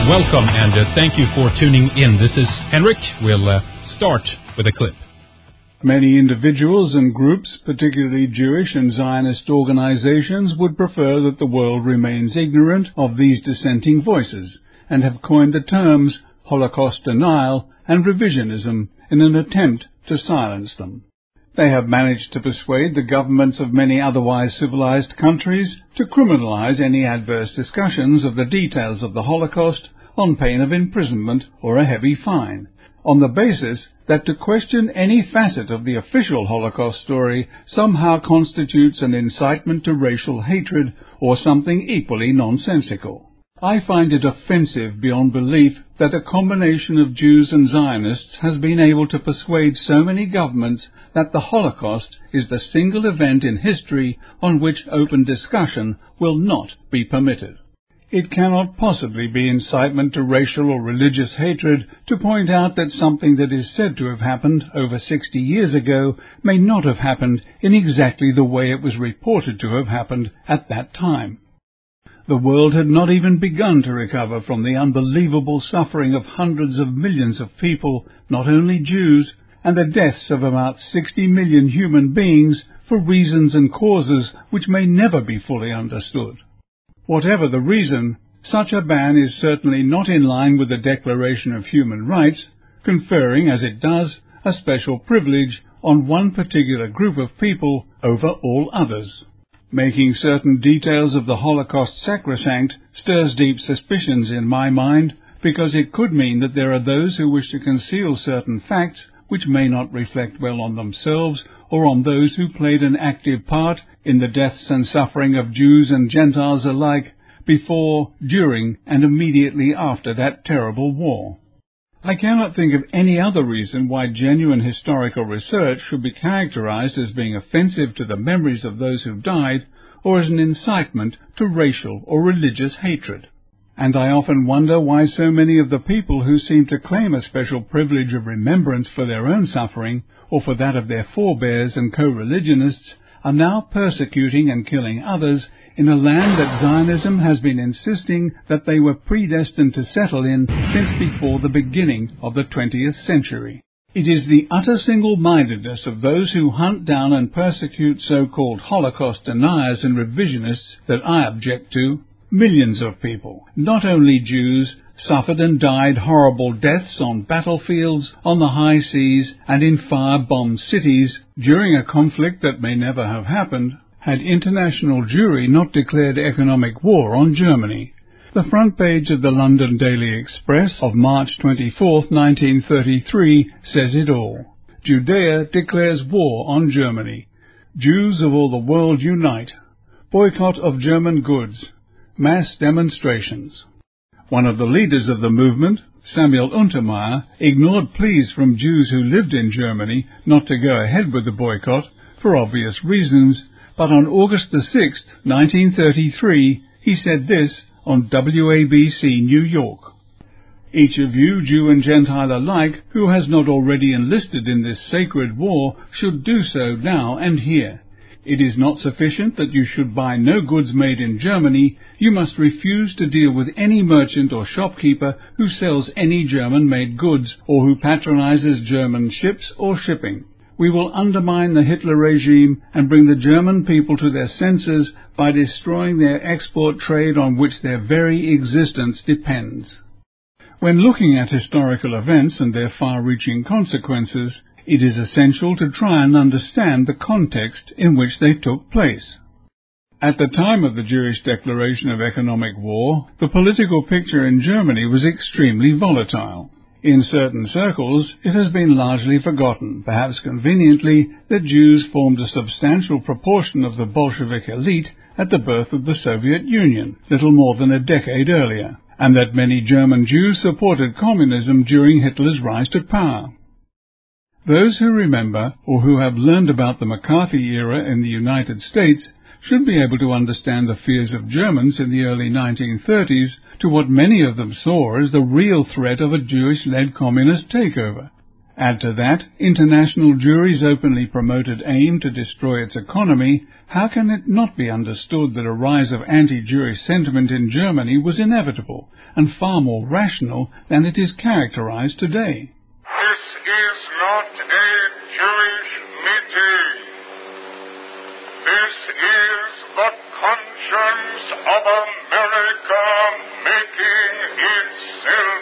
Welcome, and thank you for tuning in. This is Henrik. We'll start with a clip. Many individuals and groups, particularly Jewish and Zionist organizations, would prefer that the world remains ignorant of these dissenting voices and have coined the terms Holocaust denial and revisionism in an attempt to silence them. They have managed to persuade the governments of many otherwise civilized countries to criminalize any adverse discussions of the details of the Holocaust on pain of imprisonment or a heavy fine, on the basis that to question any facet of the official Holocaust story somehow constitutes an incitement to racial hatred or something equally nonsensical. I find it offensive beyond belief that a combination of Jews and Zionists has been able to persuade so many governments that the Holocaust is the single event in history on which open discussion will not be permitted. It cannot possibly be incitement to racial or religious hatred to point out that something that is said to have happened over 60 years ago may not have happened in exactly the way it was reported to have happened at that time. The world had not even begun to recover from the unbelievable suffering of hundreds of millions of people, not only Jews, and the deaths of about 60 million human beings for reasons and causes which may never be fully understood. Whatever the reason, such a ban is certainly not in line with the Declaration of Human Rights, conferring, as it does, a special privilege on one particular group of people over all others. Making certain details of the Holocaust sacrosanct stirs deep suspicions in my mind, because it could mean that there are those who wish to conceal certain facts which may not reflect well on themselves or on those who played an active part in the deaths and suffering of Jews and Gentiles alike before, during, and immediately after that terrible war. I cannot think of any other reason why genuine historical research should be characterized as being offensive to the memories of those who died or as an incitement to racial or religious hatred. And I often wonder why so many of the people who seem to claim a special privilege of remembrance for their own suffering or for that of their forebears and co-religionists are now persecuting and killing others in a land that Zionism has been insisting that they were predestined to settle in since before the beginning of the 20th century. It is the utter single-mindedness of those who hunt down and persecute so-called Holocaust deniers and revisionists that I object to. Millions of people, not only Jews, suffered and died horrible deaths on battlefields, on the high seas, and in fire-bombed cities during a conflict that may never have happened, had international Jewry not declared economic war on Germany. The front page of the London Daily Express of March 24, 1933, says it all. Judea declares war on Germany. Jews of all the world unite. Boycott of German goods. Mass demonstrations. One of the leaders of the movement, Samuel Untermyer, ignored pleas from Jews who lived in Germany not to go ahead with the boycott for obvious reasons, but on August the 6th, 1933, he said this on WABC New York. Each of you, Jew and Gentile alike, who has not already enlisted in this sacred war, should do so now and here. It is not sufficient that you should buy no goods made in Germany. You must refuse to deal with any merchant or shopkeeper who sells any German-made goods or who patronizes German ships or shipping. We will undermine the Hitler regime and bring the German people to their senses by destroying their export trade on which their very existence depends. When looking at historical events and their far-reaching consequences, it is essential to try and understand the context in which they took place. At the time of the Jewish declaration of economic war, the political picture in Germany was extremely volatile. In certain circles, it has been largely forgotten, perhaps conveniently, that Jews formed a substantial proportion of the Bolshevik elite at the birth of the Soviet Union, little more than a decade earlier, and that many German Jews supported communism during Hitler's rise to power. Those who remember, or who have learned about the McCarthy era in the United States, should be able to understand the fears of Germans in the early 1930s to what many of them saw as the real threat of a Jewish-led communist takeover. Add to that international juries' openly promoted aim to destroy its economy, how can it not be understood that a rise of anti-Jewish sentiment in Germany was inevitable and far more rational than it is characterized today? This is not a Jewish meeting. This is the conscience of America making itself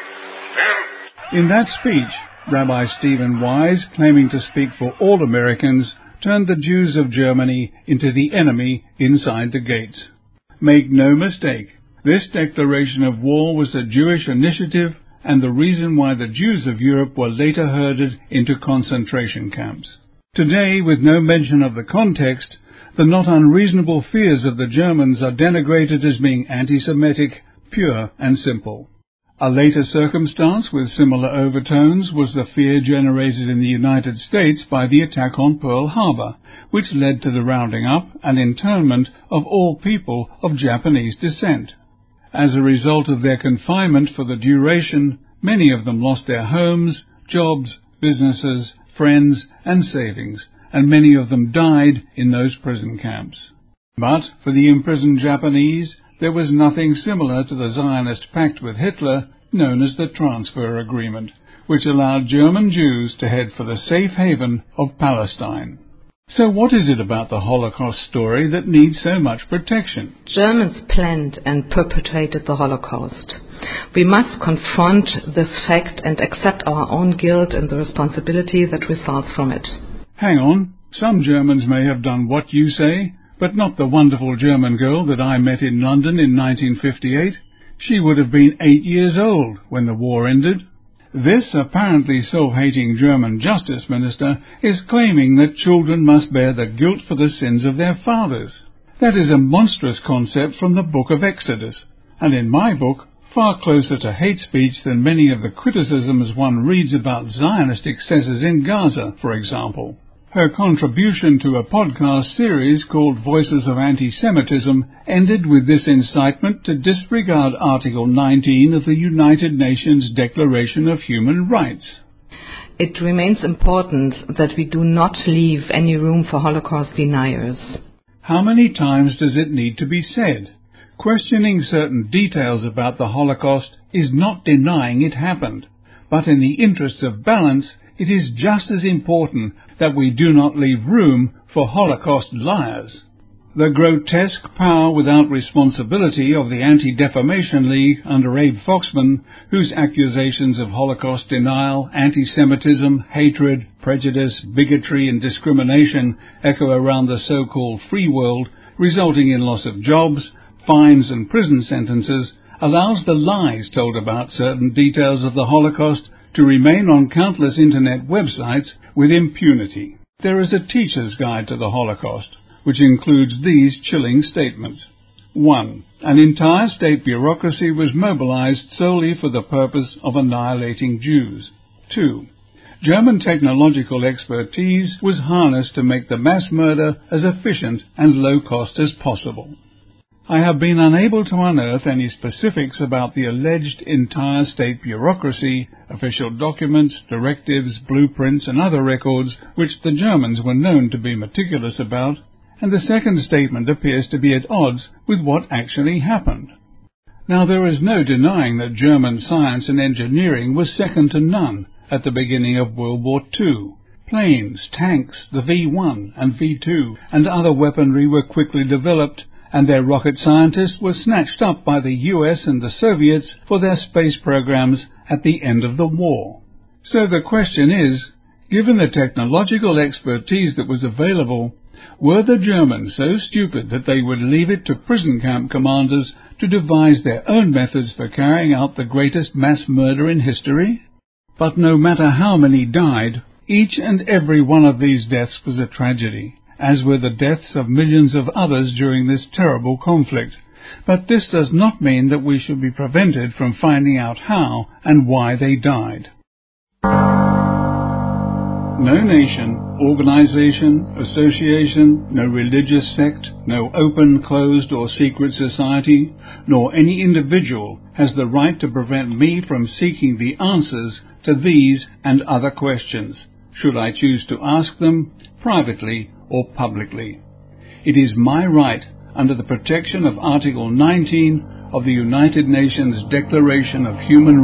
felt. In that speech, Rabbi Stephen Wise, claiming to speak for all Americans, turned the Jews of Germany into the enemy inside the gates. Make no mistake, this declaration of war was a Jewish initiative and the reason why the Jews of Europe were later herded into concentration camps. Today, with no mention of the context, the not unreasonable fears of the Germans are denigrated as being anti-Semitic, pure and simple. A later circumstance with similar overtones was the fear generated in the United States by the attack on Pearl Harbor, which led to the rounding up and internment of all people of Japanese descent. As a result of their confinement for the duration, many of them lost their homes, jobs, businesses, friends, and savings, and many of them died in those prison camps. But for the imprisoned Japanese, there was nothing similar to the Zionist pact with Hitler, known as the Transfer Agreement, which allowed German Jews to head for the safe haven of Palestine. So what is it about the Holocaust story that needs so much protection? Germans planned and perpetrated the Holocaust. We must confront this fact and accept our own guilt and the responsibility that results from it. Hang on, some Germans may have done what you say, but not the wonderful German girl that I met in London in 1958. She would have been 8 years old when the war ended. This apparently self-hating German justice minister is claiming that children must bear the guilt for the sins of their fathers. That is a monstrous concept from the book of Exodus, and in my book, far closer to hate speech than many of the criticisms one reads about Zionist excesses in Gaza, for example. Her contribution to a podcast series called Voices of Anti-Semitism ended with this incitement to disregard Article 19 of the United Nations Declaration of Human Rights. It remains important that we do not leave any room for Holocaust deniers. How many times does it need to be said? Questioning certain details about the Holocaust is not denying it happened, but in the interests of balance, it is just as important that we do not leave room for Holocaust liars. The grotesque power without responsibility of the Anti-Defamation League under Abe Foxman, whose accusations of Holocaust denial, anti-Semitism, hatred, prejudice, bigotry and discrimination echo around the so-called free world, resulting in loss of jobs, fines and prison sentences, allows the lies told about certain details of the Holocaust to remain on countless internet websites with impunity. There is a teacher's guide to the Holocaust, which includes these chilling statements. 1. An entire state bureaucracy was mobilized solely for the purpose of annihilating Jews. 2. German technological expertise was harnessed to make the mass murder as efficient and low-cost as possible. I have been unable to unearth any specifics about the alleged entire state bureaucracy, official documents, directives, blueprints and other records which the Germans were known to be meticulous about, and the second statement appears to be at odds with what actually happened. Now there is no denying that German science and engineering was second to none at the beginning of World War II. Planes, tanks, the V-1 and V-2 and other weaponry were quickly developed, and their rocket scientists were snatched up by the US and the Soviets for their space programs at the end of the war. So the question is, given the technological expertise that was available, were the Germans so stupid that they would leave it to prison camp commanders to devise their own methods for carrying out the greatest mass murder in history? But no matter how many died, each and every one of these deaths was a tragedy, as were the deaths of millions of others during this terrible conflict. But this does not mean that we should be prevented from finding out how and why they died. No nation, organization, association, no religious sect, no open, closed or secret society, nor any individual has the right to prevent me from seeking the answers to these and other questions, should I choose to ask them privately or publicly. It is my right under the protection of Article 19 of the United Nations Declaration of Human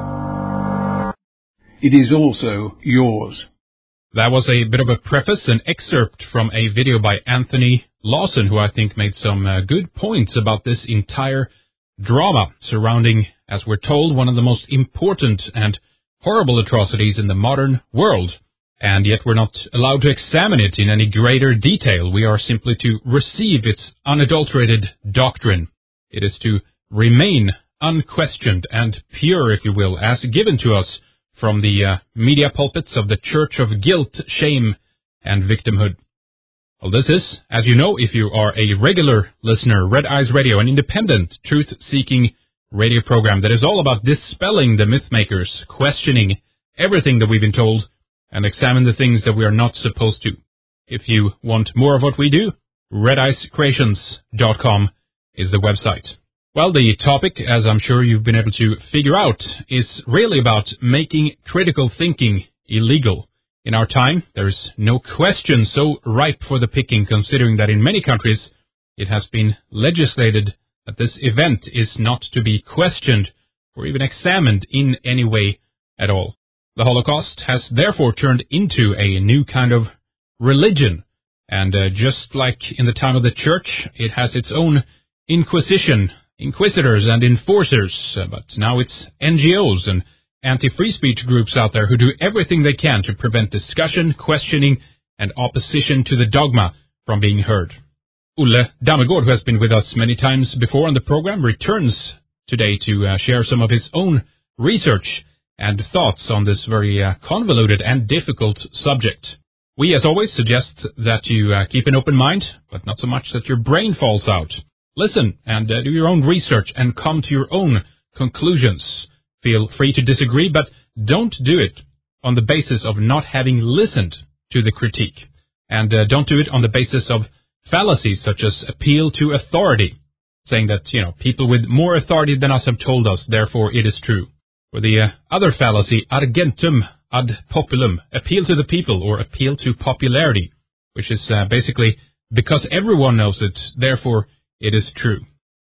Rights. It is also yours. That was a bit of a preface, an excerpt from a video by Anthony Lawson, who I think made some good points about this entire drama surrounding, as we're told, one of the most important and horrible atrocities in the modern world. And yet we're not allowed to examine it in any greater detail. We are simply to receive its unadulterated doctrine. It is to remain unquestioned and pure, if you will, as given to us from the media pulpits of the Church of Guilt, Shame, and Victimhood. Well, this is, as you know, if you are a regular listener, Red Eyes Radio, an independent, truth-seeking radio program that is all about dispelling the mythmakers, questioning everything that we've been told, and examine the things that we are not supposed to. If you want more of what we do, redicecreations.com is the website. Well, the topic, as I'm sure you've been able to figure out, is really about making critical thinking illegal. In our time, there is no question so ripe for the picking, considering that in many countries it has been legislated that this event is not to be questioned or even examined in any way at all. The Holocaust has therefore turned into a new kind of religion, and just like in the time of the Church, it has its own inquisition, inquisitors and enforcers, but now it's NGOs and anti-free speech groups out there who do everything they can to prevent discussion, questioning, and opposition to the dogma from being heard. Olle Dammegård, who has been with us many times before on the program, returns today to share some of his own research and thoughts on this very convoluted and difficult subject. We, as always, suggest that you keep an open mind, but not so much that your brain falls out. Listen and do your own research and come to your own conclusions. Feel free to disagree, but don't do it on the basis of not having listened to the critique. And don't do it on the basis of fallacies such as appeal to authority, saying that, people with more authority than us have told us, therefore it is true. Or the other fallacy, argentum ad populum, appeal to the people or appeal to popularity, which is basically because everyone knows it, therefore it is true.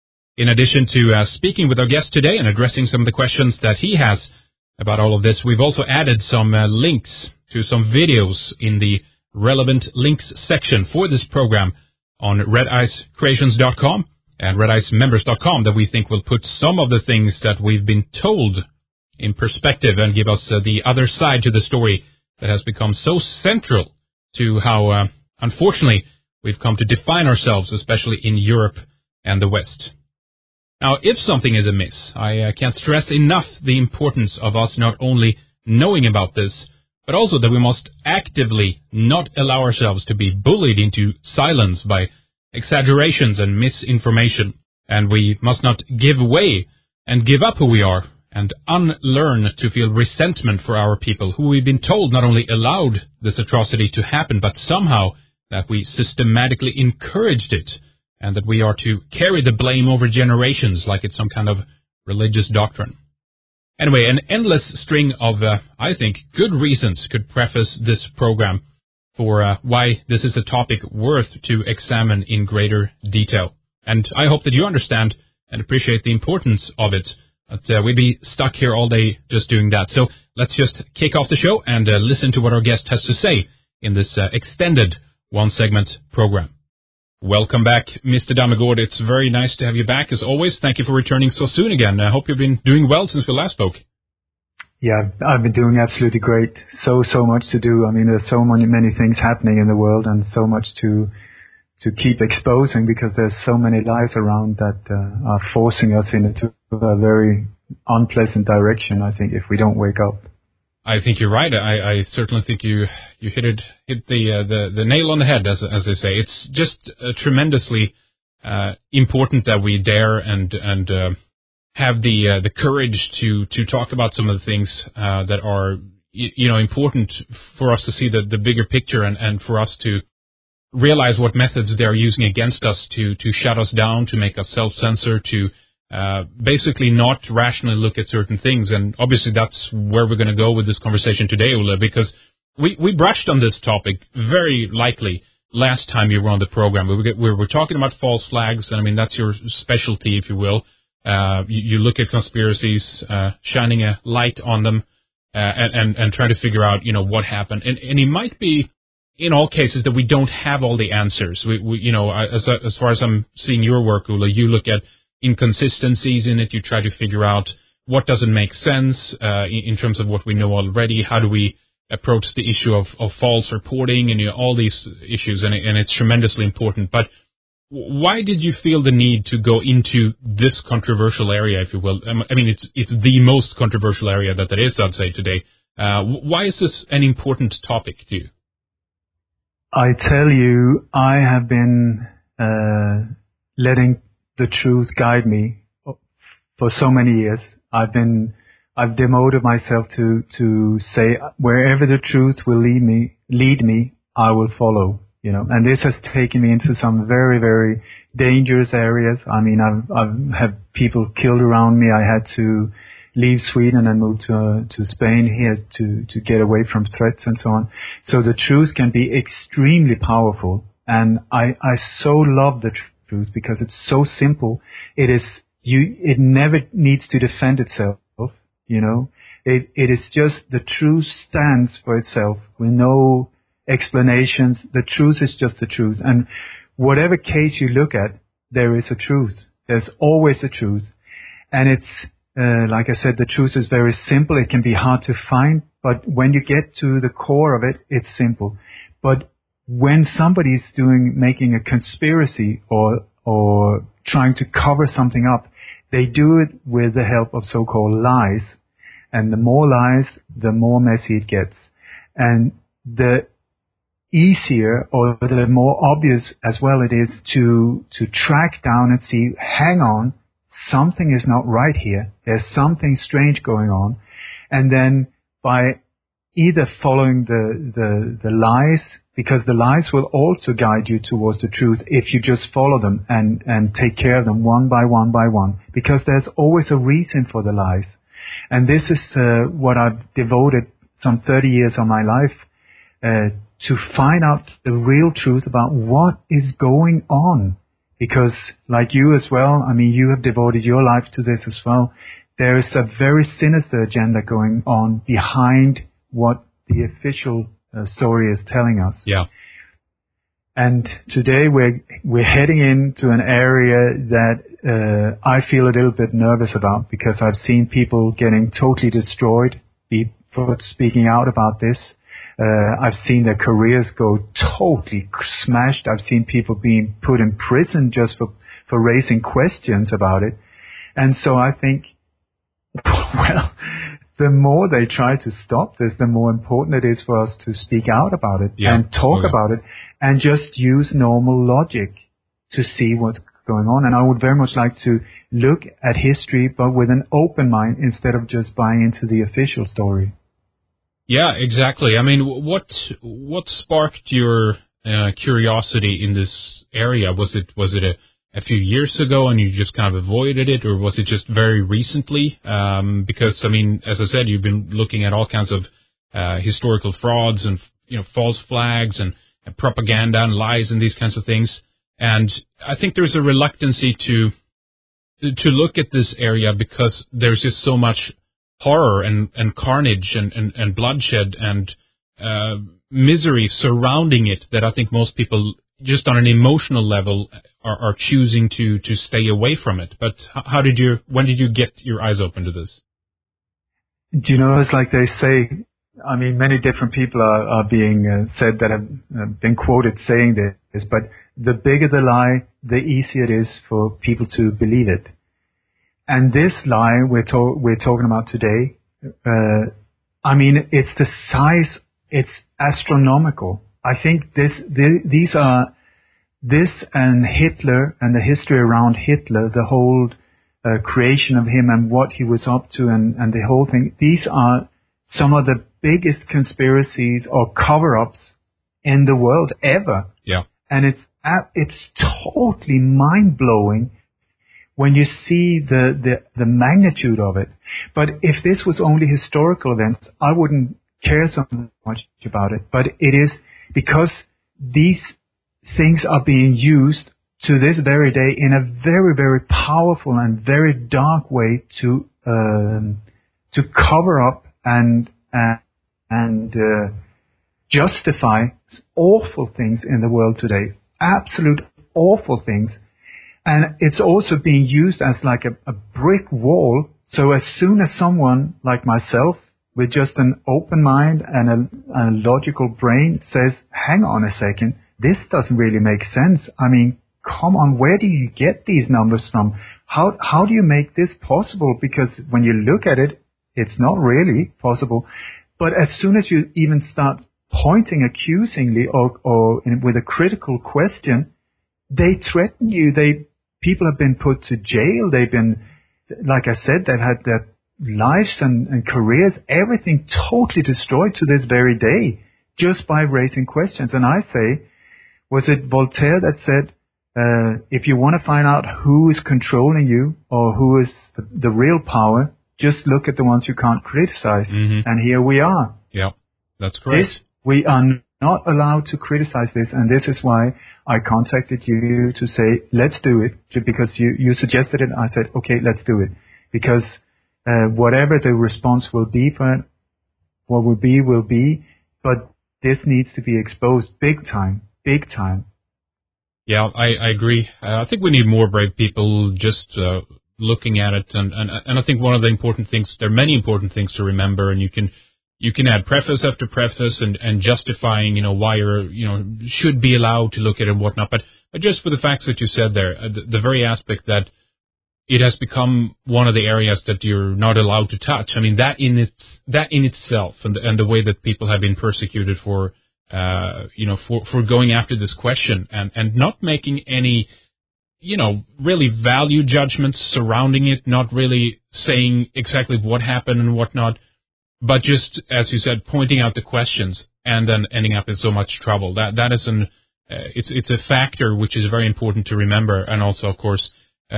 In addition to speaking with our guest today and addressing some of the questions that he has about all of this, we've also added some links to some videos in the relevant links section for this program on redicecreations.com and redicemembers.com that we think will put some of the things that we've been told in perspective and give us the other side to the story that has become so central to how, unfortunately, we've come to define ourselves, especially in Europe and the West. Now, if something is amiss, I can't stress enough the importance of us not only knowing about this, but also that we must actively not allow ourselves to be bullied into silence by exaggerations and misinformation. And we must not give way and give up who we are and unlearn to feel resentment for our people, who we've been told not only allowed this atrocity to happen, but somehow that we systematically encouraged it, and that we are to carry the blame over generations like it's some kind of religious doctrine. Anyway, an endless string of, I think, good reasons could preface this program for why this is a topic worth to examine in greater detail. And I hope that you understand and appreciate the importance of it. But we'd be stuck here all day just doing that. So let's just kick off the show and listen to what our guest has to say in this extended one-segment program. Welcome back, Mr. Dammegård. It's very nice to have you back, as always. Thank you for returning so soon again. I hope you've been doing well since we last spoke. Yeah, I've been doing absolutely great. So much to do. I mean, there's so many things happening in the world and so much to keep exposing, because there's so many lies around that are forcing us into a very unpleasant direction, I think, if we don't wake up. I think you're right. I certainly think you hit the nail on the head, as they say. It's just tremendously important that we dare and have the courage to talk about some of the things that are important for us to see the bigger picture and for us to realize what methods they're using against us to shut us down, to make us self-censor, to basically not rationally look at certain things. And obviously that's where we're going to go with this conversation today, Olle, because we brushed on this topic very lightly last time you were on the program. We were talking about false flags, and I mean, that's your specialty, if you will. You look at conspiracies, shining a light on them, and try to figure out, what happened. And it might be, in all cases, that we don't have all the answers. As far as I'm seeing your work, Olle, you look at inconsistencies in it. You try to figure out what doesn't make sense in terms of what we know already. How do we approach the issue of false reporting and all these issues? And it's tremendously important. But why did you feel the need to go into this controversial area, if you will? I mean, it's the most controversial area that there is, I'd say, today. Why is this an important topic to you? I tell you, I have been letting the truth guide me for so many years. I've demoted myself to say wherever the truth will lead me, I will follow. And this has taken me into some very, very dangerous areas. I mean, I've had people killed around me. I had to leave Sweden and move to Spain here to get away from threats and so on. So the truth can be extremely powerful. And I so love the truth because it's so simple. It never needs to defend itself, It is just the truth stands for itself with no explanations. The truth is just the truth. And whatever case you look at, there is a truth. There's always a truth. And it's, like I said, the truth is very simple. It can be hard to find, but when you get to the core of it, it's simple. But when somebody's making a conspiracy or trying to cover something up, they do it with the help of so-called lies. And the more lies, the more messy it gets. And the easier or the more obvious as well it is to track down and see, hang on, something is not right here. There's something strange going on. And then by either following the lies, because the lies will also guide you towards the truth if you just follow them and take care of them one by one, because there's always a reason for the lies. And this is what I've devoted some 30 years of my life to find out the real truth about what is going on. Because like you as well, I mean, you have devoted your life to this as well. There is a very sinister agenda going on behind what the official story is telling us. Yeah. And today we're heading into an area that I feel a little bit nervous about, because I've seen people getting totally destroyed for speaking out about this. I've seen their careers go totally smashed. I've seen people being put in prison just for raising questions about it. And so I think, well, the more they try to stop this, the more important it is for us to speak out about it and talk about it and just use normal logic to see what's going on. And I would very much like to look at history, but with an open mind instead of just buying into the official story. Yeah, exactly. I mean, what sparked your curiosity in this area? Was it a few years ago and you just kind of avoided it, or was it just very recently? Because I mean, as I said, you've been looking at all kinds of historical frauds and false flags and propaganda and lies and these kinds of things. And I think there's a reluctancy to look at this area because there's just so much horror and carnage and bloodshed and misery surrounding it that I think most people, just on an emotional level, are choosing to stay away from it. But when did you get your eyes open to this? Do you know, it's like they say, I mean, many different people are being said that have been quoted saying this, but the bigger the lie, the easier it is for people to believe it. And this lie we're talking about today, I mean, it's the size, it's astronomical. I think this and Hitler and the history around Hitler, the whole creation of him and what he was up to and the whole thing, these are some of the biggest conspiracies or cover-ups in the world ever. Yeah. And it's totally mind-blowing when you see the magnitude of it. But if this was only historical events, I wouldn't care so much about it. But it is because these things are being used to this very day in a very, very powerful and very dark way to cover up and justify awful things in the world today. Absolute awful things. And it's also being used as like a brick wall. So as soon as someone like myself with just an open mind and a logical brain says, hang on a second, this doesn't really make sense. I mean, come on, where do you get these numbers from? How do you make this possible? Because when you look at it, it's not really possible. But as soon as you even start pointing accusingly or with a critical question, they threaten you. People have been put to jail. They've been, like I said, they've had their lives and careers, everything totally destroyed to this very day just by raising questions. And I say, was it Voltaire that said, if you want to find out who is controlling you or who is the real power, just look at the ones you can't criticize. Mm-hmm. And here we are. Yeah, that's correct. We are not allowed to criticize this, and this is why I contacted you to say, let's do it, because you suggested it. I said, okay, let's do it, because whatever the response will be for it, what will be, but this needs to be exposed big time. Yeah, I agree. I think we need more brave people just looking at it, and I think one of the important things, there are many important things to remember, and you can add preface after preface and justifying, why you're, should be allowed to look at it and whatnot. But just for the facts that you said there, the very aspect that it has become one of the areas that you're not allowed to touch. I mean, that in itself, and the way that people have been persecuted for going after this question and not making any, really value judgments surrounding it, not really saying exactly what happened and whatnot. But just, as you said, pointing out the questions and then ending up in so much trouble. That is it's a factor which is very important to remember. And also, of course,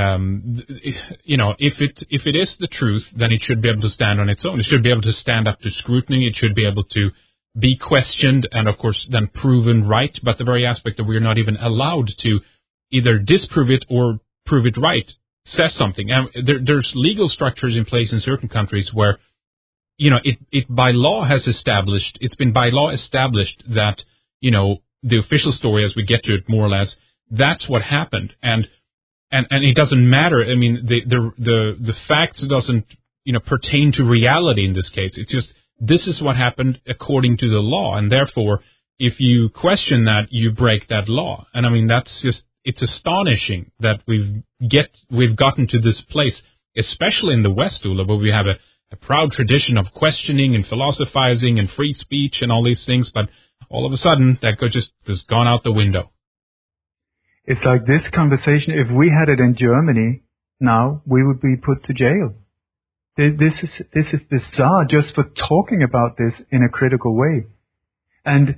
if it is the truth, then it should be able to stand on its own. It should be able to stand up to scrutiny. It should be able to be questioned and, of course, then proven right. But the very aspect that we're not even allowed to either disprove it or prove it right says something. There's legal structures in place in certain countries where it's been by law established that, the official story, as we get to it more or less, that's what happened. And it doesn't matter. I mean, the facts doesn't, pertain to reality in this case. It's just, this is what happened according to the law. And therefore, if you question that, you break that law. And I mean, it's astonishing that we've gotten to this place, especially in the West, Ola, where we have a proud tradition of questioning and philosophizing and free speech and all these things, but all of a sudden that has gone out the window. It's like this conversation, if we had it in Germany now, we would be put to jail. This is bizarre just for talking about this in a critical way. And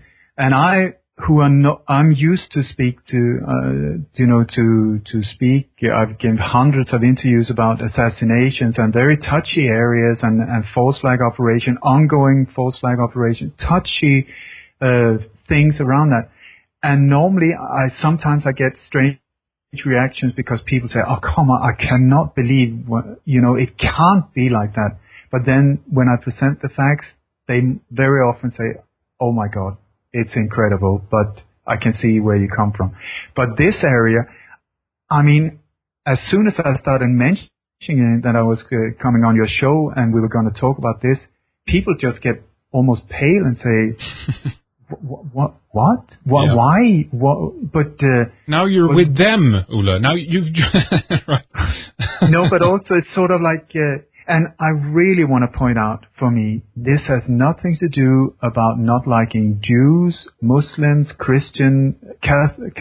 I'm used to speak to speak. I've given hundreds of interviews about assassinations and very touchy areas and false flag operation, ongoing false flag operation, touchy things around that. And normally sometimes I get strange reactions because people say, oh, come on, I cannot believe, it can't be like that. But then when I present the facts, they very often say, oh my God, it's incredible, but I can see where you come from. But this area, I mean, as soon as I started mentioning that I was coming on your show and we were going to talk about this, people just get almost pale and say, what? Yeah. Why? What? But now you're with them, Ola. Now you've right. No, but also it's sort of like, and I really want to point out, for me, this has nothing to do about not liking Jews, Muslims, Christian, Catholic.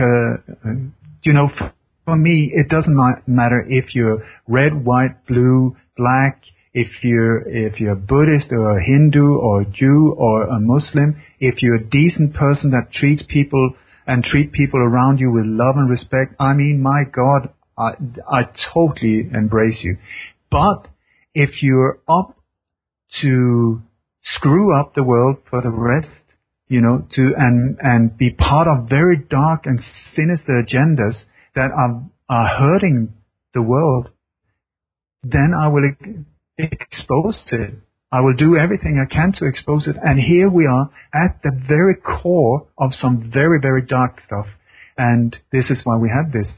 For me, it doesn't matter if you're red, white, blue, black, if you're Buddhist or a Hindu or a Jew or a Muslim, if you're a decent person that treats people around you with love and respect, I mean, my God, I totally embrace you. But if you're up to screw up the world for the rest, and be part of very dark and sinister agendas that are hurting the world, then I will expose it. I will do everything I can to expose it. And here we are at the very core of some very, very dark stuff. And this is why we have this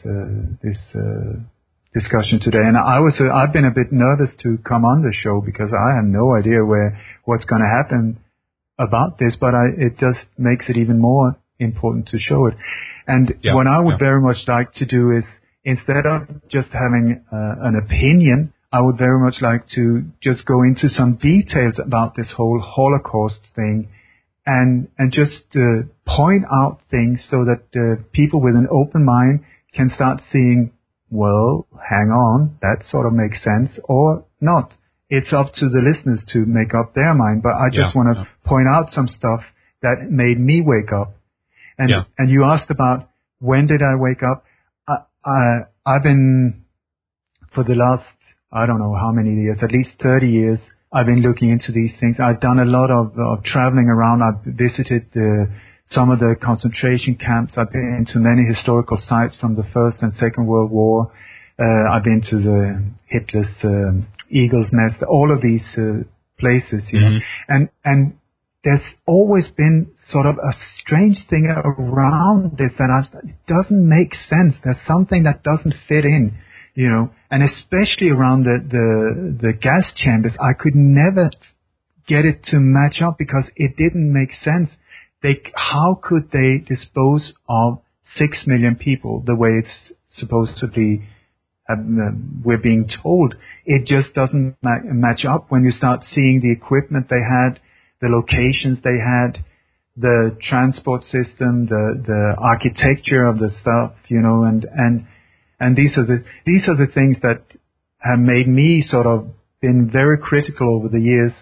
discussion today. And I've been a bit nervous to come on the show because I have no idea what's going to happen about this, but it just makes it even more important to show it. And what I would very much like to do is, instead of just having an opinion, I would very much like to just go into some details about this whole Holocaust thing and just point out things so that people with an open mind can start seeing, well, hang on, that sort of makes sense, or not. It's up to the listeners to make up their mind, but I just want to point out some stuff that made me wake up. And you asked about when did I wake up? I've been, for the last, I don't know how many years, at least 30 years, I've been looking into these things. I've done a lot of traveling around. I've visited some of the concentration camps. I've been to many historical sites from the First and Second World War. I've been to the Hitler's Eagle's Nest, all of these places, you know. And there's always been sort of a strange thing around this that it doesn't make sense. There's something that doesn't fit in, you know. And especially around the gas chambers, I could never get it to match up because it didn't make sense. How could they dispose of 6 million people the way it's supposedly we're being told? It just doesn't match up when you start seeing the equipment they had, the locations they had, the transport system, the architecture of the stuff, you know, and these are the things that have made me sort of been very critical over the years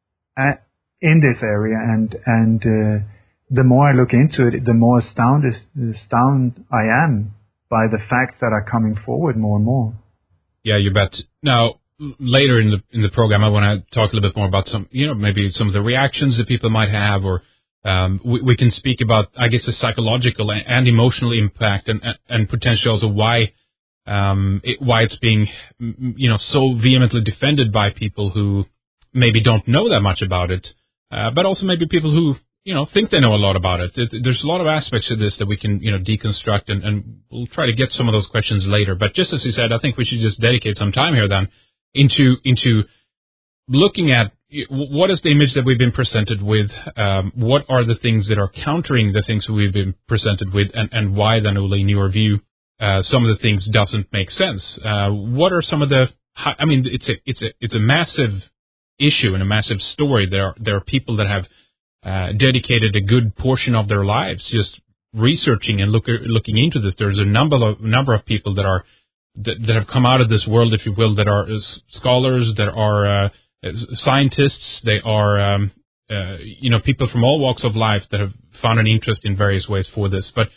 in this area, and the more I look into it, the more astounded I am by the facts that are coming forward more and more. Yeah, you bet. Now, later in the program, I want to talk a little bit more about some, you know, maybe some of the reactions that people might have, or we can speak about, I guess, the psychological and emotional impact, and potentially also why it's being, you know, so vehemently defended by people who maybe don't know that much about it, but also maybe people who, you know, think they know a lot about it. There's a lot of aspects of this that we can, you know, deconstruct, and we'll try to get some of those questions later. But just as you said, I think we should just dedicate some time here then into looking at what is the image that we've been presented with, what are the things that are countering the things we've been presented with, and why then, Ole, in your view, some of the things doesn't make sense. What are some of the, I mean, it's a massive issue and a massive story. There are people that have dedicated a good portion of their lives just researching and looking into this. There's a number of people that have come out of this world, if you will, that are scholars, that are scientists. They are you know, people from all walks of life that have found an interest in various ways for this. But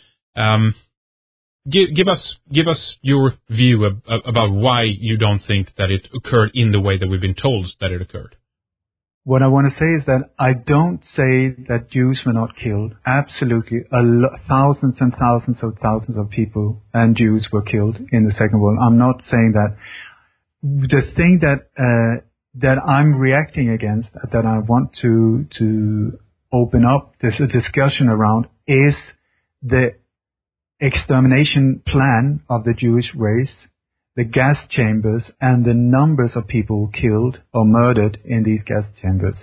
give us your view about why you don't think that it occurred in the way that we've been told that it occurred. What I want to say is that I don't say that Jews were not killed. Absolutely. Thousands and thousands of people and Jews were killed in the Second World. I'm not saying that. The thing that I'm reacting against, that I want to open up this discussion around, is the extermination plan of the Jewish race, the gas chambers, and the numbers of people killed or murdered in these gas chambers.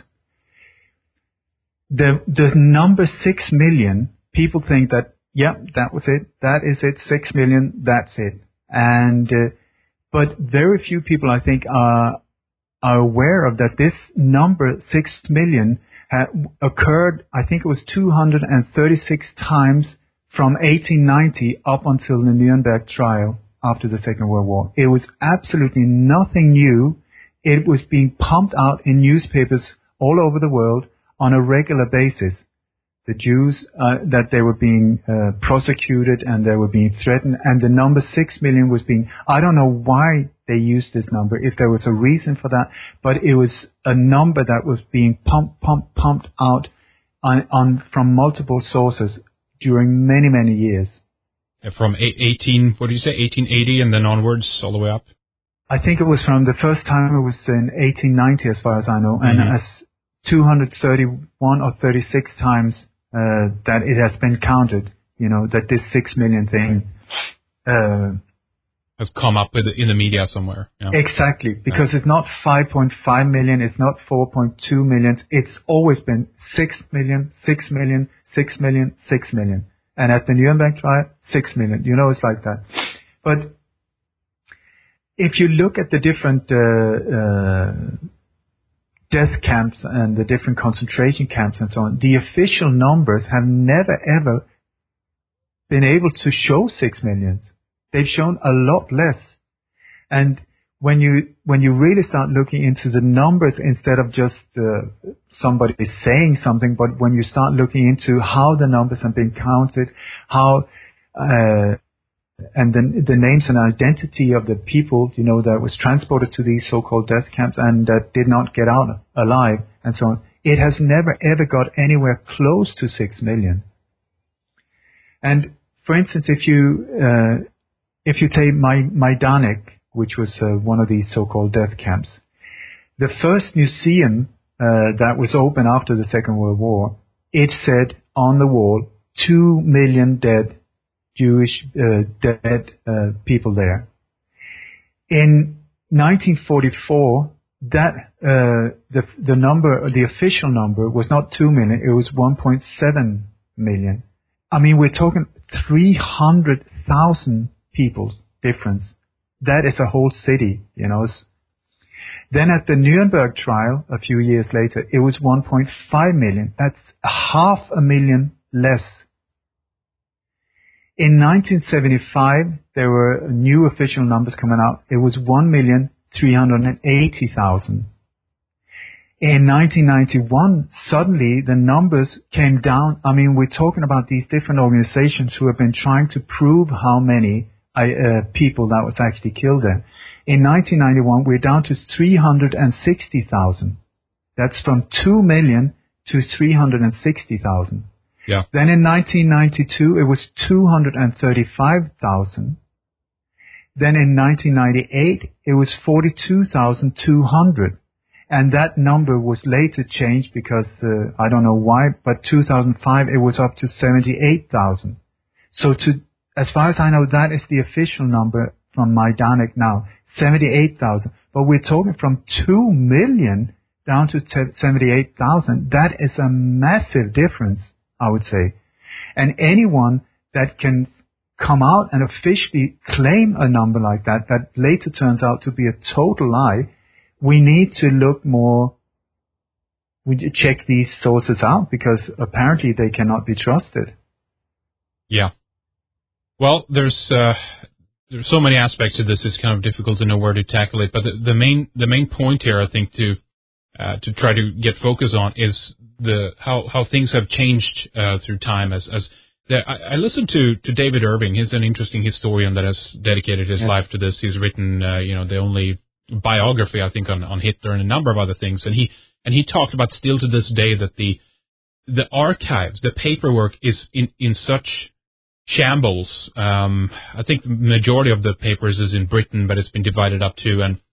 The number 6 million, people think that, yeah, that was it, that is it, 6 million, that's it. And but very few people, I think, are aware of that this number, 6 million, occurred, I think it was 236 times from 1890 up until the Nuremberg trial after the Second World War. It was absolutely nothing new it was being pumped out in newspapers all over the world on a regular basis. The Jews, that they were being prosecuted and they were being threatened, and the number 6 million was being, I don't know why they used this number, if there was a reason for that, but it was a number that was being pumped out from multiple sources during many, many years. From 1880 and then onwards all the way up? I think it was from the first time it was in 1890 as far as I know, and as 231 or 36 times that it has been counted, that this 6 million thing has come up in the media somewhere. Yeah. Exactly, because it's not 5.5 million, it's not 4.2 million, it's always been 6 million, 6 million, 6 million, 6 million. And at the Nuremberg trial, 6 million. It's like that. But if you look at the different death camps and the different concentration camps and so on, the official numbers have never ever been able to show 6 million. They've shown a lot less. And when you really start looking into the numbers instead of just somebody saying something, but when you start looking into how the numbers have been counted, how and then the names and identity of the people, that was transported to these so-called death camps and that did not get out alive and so on, it has never ever got anywhere close to 6 million. And for instance, if you take Majdanek, which was one of these so-called death camps, the first museum that was open after the Second World War, it said on the wall, 2 million dead Jewish people there. In 1944, that the number, the official number, was not 2 million; it was 1.7 million. I mean, we're talking 300,000 people's difference. That is a whole city, Then at the Nuremberg trial, a few years later, it was 1.5 million. That's 500,000 less. In 1975, there were new official numbers coming out. It was 1,380,000. In 1991, suddenly the numbers came down. I mean, we're talking about these different organizations who have been trying to prove how many people that was actually killed there. In 1991, we're down to 360,000. That's from 2 million to 360,000. Yeah. Then in 1992, it was 235,000. Then in 1998, it was 42,200. And that number was later changed because, I don't know why, but 2005, it was up to 78,000. So as far as I know, that is the official number from Majdanek now, 78,000. But we're talking from 2 million down to 78,000. That is a massive difference, I would say. And anyone that can come out and officially claim a number like that, that later turns out to be a total lie, we need to look more, we check these sources out because apparently they cannot be trusted. Yeah. Well, there's so many aspects to this. It's kind of difficult to know where to tackle it. But the main point here, I think, to try to get focus on is how things have changed through time. I listened to David Irving. He's an interesting historian that has dedicated his life to this. He's written the only biography, I think, on Hitler and a number of other things. And he talked about still to this day that the archives, the paperwork is in such shambles. I think the majority of the papers is in Britain, but it's been divided up too. And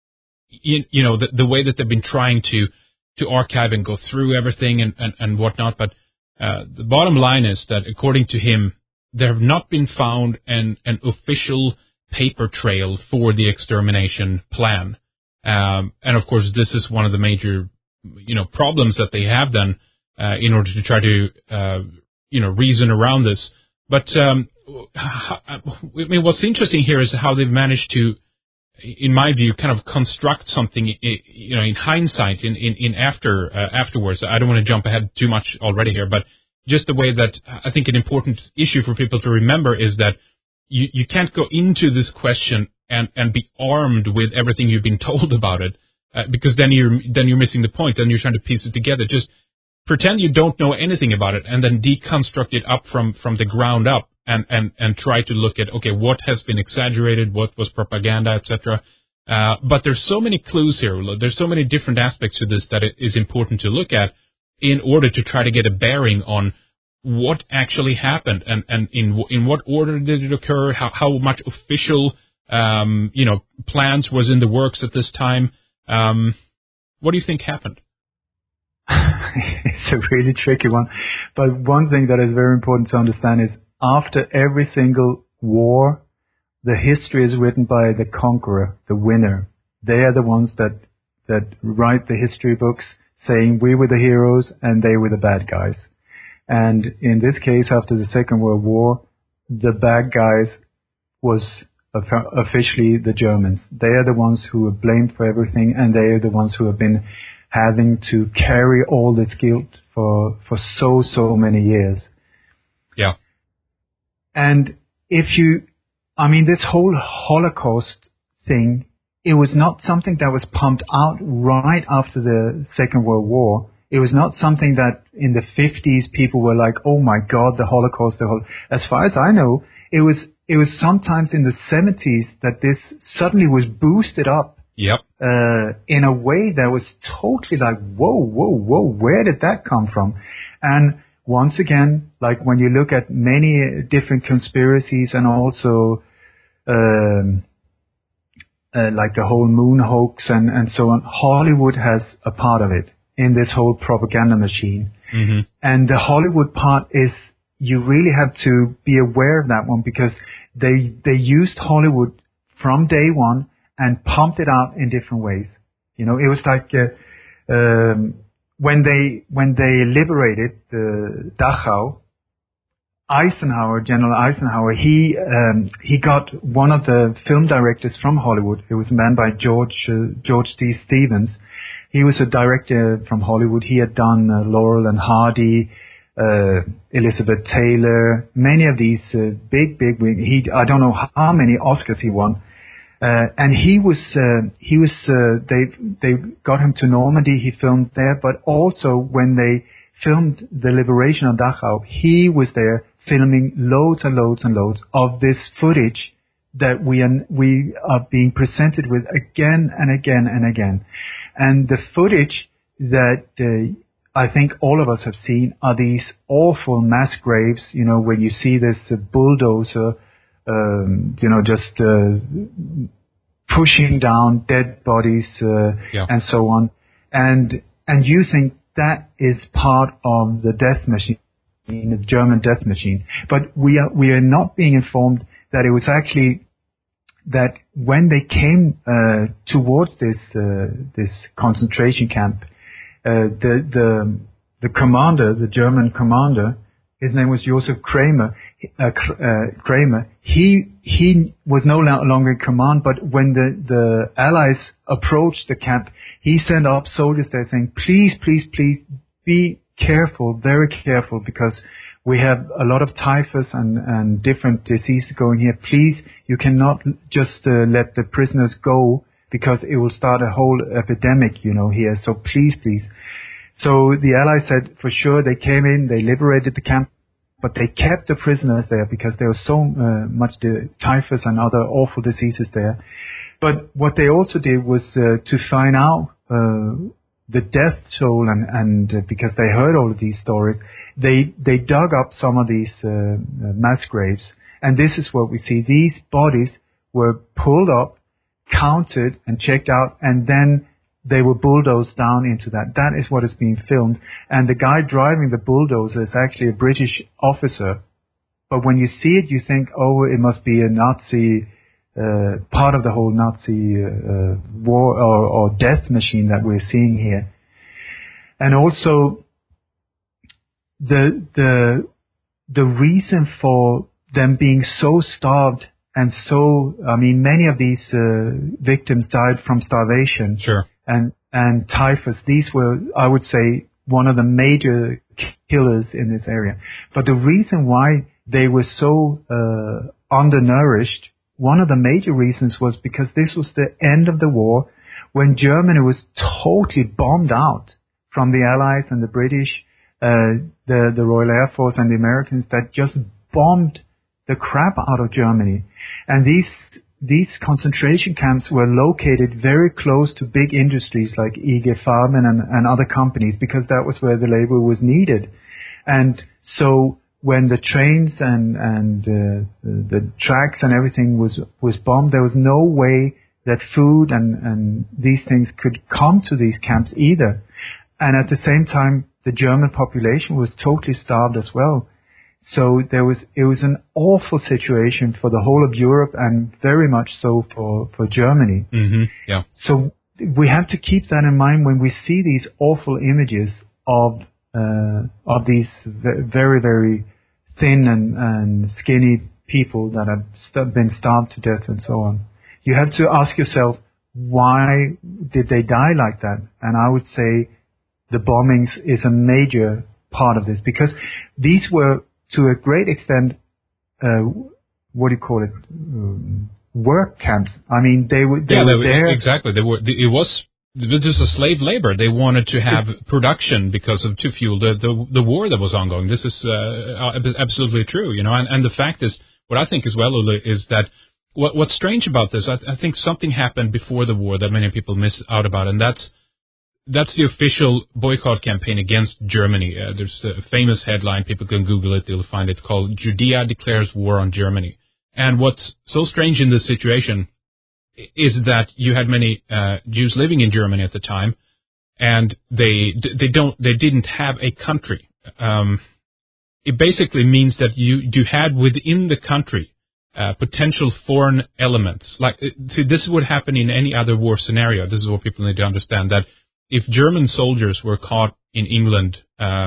the way that they've been trying to archive and go through everything and whatnot. But the bottom line is that according to him, there have not been found an official paper trail for the extermination plan. And of course, this is one of the major, problems that they have then, in order to try to, reason around this. But, what's interesting here is how they've managed to, in my view, kind of construct something, in hindsight, afterwards. I don't want to jump ahead too much already here, but just the way that I think an important issue for people to remember is that you can't go into this question and be armed with everything you've been told about it. because then you're missing the point, and you're trying to piece it together. Just pretend you don't know anything about it, and then deconstruct it up from the ground up, and try to look at, okay, what has been exaggerated, what was propaganda, etc. But there's so many clues here. There's so many different aspects to this that it is important to look at in order to try to get a bearing on what actually happened and in what order did it occur, how much official plans was in the works at this time. What do you think happened? It's a really tricky one. But one thing that is very important to understand is after every single war, the history is written by the conqueror, the winner. They are the ones that write the history books saying we were the heroes and they were the bad guys. And in this case, after the Second World War, the bad guys was officially the Germans. They are the ones who are blamed for everything, and they are the ones who have been having to carry all this guilt for so many years. Yeah. And this whole Holocaust thing, it was not something that was pumped out right after the Second World War. It was not something that in the 50s people were like, oh my God, the Holocaust, as far as I know, it was sometimes in the 70s that this suddenly was boosted up. Yep. In a way that was totally like, whoa, where did that come from? And once again, like when you look at many different conspiracies and also like the whole moon hoax and so on, Hollywood has a part of it in this whole propaganda machine. Mm-hmm. And the Hollywood part is, you really have to be aware of that one, because they used Hollywood from day one and pumped it out in different ways. You know, it was like when they liberated Dachau, General Eisenhower, he got one of the film directors from Hollywood. It was a man by George D. Stevens. He was a director from Hollywood. He had done Laurel and Hardy, Elizabeth Taylor, many of these big. I don't know how many Oscars he won. And they got him to Normandy. He filmed there, but also when they filmed the liberation of Dachau, he was there filming loads and loads of this footage that we are being presented with again and again and again. And the footage that I think all of us have seen are these awful mass graves, you know, when you see this bulldozer, just pushing down dead bodies and so on. And you think that is part of the death machine, the German death machine. But we are not being informed that it was actually that when they came towards this concentration camp, the commander, the German commander, his name was Josef Kramer. He was no longer in command, but when the Allies approached the camp, he sent up soldiers there saying, please be careful, very careful, because we have a lot of typhus and different diseases going here. Please, you cannot just let the prisoners go, because it will start a whole epidemic, here. So please. So the Allies said, for sure, they came in, they liberated the camp, but they kept the prisoners there because there was so much typhus and other awful diseases there. But what they also did was to find out the death toll, and because they heard all of these stories, they dug up some of these mass graves, and this is what we see. These bodies were pulled up, counted, and checked out, and then they were bulldozed down into that. That is what is being filmed. And the guy driving the bulldozer is actually a British officer. But when you see it, you think, oh, it must be a Nazi, part of the whole Nazi war or death machine that we're seeing here. And also, the reason for them being so starved and so, many of these victims died from starvation. Sure. And typhus. These were, I would say, one of the major killers in this area. But the reason why they were so undernourished, one of the major reasons was because this was the end of the war when Germany was totally bombed out from the Allies and the British, the Royal Air Force and the Americans that just bombed the crap out of Germany. And these concentration camps were located very close to big industries like IG Farben and other companies, because that was where the labor was needed. And so when the trains and the tracks and everything was bombed, there was no way that food and these things could come to these camps either. And at the same time, the German population was totally starved as well. So it was an awful situation for the whole of Europe, and very much so for Germany. Mm-hmm. Yeah. So we have to keep that in mind when we see these awful images of these very, very thin and skinny people that have been starved to death and so on. You have to ask yourself, why did they die like that? And I would say the bombings is a major part of this, because these were, to a great extent, work camps. I mean, they were there. Exactly. It was just a slave labor. They wanted to have production to fuel the war that was ongoing. This is absolutely true, you know. And the fact is, what I think as well, Ulle, is that what's strange about this, I think something happened before the war that many people miss out about, and that's the official boycott campaign against Germany. There's a famous headline, people can Google it, they'll find it, called "Judea Declares War on Germany." And what's so strange in this situation is that you had many Jews living in Germany at the time, and they didn't have a country. It basically means that you had within the country potential foreign elements. Like, see, this would happen in any other war scenario. This is what people need to understand, that if German soldiers were caught in England,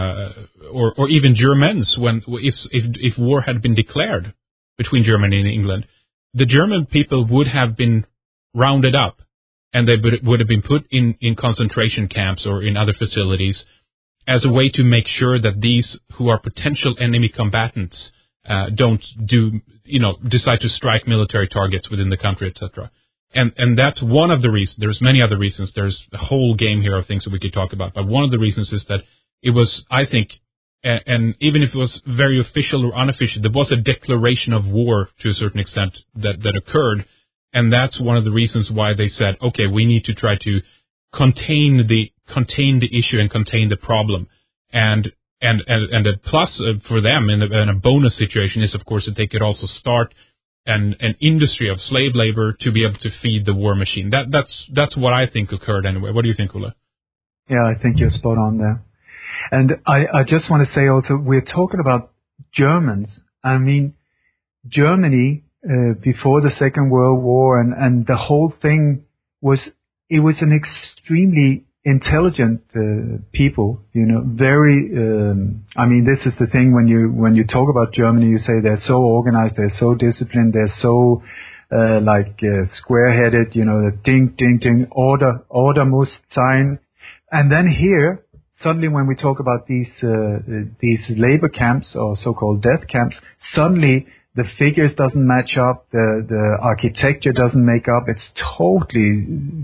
or even Germans, if war had been declared between Germany and England, the German people would have been rounded up, and they would have been put in concentration camps or in other facilities as a way to make sure that these who are potential enemy combatants don't decide to strike military targets within the country, etc. And that's one of the reasons. There's many other reasons. There's a whole game here of things that we could talk about. But one of the reasons is that it was, I think, and even if it was very official or unofficial, there was a declaration of war to a certain extent that occurred. And that's one of the reasons why they said, okay, we need to try to contain the issue and contain the problem. And a plus for them in a bonus situation is, of course, that they could also start an industry of slave labor to be able to feed the war machine. That's what I think occurred anyway. What do you think, Ulle? Yeah, I think you're spot on there. And I just want to say also, we're talking about Germans. I mean, Germany before the Second World War and the whole thing was an extremely intelligent people, you know, very, I mean, this is the thing when you talk about Germany, you say they're so organized, they're so disciplined, they're so, square-headed, you know, the ding, ding, ding, order muss sein. And then here, suddenly when we talk about these labor camps or so-called death camps, suddenly the figures doesn't match up, the architecture doesn't make up. It's totally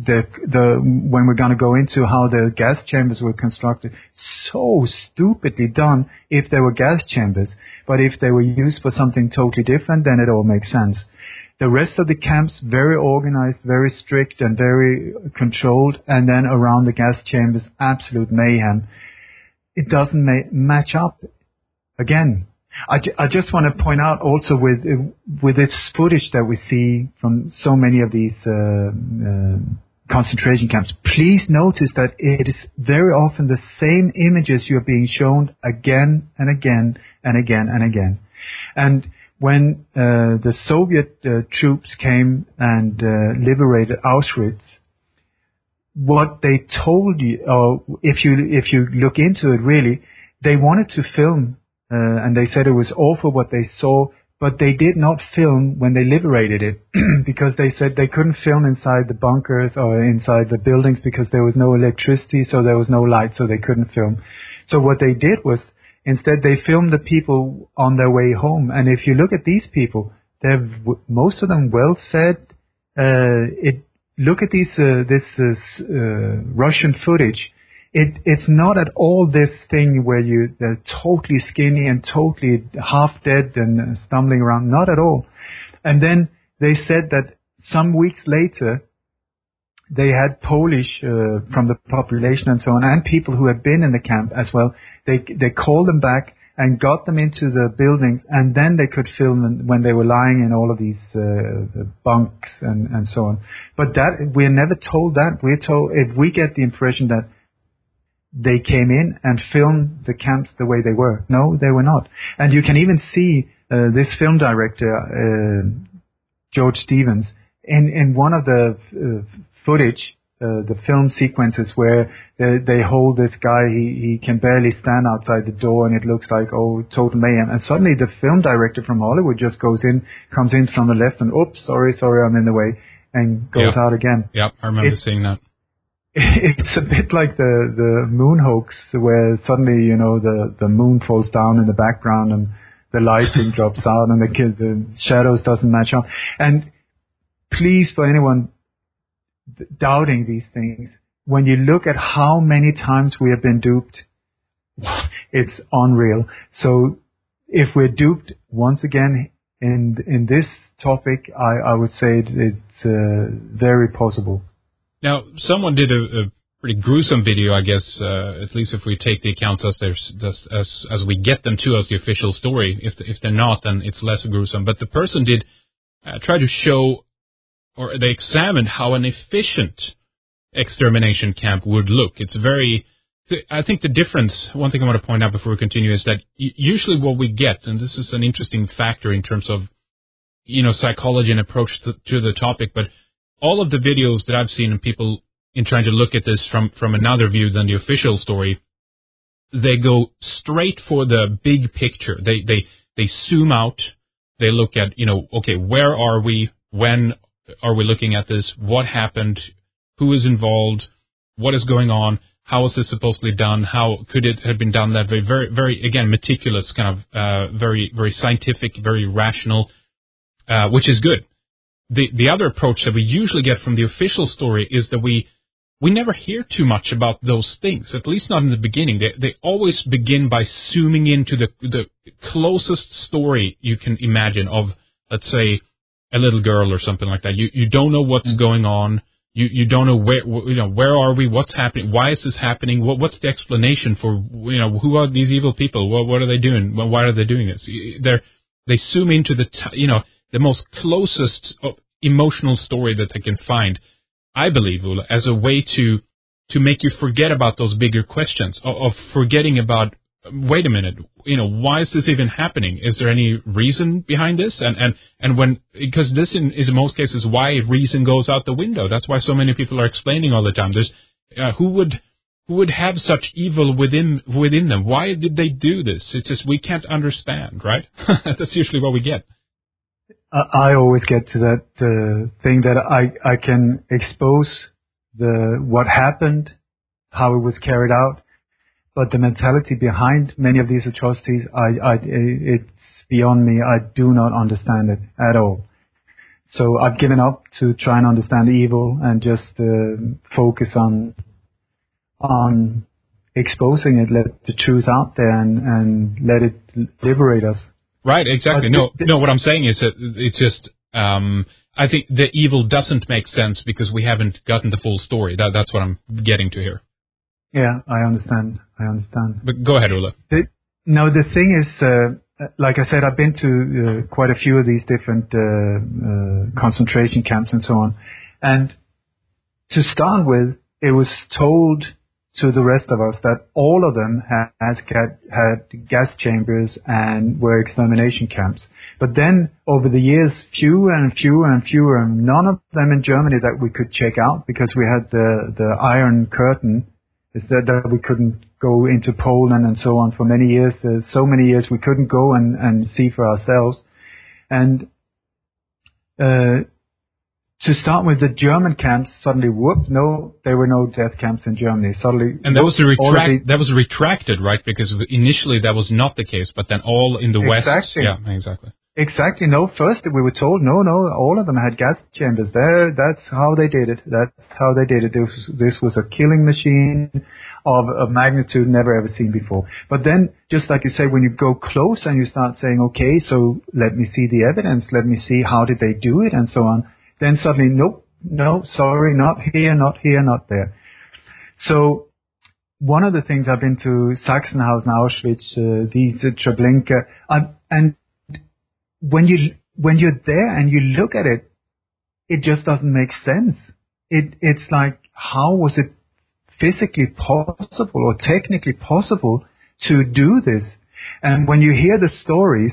when we're going to go into how the gas chambers were constructed, so stupidly done if they were gas chambers. But if they were used for something totally different, then it all makes sense. The rest of the camps, very organized, very strict and very controlled, and then around the gas chambers, absolute mayhem. It doesn't match up. Again, I just want to point out also with this footage that we see from so many of these concentration camps, please notice that it is very often the same images you're being shown again and again and again and again. And when the Soviet troops came and liberated Auschwitz, what they told you, or if you look into it really, they wanted to film. And they said it was awful what they saw, but they did not film when they liberated it because they said they couldn't film inside the bunkers or inside the buildings because there was no electricity, so there was no light, so they couldn't film. So what they did was instead they filmed the people on their way home. And if you look at these people, they're most of them well fed. look at this Russian footage. It's not at all this thing where they're totally skinny and totally half dead and stumbling around. Not at all. And then they said that some weeks later, they had Polish from the population and so on, and people who had been in the camp as well. They called them back and got them into the buildings, and then they could film them when they were lying in all of these bunks and so on. But that we're never told that. We're told, if we get the impression that they came in and filmed the camps the way they were. No, they were not. And you can even see this film director, George Stevens, in one of the footage, the film sequences where they hold this guy, he can barely stand outside the door, and it looks like, total mayhem. And suddenly the film director from Hollywood just comes in from the left and, oops, sorry, I'm in the way, and goes out again. Yep, I remember seeing that. It's a bit like the moon hoax, where suddenly, the moon falls down in the background and the lighting drops out and the shadows doesn't match up. And please, for anyone doubting these things, when you look at how many times we have been duped, it's unreal. So if we're duped once again in this topic, I would say it's very possible. Now, someone did a pretty gruesome video, I guess, at least if we take the accounts as we get them to us, the official story. If they're not, then it's less gruesome. But the person did try to show, or they examined how an efficient extermination camp would look. It's very, I think the difference, one thing I want to point out before we continue, is that usually what we get, and this is an interesting factor in terms of, psychology and approach to the topic, but all of the videos that I've seen of people in trying to look at this from another view than the official story, they go straight for the big picture. They zoom out. They look at, okay, where are we? When are we looking at this? What happened? Who is involved? What is going on? How is this supposedly done? How could it have been done that way? Very, very, again, meticulous, kind of very, very scientific, very rational, which is good. The other approach that we usually get from the official story is that we never hear too much about those things, at least not in the beginning. They always begin by zooming into the closest story you can imagine of, let's say, a little girl or something like that. You don't know what's going on. You don't know where are we, what's happening, why is this happening, what's the explanation for, who are these evil people, what are they doing, why are they doing this? They zoom into the most closest emotional story that they can find, I believe, Ola, as a way to make you forget about those bigger questions, of forgetting about, wait a minute, why is this even happening? Is there any reason behind this? And because this is in most cases why reason goes out the window. That's why so many people are explaining all the time. There's who would have such evil within them? Why did they do this? It's just we can't understand, right? That's usually what we get. I always get to that thing that I can expose what happened, how it was carried out, but the mentality behind many of these atrocities, it's beyond me. I do not understand it at all. So I've given up to try and understand evil and just focus on exposing it, let the truth out there and let it liberate us. Right, exactly. No, what I'm saying is that it's just, I think the evil doesn't make sense because we haven't gotten the full story. That's what I'm getting to here. Yeah, I understand. But go ahead, Ola. The thing is, like I said, I've been to quite a few of these different concentration camps and so on. And to start with, it was told to the rest of us that all of them had gas chambers and were extermination camps. But then over the years, fewer and fewer, and none of them in Germany that we could check out because we had the Iron Curtain, is that we couldn't go into Poland and so on for many years. So many years we couldn't go and see for ourselves. And to start with, the German camps suddenly, there were no death camps in Germany. Suddenly, and that was retracted, right? Because initially that was not the case, but then all in the West. Exactly. Yeah, exactly. Exactly. No, first we were told, no, all of them had gas chambers there. That's how they did it. This was a killing machine of a magnitude never ever seen before. But then, just like you say, when you go close and you start saying, okay, so let me see the evidence, let me see how did they do it and so on, then suddenly, nope, no, sorry, not here, not there. So, one of the things I've been to Sachsenhausen, Auschwitz, these Treblinka, and when you're there and you look at it, it just doesn't make sense. It's like, how was it physically possible or technically possible to do this? And when you hear the stories,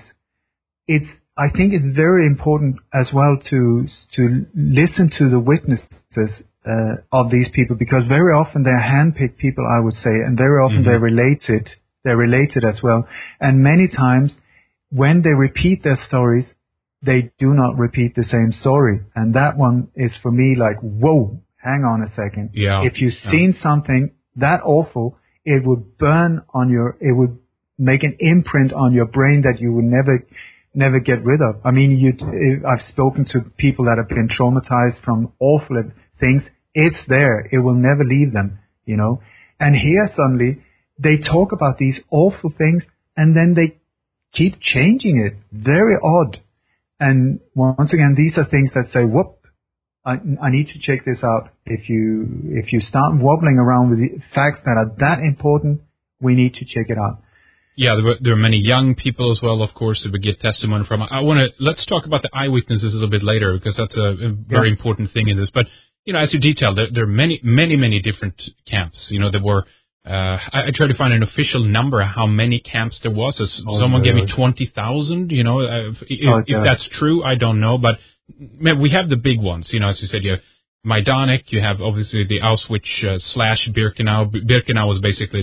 I think it's very important as well to listen to the witnesses of these people, because very often they're handpicked people, I would say, and very often they're related as well. And many times when they repeat their stories, they do not repeat the same story. And that one is for me like, whoa, hang on a second. Yeah. If you've seen something that awful, it would it would make an imprint on your brain that you would never get rid of. I mean, I've spoken to people that have been traumatized from awful things. It's there. It will never leave them, you know. And here suddenly they talk about these awful things and then they keep changing it. Very odd. And once again, these are things that say, whoop, I need to check this out. If you start wobbling around with the facts that are that important, we need to check it out. Yeah, there are many young people as well, of course, that we get testimony from. Let's talk about the eyewitnesses a little bit later, because that's a very important thing in this. But, you know, as you detailed, there are many different camps. You know, there were, I tried to find an official number, how many camps there was. Someone gave me 20,000, you know, if that's true, I don't know. But we have the big ones, you know, as you said, you have Majdanek, you have obviously the Auschwitz / Birkenau. Birkenau was basically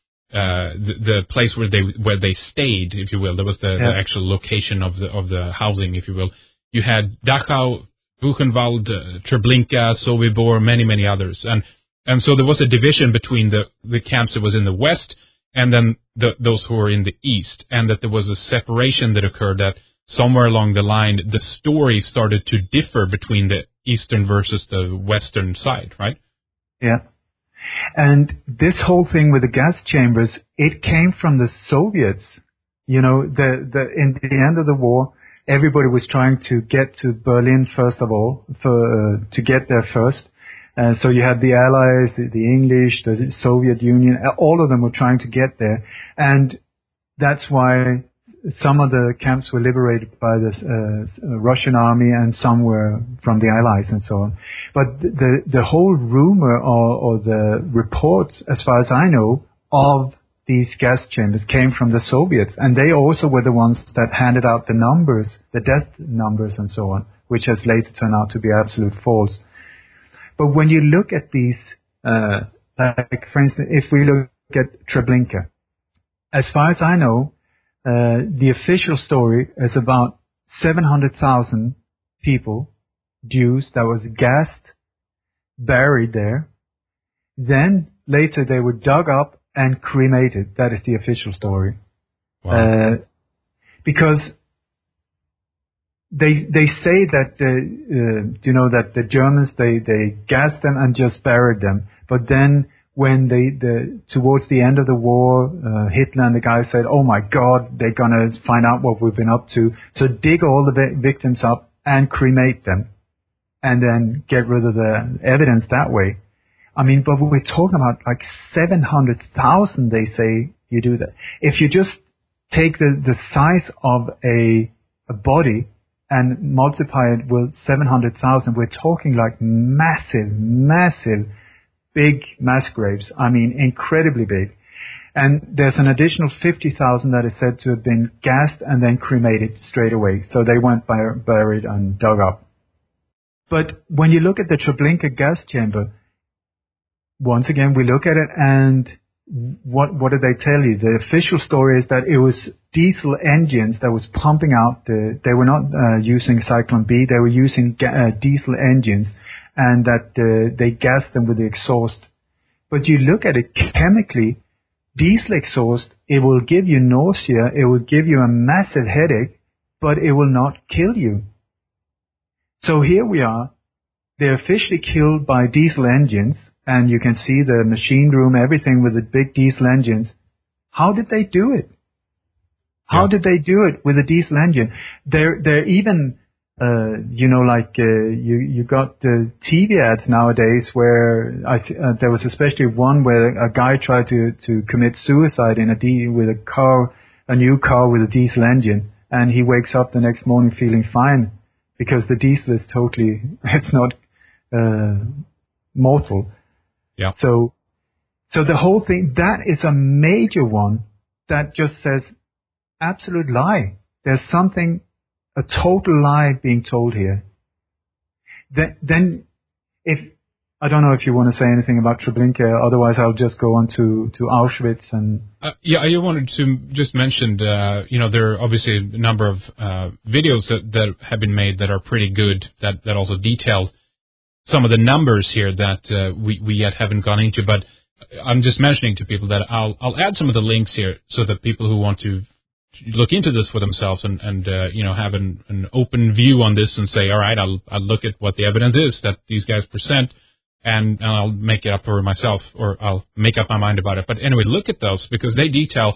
the place where they stayed, if you will. There was the actual location of the housing, if you will. You had Dachau, Buchenwald, Treblinka, Sobibor, many others. And so there was a division between the camps that was in the west and then those who were in the east, and that there was a separation that occurred, that somewhere along the line the story started to differ between the eastern versus the western side, right? Yeah. And this whole thing with the gas chambers, it came from the Soviets. You know, in the end of the war, everybody was trying to get to Berlin first of all, to get there first. So you had the Allies, the English, the Soviet Union, all of them were trying to get there. And that's why some of the camps were liberated by the Russian army and some were from the Allies and so on. But the whole rumor or the reports, as far as I know, of these gas chambers came from the Soviets. And they also were the ones that handed out the numbers, the death numbers and so on, which has later turned out to be absolute false. But when you look at these, like for instance, if we look at Treblinka, as far as I know, the official story is about 700,000 people, Jews, that was gassed, buried there. Then later they were dug up and cremated. That is the official story. Wow. Because they say that that the Germans they gassed them and just buried them, but then when towards the end of the war, Hitler and the guys said, "Oh my God, they're gonna find out what we've been up to, so dig all the victims up and cremate them, and then get rid of the evidence that way." I mean, but we're talking about like 700,000. They say you do that. If you just take the size of a body and multiply it with 700,000, we're talking like massive, big mass graves. I mean, incredibly big. And there's an additional 50,000 that is said to have been gassed and then cremated straight away. So they weren't buried and dug up. But when you look at the Treblinka gas chamber, once again, we look at it and what did they tell you? The official story is that it was diesel engines that was pumping out they were not using Zyklon B, they were using diesel engines, and that they gassed them with the exhaust. But you look at it chemically, diesel exhaust, it will give you nausea, it will give you a massive headache, but it will not kill you. So here we are. They're officially killed by diesel engines, and you can see the machine room, everything with the big diesel engines. How did they do it? How did they do it with a diesel engine? They're even, you got the TV ads nowadays where there was especially one where a guy tried to commit suicide in a new car with a diesel engine, and he wakes up the next morning feeling fine because the diesel is it's not mortal. Yeah. So the whole thing, that is a major one that just says absolute lie. There's a total lie being told here. Then I don't know if you want to say anything about Treblinka, otherwise I'll just go on to Auschwitz and... I wanted to just mention, there are obviously a number of videos that have been made that are pretty good, that also detail some of the numbers here that we yet haven't gone into, but I'm just mentioning to people that I'll add some of the links here so that people who want to look into this for themselves and have an open view on this and say, all right, I'll look at what the evidence is that these guys present, and I'll make it up for myself, or I'll make up my mind about it. But anyway, look at those, because they detail,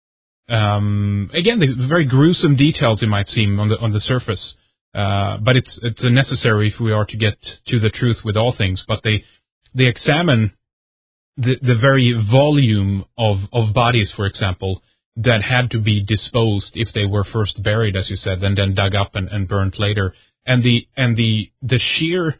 again, the very gruesome details it might seem on the surface. But it's necessary if we are to get to the truth with all things. But they examine the very volume of bodies, for example, that had to be disposed if they were first buried, as you said, and then dug up and burnt later, and the sheer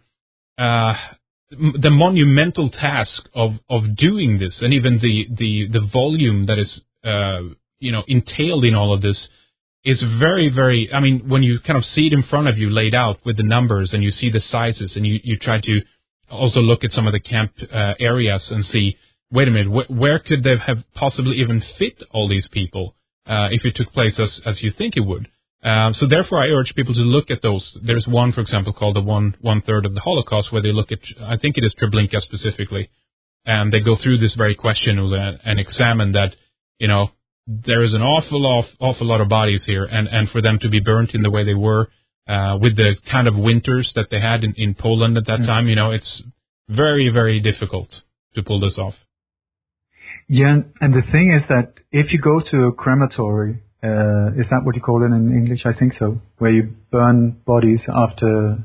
the monumental task of doing this, and even the volume that is entailed in all of this is very, very, I mean, when you kind of see it in front of you laid out with the numbers and you see the sizes, and you try to also look at some of the camp areas and see, wait a minute, where could they have possibly even fit all these people if it took place as you think it would? So therefore I urge people to look at those. There's one, for example, called the one third of the Holocaust, where they look at, I think it is Treblinka specifically, and they go through this very question and examine that, there is an awful lot of bodies here, and for them to be burnt in the way they were, with the kind of winters that they had in Poland at that time, it's very, very difficult to pull this off. Yeah, and the thing is that if you go to a crematory, is that what you call it in English? I think so, where you burn bodies after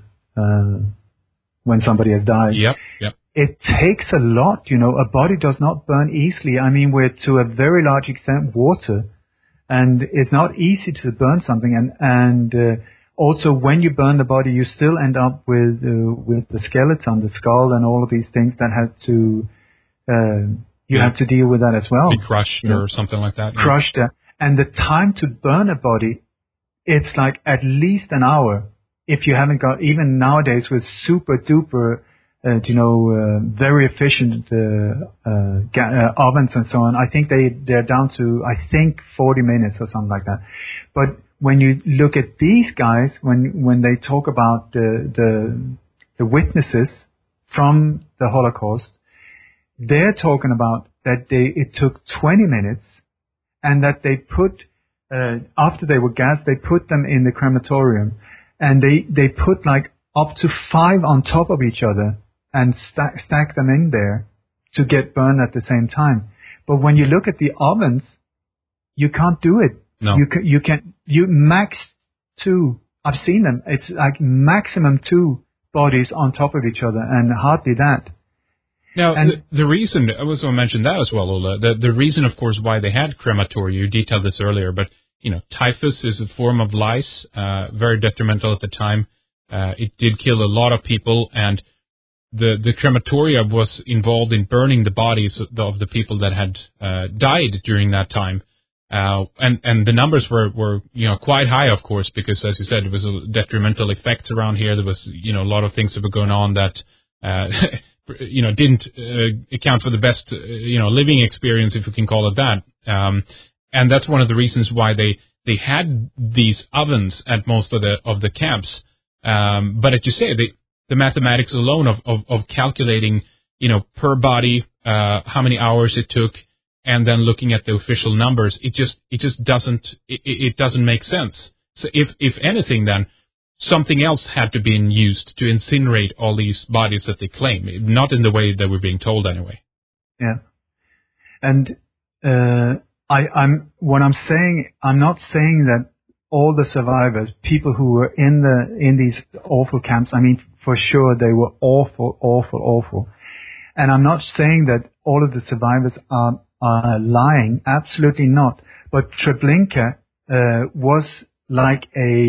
when somebody has died. Yep. It takes a lot, a body does not burn easily. I mean, we're to a very large extent water, and it's not easy to burn something. And also when you burn the body, you still end up with the skeleton, the skull, and all of these things that have to, you have to deal with that as well. Be crushed or something like that. Crushed. And the time to burn a body, it's like at least an hour. If you haven't got, even nowadays with super duper, very efficient ovens and so on. I think they're down to 40 minutes or something like that. But when you look at these guys, when they talk about the witnesses from the Holocaust, they're talking about that it took 20 minutes, and that they put after they were gassed, they put them in the crematorium, and they put like up to 5 on top of each other and stack them in there to get burned at the same time. But when you look at the ovens, you can't do it. No. You max 2. I've seen them. It's like maximum 2 bodies on top of each other, and hardly that. Now, the reason, I was going to mention that as well, Ola, the reason, of course, why they had crematoria, you detailed this earlier, but, typhus is a form of lice, very detrimental at the time. It did kill a lot of people, and the crematoria was involved in burning the bodies of the people that had died during that time. And the numbers were quite high, of course, because, as you said, it was a detrimental effects around here. There was, a lot of things that were going on that, didn't account for the best, living experience, if we can call it that. And that's one of the reasons why they had these ovens at most of the camps. But as you say, the mathematics alone of calculating, per body, how many hours it took, and then looking at the official numbers, it just doesn't make sense. So if anything, then something else had to be used to incinerate all these bodies that they claim, not in the way that we're being told anyway. Yeah. And I'm not saying that all the survivors, people who were in these awful camps, I mean, for sure they were awful. And I'm not saying that all of the survivors are lying. Absolutely not. But Treblinka was like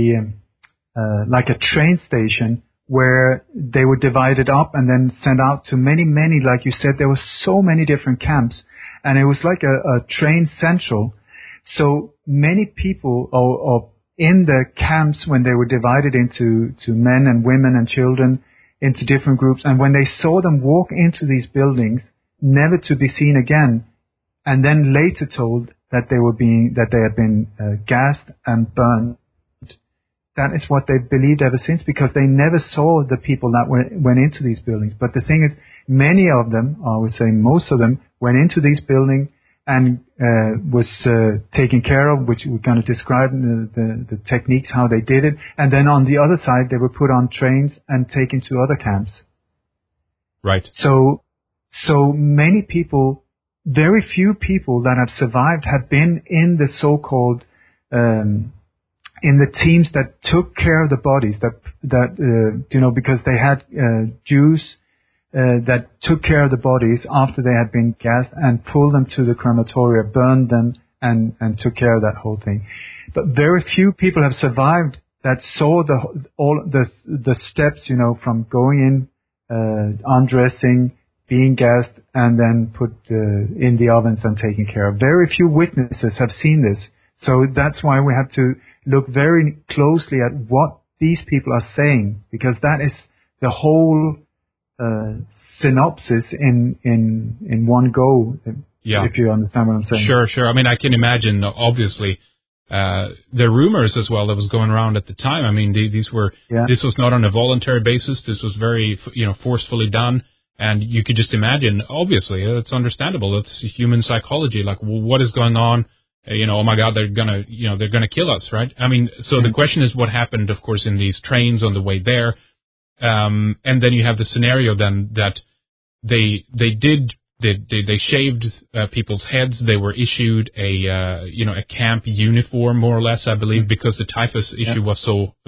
a train station where they were divided up and then sent out to many, like you said, there were so many different camps, and it was like a train central. So many people or in the camps, when they were divided into men and women and children into different groups, and when they saw them walk into these buildings, never to be seen again, and then later told that they had been gassed and burned. That is what they believed ever since, because they never saw the people that went into these buildings. But the thing is, many of them, I would say most of them, went into these buildings and was taken care of, which we're going to describe the techniques, how they did it. And then on the other side, they were put on trains and taken to other camps. Right. So many people, very few people that have survived have been in the so-called in the teams that took care of the bodies, because they had Jews that took care of the bodies after they had been gassed and pulled them to the crematoria, burned them, and took care of that whole thing. But very few people have survived that saw all the steps, from going in, undressing, being gassed, and then put in the ovens and taken care of. Very few witnesses have seen this. So that's why we have to look very closely at what these people are saying, because that is the whole synopsis in one go. Yeah. If you understand what I'm saying. Sure. I mean, I can imagine, obviously, the rumors as well that was going around at the time. I mean, this was not on a voluntary basis. This was very, forcefully done. And you could just imagine, obviously, it's understandable. It's human psychology. Like, well, what is going on? Oh my God, they're gonna kill us, right? I mean, so the question is what happened, of course, in these trains on the way there. And then you have the scenario then that they shaved people's heads. They were issued a camp uniform, more or less, I believe, because the typhus issue was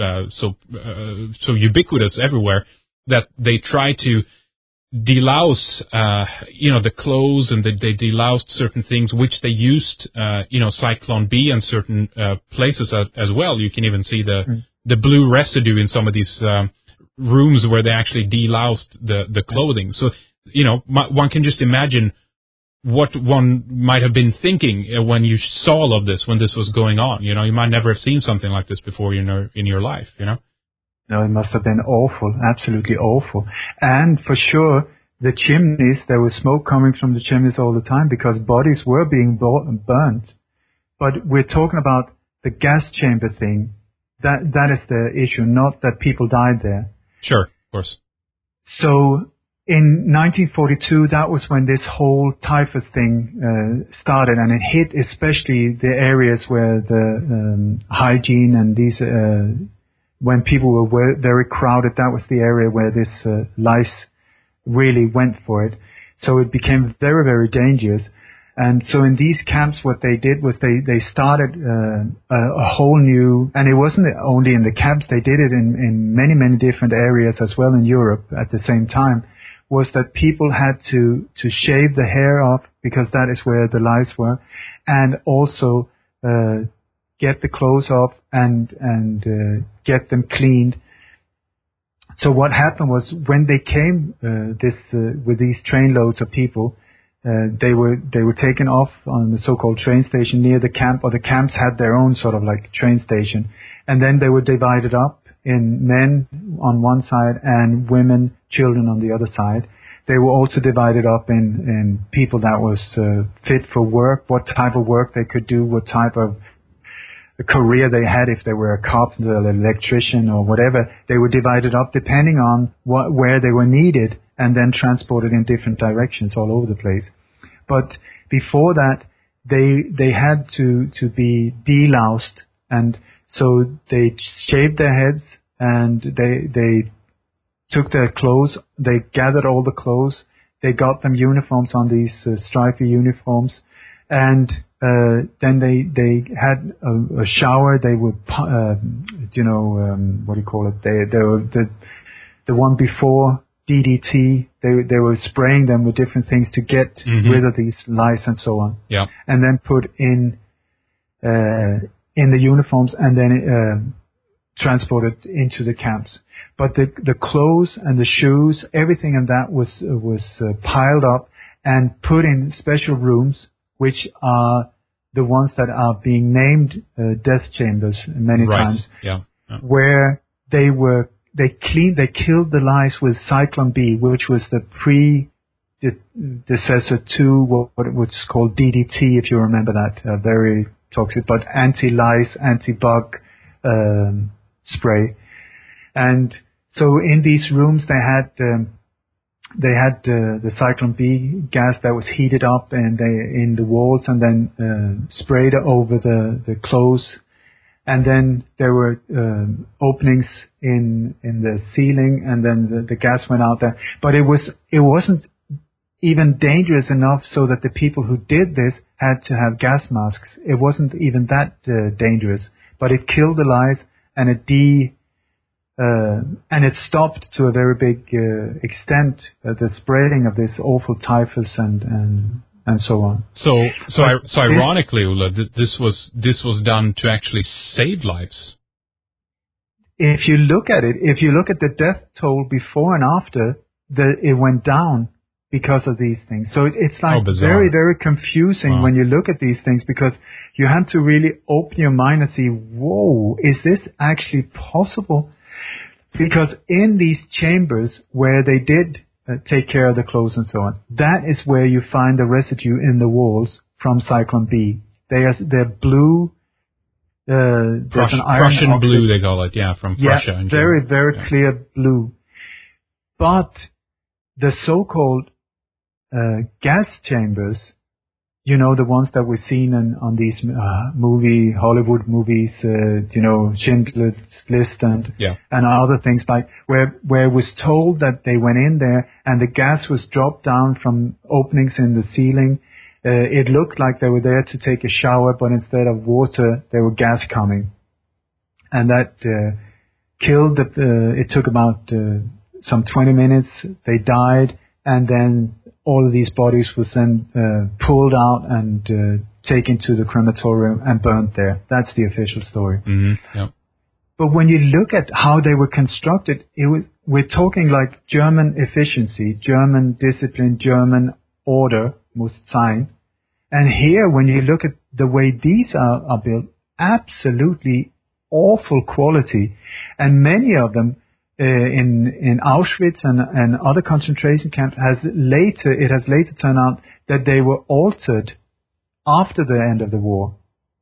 so ubiquitous everywhere that they tried to delouse, the clothes, and they deloused certain things, which they used, Cyclone B in certain places as well. You can even see the blue residue in some of these rooms where they actually deloused the clothing. So, one can just imagine what one might have been thinking when you saw all of this, when this was going on. You might never have seen something like this before in your life, No, it must have been awful, absolutely awful. And for sure, the chimneys, there was smoke coming from the chimneys all the time because bodies were being burnt. But we're talking about the gas chamber thing. That is the issue, not that people died there. Sure, of course. So in 1942, that was when this whole typhus thing started, and it hit especially the areas where the hygiene and these... when people were very crowded, that was the area where this lice really went for it. So it became very, very dangerous. And so in these camps, what they did was they started a whole new, and it wasn't only in the camps, they did it in many, many different areas as well in Europe at the same time, was that people had to shave the hair off because that is where the lice were, and also get the clothes off and get them cleaned. So what happened was when they came with these trainloads of people, they were taken off on the so-called train station near the camp, or the camps had their own sort of like train station, and then they were divided up in men on one side and women, children on the other side. They were also divided up in people that was fit for work, what type of work they could do, what type of career they had, if they were a carpenter, an electrician, or whatever. They were divided up depending on where they were needed, and then transported in different directions all over the place. But before that, they had to be deloused, and So they shaved their heads and they took their clothes. They gathered all the clothes. They got them uniforms on these stripy uniforms, and then they had a shower. They would, what do you call it? They were the one before DDT. They were spraying them with different things to get rid of these lice and so on. Yeah. And then put in the uniforms and then transported into the camps. But the clothes and the shoes, everything and that was piled up and put in special rooms, which are the ones that are being named death chambers many times. Yeah. Where they killed the lice with Cyclone B, which was the predecessor to what was called DDT, if you remember that, very toxic, but anti-lice, anti-bug spray. And so in these rooms they had the Cyclone B gas that was heated up and in the walls and then sprayed over the clothes. And then there were openings in the ceiling, and then the gas went out there. But it wasn't even dangerous enough so that the people who did this had to have gas masks. It wasn't even that dangerous, but it killed the lice, and it stopped to a very big extent the spreading of this awful typhus and so on. So ironically, Ulla, this was done to actually save lives. If you look at the death toll before and after, it went down because of these things. So it's like very, very confusing when you look at these things, because you have to really open your mind and see, whoa, is this actually possible? Because in these chambers where they did take care of the clothes and so on, that is where you find the residue in the walls from Cyclone B. They're blue. There's an iron Prussian oxide. blue, they call it, from Prussia. Yeah, very, very clear blue. But the so-called gas chambers, the ones that we've seen on these Hollywood movies, Schindler's List and other things, like where it was told that they went in there and the gas was dropped down from openings in the ceiling. It looked like they were there to take a shower, but instead of water, there were gas coming. And that killed it took about some 20 minutes. They died, and then all of these bodies was then pulled out and taken to the crematorium and burnt there. That's the official story. Mm-hmm. Yep. But when you look at how they were constructed, we're talking like German efficiency, German discipline, German order, muss sein. And here, when you look at the way these are built, absolutely awful quality. And many of them in Auschwitz and other concentration camps it has later turned out that they were altered after the end of the war.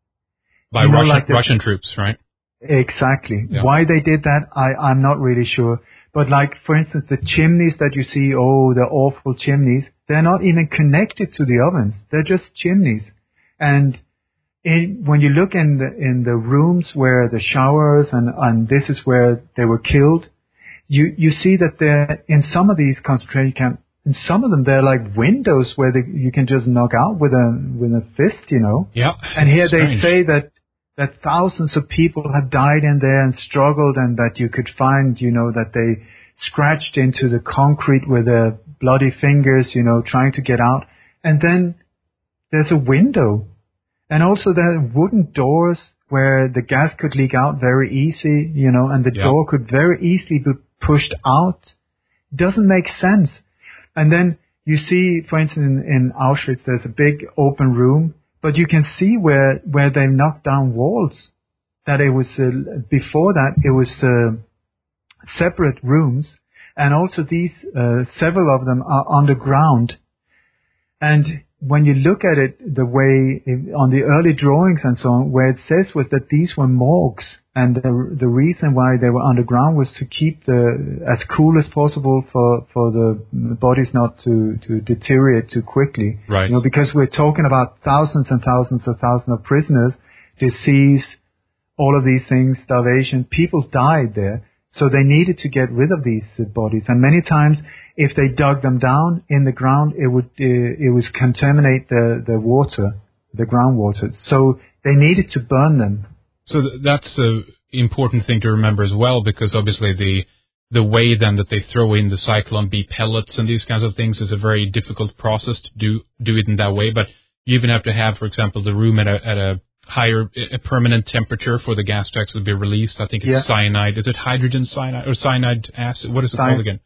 By Russian troops, right? Exactly. Yeah. Why they did that, I'm not really sure. But like, for instance, the chimneys that you see, the awful chimneys, they're not even connected to the ovens. They're just chimneys. And when you look in the rooms where the showers and this is where they were killed, you see that there in some of these concentration camps, in some of them they're like windows where you can just knock out with a fist, Yeah. And here strange. they say that thousands of people have died in there and struggled, and that you could find, that they scratched into the concrete with their bloody fingers, trying to get out. And then there's a window. And also there are wooden doors where the gas could leak out very easy, and the door could very easily be pushed out. Doesn't make sense. And then you see, for instance, in Auschwitz, there's a big open room, but you can see where they knocked down walls. That it was, before that, it was separate rooms. And also these, several of them are underground. And when you look at it, the way on the early drawings and so on, where it says was that these were morgues, and the reason why they were underground was to keep as cool as possible for the bodies not to deteriorate too quickly. Right. Because we're talking about thousands and thousands of prisoners, deceased, all of these things, starvation. People died there, so they needed to get rid of these bodies. And many times, if they dug them down in the ground, it would contaminate the water, the groundwater. So they needed to burn them. So that's an important thing to remember as well, because obviously the way then that they throw in the Cyclone B pellets and these kinds of things is a very difficult process to do it in that way. But you even have to have, for example, the room at a higher, a permanent temperature for the gas to actually be released. I think it's cyanide. Is it hydrogen cyanide or cyanide acid? What is it called again?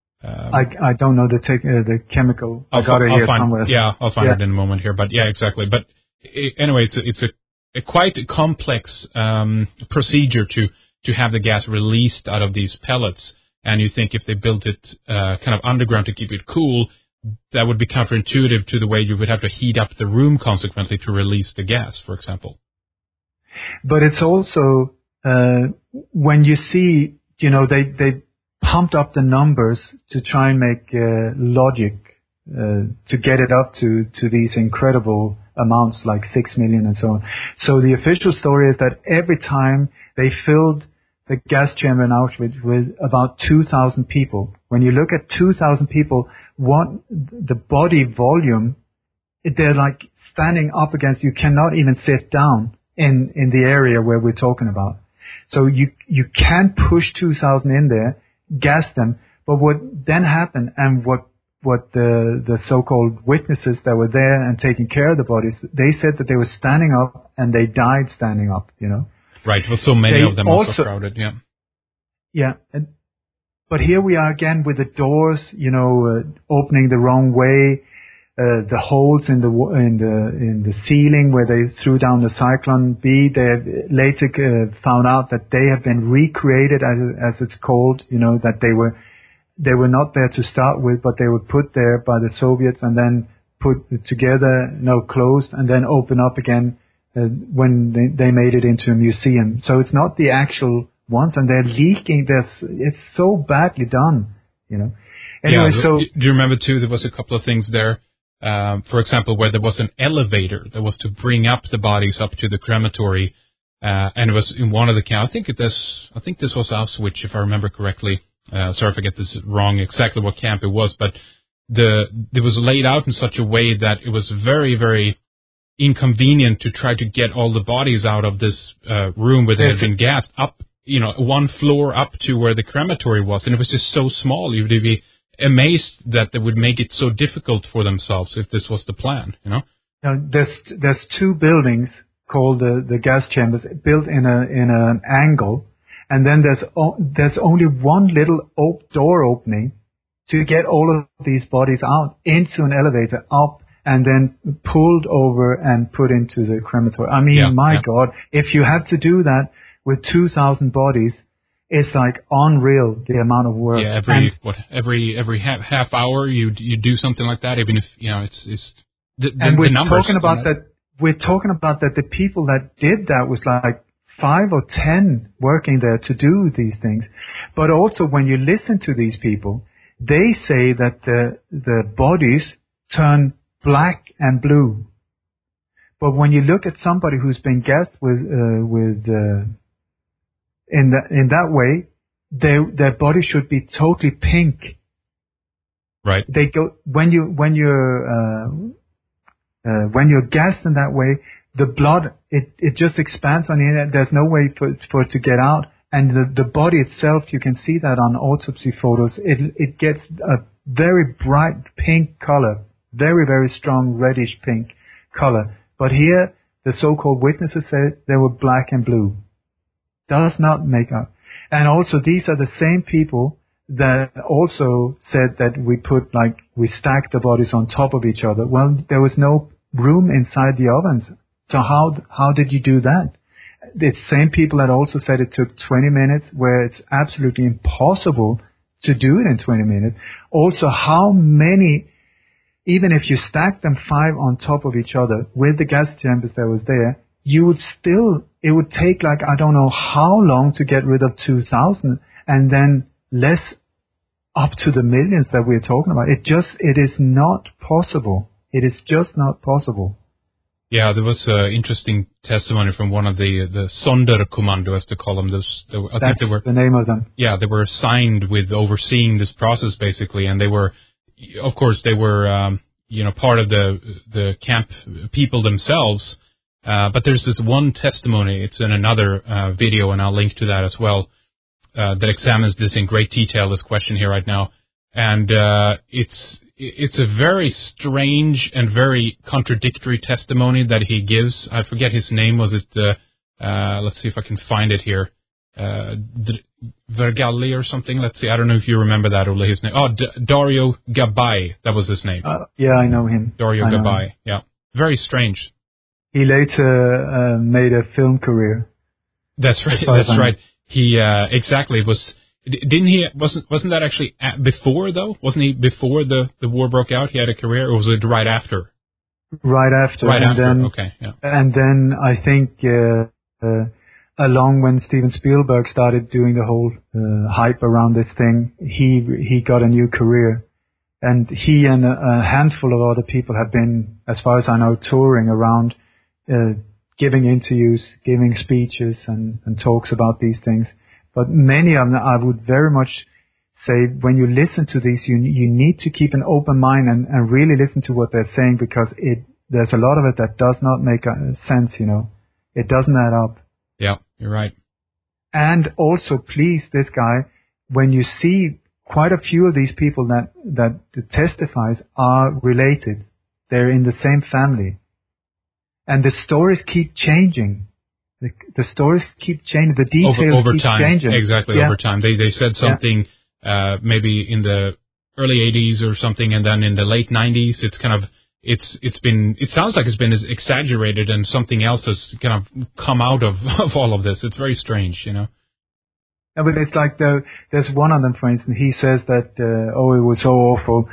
I don't know the chemical. I got it here somewhere. Yeah, I'll find it in a moment here. But yeah, exactly. But anyway, it's a quite complex procedure to have the gas released out of these pellets. And you think if they built it kind of underground to keep it cool, that would be counterintuitive to the way you would have to heat up the room consequently to release the gas, for example. But it's also, when you see, they pumped up the numbers to try and make logic to get it up to these incredible amounts like 6 million and so on. So the official story is that every time they filled the gas chamber in Auschwitz with about 2,000 people. When you look at 2,000 people, the body volume, they're like standing up against, you cannot even sit down in the area where we're talking about. So you can push 2,000 in there, gas them, but what then happened and what the so-called witnesses that were there and taking care of the bodies, they said that they were standing up and they died standing up, Right, well, so many of them also crowded, yeah. Yeah, but here we are again with the doors, opening the wrong way, the holes in the ceiling where they threw down the Cyclone B. They later found out that they have been recreated, as it's called, that they were not there to start with, but they were put there by the Soviets and then put together, closed, and then open up again when they made it into a museum. So it's not the actual ones, and they're leaking. It's so badly done, Anyway, do you remember too? There was a couple of things there. For example, where there was an elevator that was to bring up the bodies up to the crematory, and it was in one of the camps. I think this was Auschwitz, if I remember correctly. Sorry if I get this wrong exactly what camp it was, but it was laid out in such a way that it was very, very inconvenient to try to get all the bodies out of this room where they had been gassed up, one floor up to where the crematory was, and it was just so small. You'd be amazed that they would make it so difficult for themselves if this was the plan, Now, there's two buildings called the gas chambers built in an angle, and then there's only one little door opening to get all of these bodies out into an elevator up and then pulled over and put into the crematory. I mean, God, if you had to do that with 2,000 bodies, it's like unreal, the amount of work. Yeah, every half hour you do something like that, even if, it's and we're the numbers. We're talking about that the people that did that was like 5 or 10 working there to do these things. But also when you listen to these people, they say that the bodies turn black and blue. But when you look at somebody who's been gassed in that way, their body should be totally pink. Right. They go when you're gassed in that way, the blood it just expands on the inside. There's no way for it to get out, and the body itself, you can see that on autopsy photos. It gets a very bright pink color. Very, very strong reddish pink color. But here, the so-called witnesses said they were black and blue. Does not make up. And also, these are the same people that also said that we stacked the bodies on top of each other. Well, there was no room inside the ovens. So how did you do that? The same people that also said it took 20 minutes, where it's absolutely impossible to do it in 20 minutes. Also, how many... Even if you stack them 5 on top of each other with the gas chambers that was there, it would take like, I don't know how long to get rid of 2,000 and then less up to the millions that we're talking about. It is not possible. It is just not possible. Yeah, there was interesting testimony from one of the Sonderkommando, as they call them. I think they were the name of them. Yeah, they were assigned with overseeing this process basically, and they were, of course, part of the camp people themselves. But there's this one testimony. It's in another video, and I'll link to that as well. That examines this in great detail. This question here right now, and it's a very strange and very contradictory testimony that he gives. I forget his name. Was it? Let's see if I can find it here. Vergalli or something. Let's see. I don't know if you remember that, Ole, his name. Oh, Dario Gabay. That was his name. Yeah, I know him. Dario Gabay. Yeah. Very strange. He later made a film career. That's right. That's right. He exactly was. Didn't he? Wasn't that actually before though? Wasn't he before the war broke out? He had a career, or was it right after? Right after. Right after. Then, okay. Yeah. And then I think along when Steven Spielberg started doing the whole hype around this thing, he got a new career, and he and a handful of other people have been, as far as I know, touring around, giving interviews, giving speeches, and talks about these things. But many of them, I would very much say, when you listen to these, you need to keep an open mind and really listen to what they're saying, because there's a lot of it that does not make sense, It doesn't add up. Yeah, you're right. And also, please, this guy, when you see quite a few of these people that testifies are related, they're in the same family. And the stories keep changing. The stories keep changing. The details over keep time. changing. Exactly, over time. They said something maybe in the early 80s or something, and then in the late 90s, it's kind of it sounds like it's been exaggerated, and something else has kind of come out of all of this. It's very strange, Yeah, but it's like there's one of them, for instance. He says that it was so awful.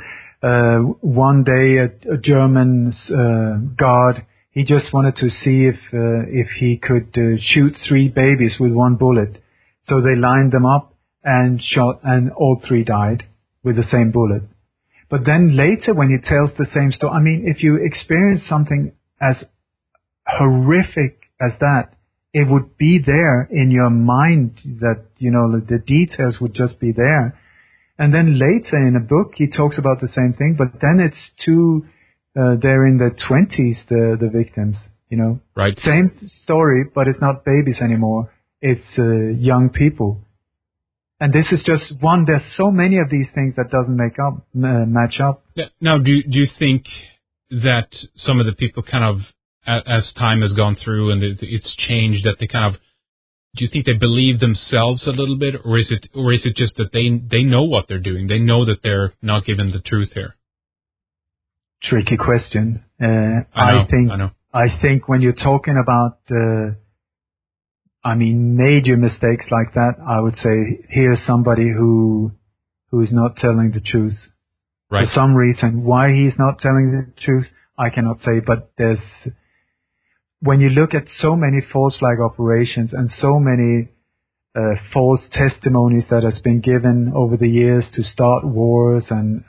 One day a German guard. He just wanted to see if he could shoot 3 babies with 1 bullet. So they lined them up and shot, and all 3 died with the same bullet. But then later, when he tells the same story, I mean, if you experience something as horrific as that, it would be there in your mind that, the details would just be there. And then later in a book, he talks about the same thing, but then it's they're in their 20s, the victims, Right. Same story, but it's not babies anymore. It's young people. And this is just one. There's so many of these things that doesn't match up. Now, do you think that some of the people kind of, as time has gone through and it's changed, that they kind of, do you think they believe themselves a little bit, or is it just that they know what they're doing? They know that they're not given the truth here. Tricky question. I know. I think when you're talking about, major mistakes like that, I would say here's somebody who is not telling the truth. Right. For some reason, why he's not telling the truth, I cannot say. But when you look at so many false flag operations and so many false testimonies that has been given over the years to start wars and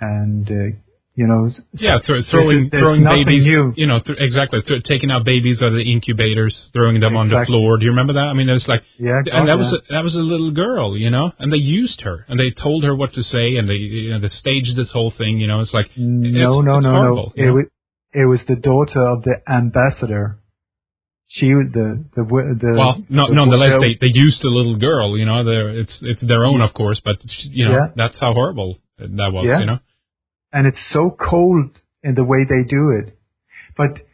throwing babies, new. Exactly, taking out babies out of the incubators, throwing them on the floor. Do you remember that? I mean, it's like, and that was a little girl, and they used her, and they told her what to say, and they staged this whole thing, it's like, no. Horrible, it was the daughter of the ambassador. She was nonetheless, they used the little girl, it's their own, of course, but that's how horrible that was, And it's so cold in the way they do it. But,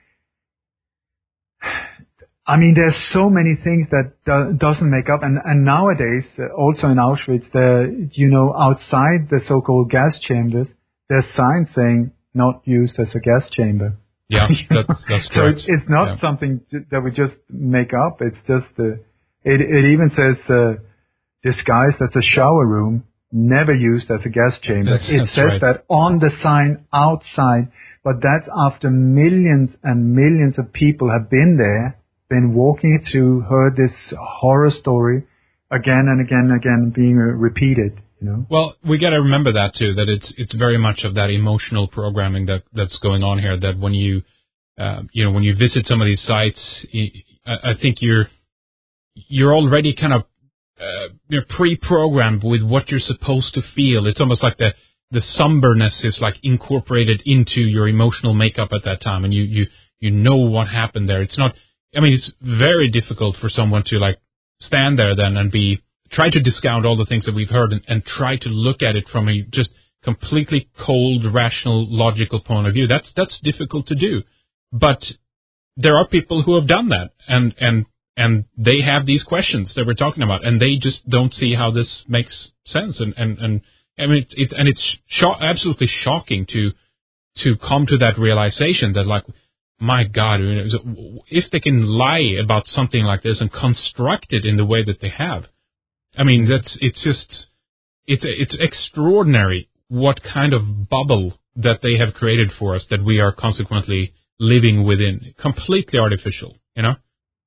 there's so many things that doesn't make up. And nowadays, also in Auschwitz, outside the so-called gas chambers, there's signs saying not used as a gas chamber. Yeah, that's correct. So it's not something that we just make up. It's just, it even says, disguised as a shower room, never used as a gas chamber. It says that on the sign outside, but that's after millions and millions of people have been there, been walking through, heard this horror story again and again and again being repeated. Well, we got to remember that too, that it's very much of that emotional programming that's going on here. That when you when you visit some of these sites, I think you're already kind of you're pre-programmed with what you're supposed to feel. It's almost like the somberness is like incorporated into your emotional makeup at that time, and you know what happened there. It's not. I mean, it's very difficult for someone to like stand there then and try to discount all the things that we've heard and try to look at it from a just completely cold, rational, logical point of view. That's difficult to do. But there are people who have done that, and they have these questions that we're talking about, and they just don't see how this makes sense. And I mean, it's absolutely shocking to come to that realization that, like, my God, if they can lie about something like this and construct it in the way that they have, I mean, it's extraordinary what kind of bubble that they have created for us that we are consequently living within. Completely artificial, you know?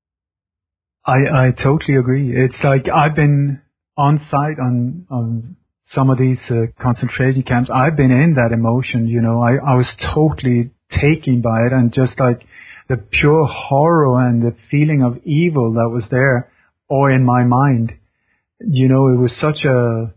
I totally agree. It's like I've been on site on some of these concentration camps. I've been in that emotion, you know. I was totally taken by it, and just like the pure horror and the feeling of evil that was there, or in my mind, you know, it was such a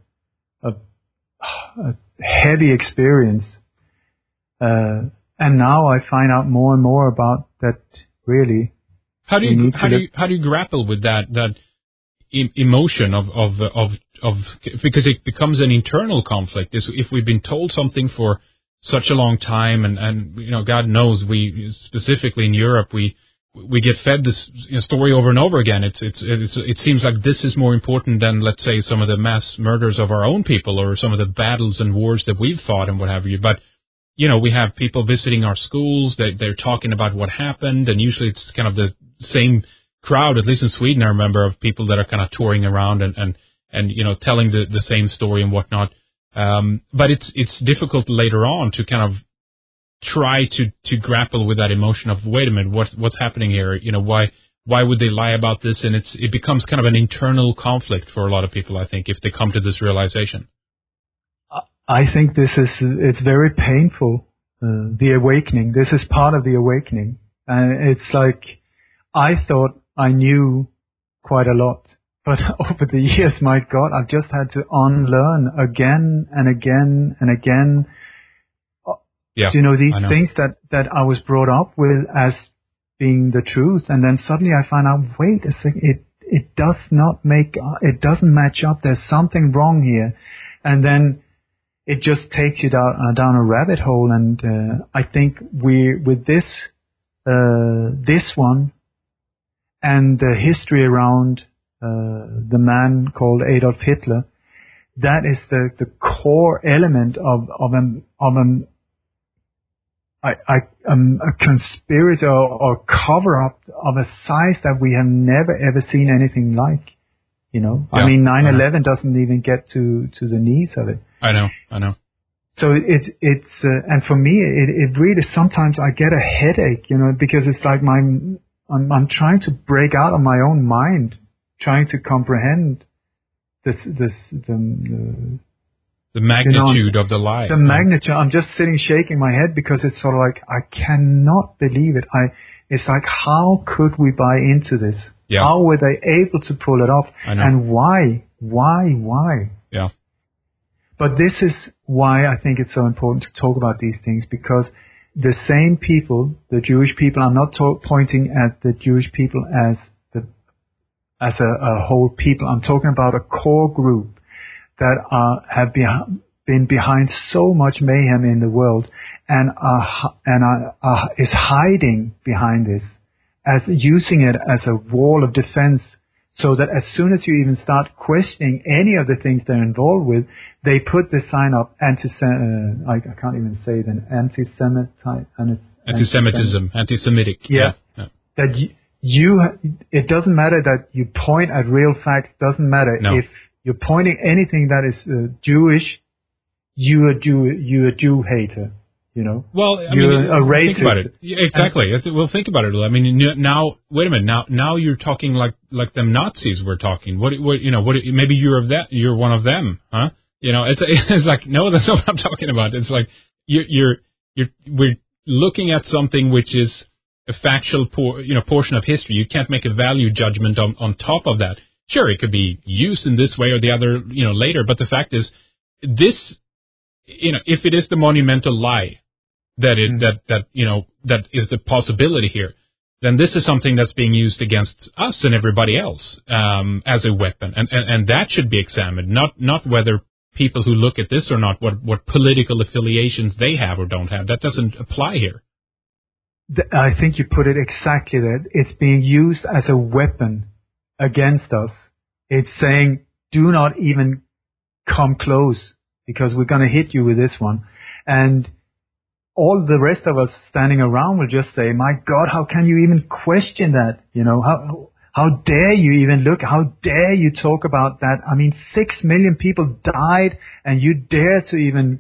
heavy experience. And now I find out more and more about that. Really, how do you grapple with that emotion of because it becomes an internal conflict. If we've been told something for such a long time, and you know, God knows, we specifically in Europe we get fed this story over and over again. It seems like this is more important than, let's say, some of the mass murders of our own people or some of the battles and wars that we've fought and what have you. But you know, we have people visiting our schools. They're talking about what happened, and usually it's kind of the same crowd. At least in Sweden, I remember, of people that are kind of touring around and you know, telling the same story and whatnot. But it's difficult later on to kind of try to grapple with that emotion of, wait a minute, what's happening here? You know, why would they lie about this? And it becomes kind of an internal conflict for a lot of people, I think, if they come to this realization. I think it's very painful, the awakening. This is part of the awakening. And it's like, I thought I knew quite a lot, but over the years, my God, I've just had to unlearn again and again and again. Yeah, you know, these things that I was brought up with as being the truth. And then suddenly I find out, wait a second, it doesn't match up. There's something wrong here. And then it just takes you down a rabbit hole. And I think with this one and the history around the man called Adolf Hitler, that is the core element of a conspiracy or cover up of a size that we have never ever seen anything like. You know, yeah, I mean, 9/11 doesn't even get to the knees of it. I know. So it's and for me, it really, sometimes I get a headache, you know, because it's like I'm trying to break out of my own mind, trying to comprehend the magnitude of the lie. The magnitude. I'm just sitting shaking my head because it's sort of like, I cannot believe it. It's like, how could we buy into this? Yeah. How were they able to pull it off? And why? Yeah. But this is why I think it's so important to talk about these things, because the same people, the Jewish people, I'm not pointing at the Jewish people as a whole people. I'm talking about a core group that have been behind so much mayhem in the world and is hiding behind this, as using it as a wall of defense, so that as soon as you even start questioning any of the things they're involved with, they put the sign up, I can't even say it, anti-Semitic. Yeah. That it doesn't matter that you point at real facts, doesn't matter. No. If you're pointing anything that is Jewish, you're a Jew hater. You know, well, I mean, a racist. Think about it. Yeah, exactly. Well, think about it. I mean, now, wait a minute. Now you're talking like them Nazis were talking. What maybe you're one of them, huh? You know, it's like, no, that's not what I'm talking about. It's like we're looking at something which is factual portion of history. You can't make a value judgment on top of that. Sure, it could be used in this way or the other, later. But the fact is, this, if it is the monumental lie that is the possibility here, then this is something that's being used against us and everybody else as a weapon, and that should be examined. Not whether people who look at this or not, what political affiliations they have or don't have. That doesn't apply here. I think you put it exactly that. It's being used as a weapon against us. It's saying, do not even come close because we're going to hit you with this one. And all the rest of us standing around will just say, my God, how can you even question that? How dare you even look? How dare you talk about that? I mean, 6 million people died and you dare to even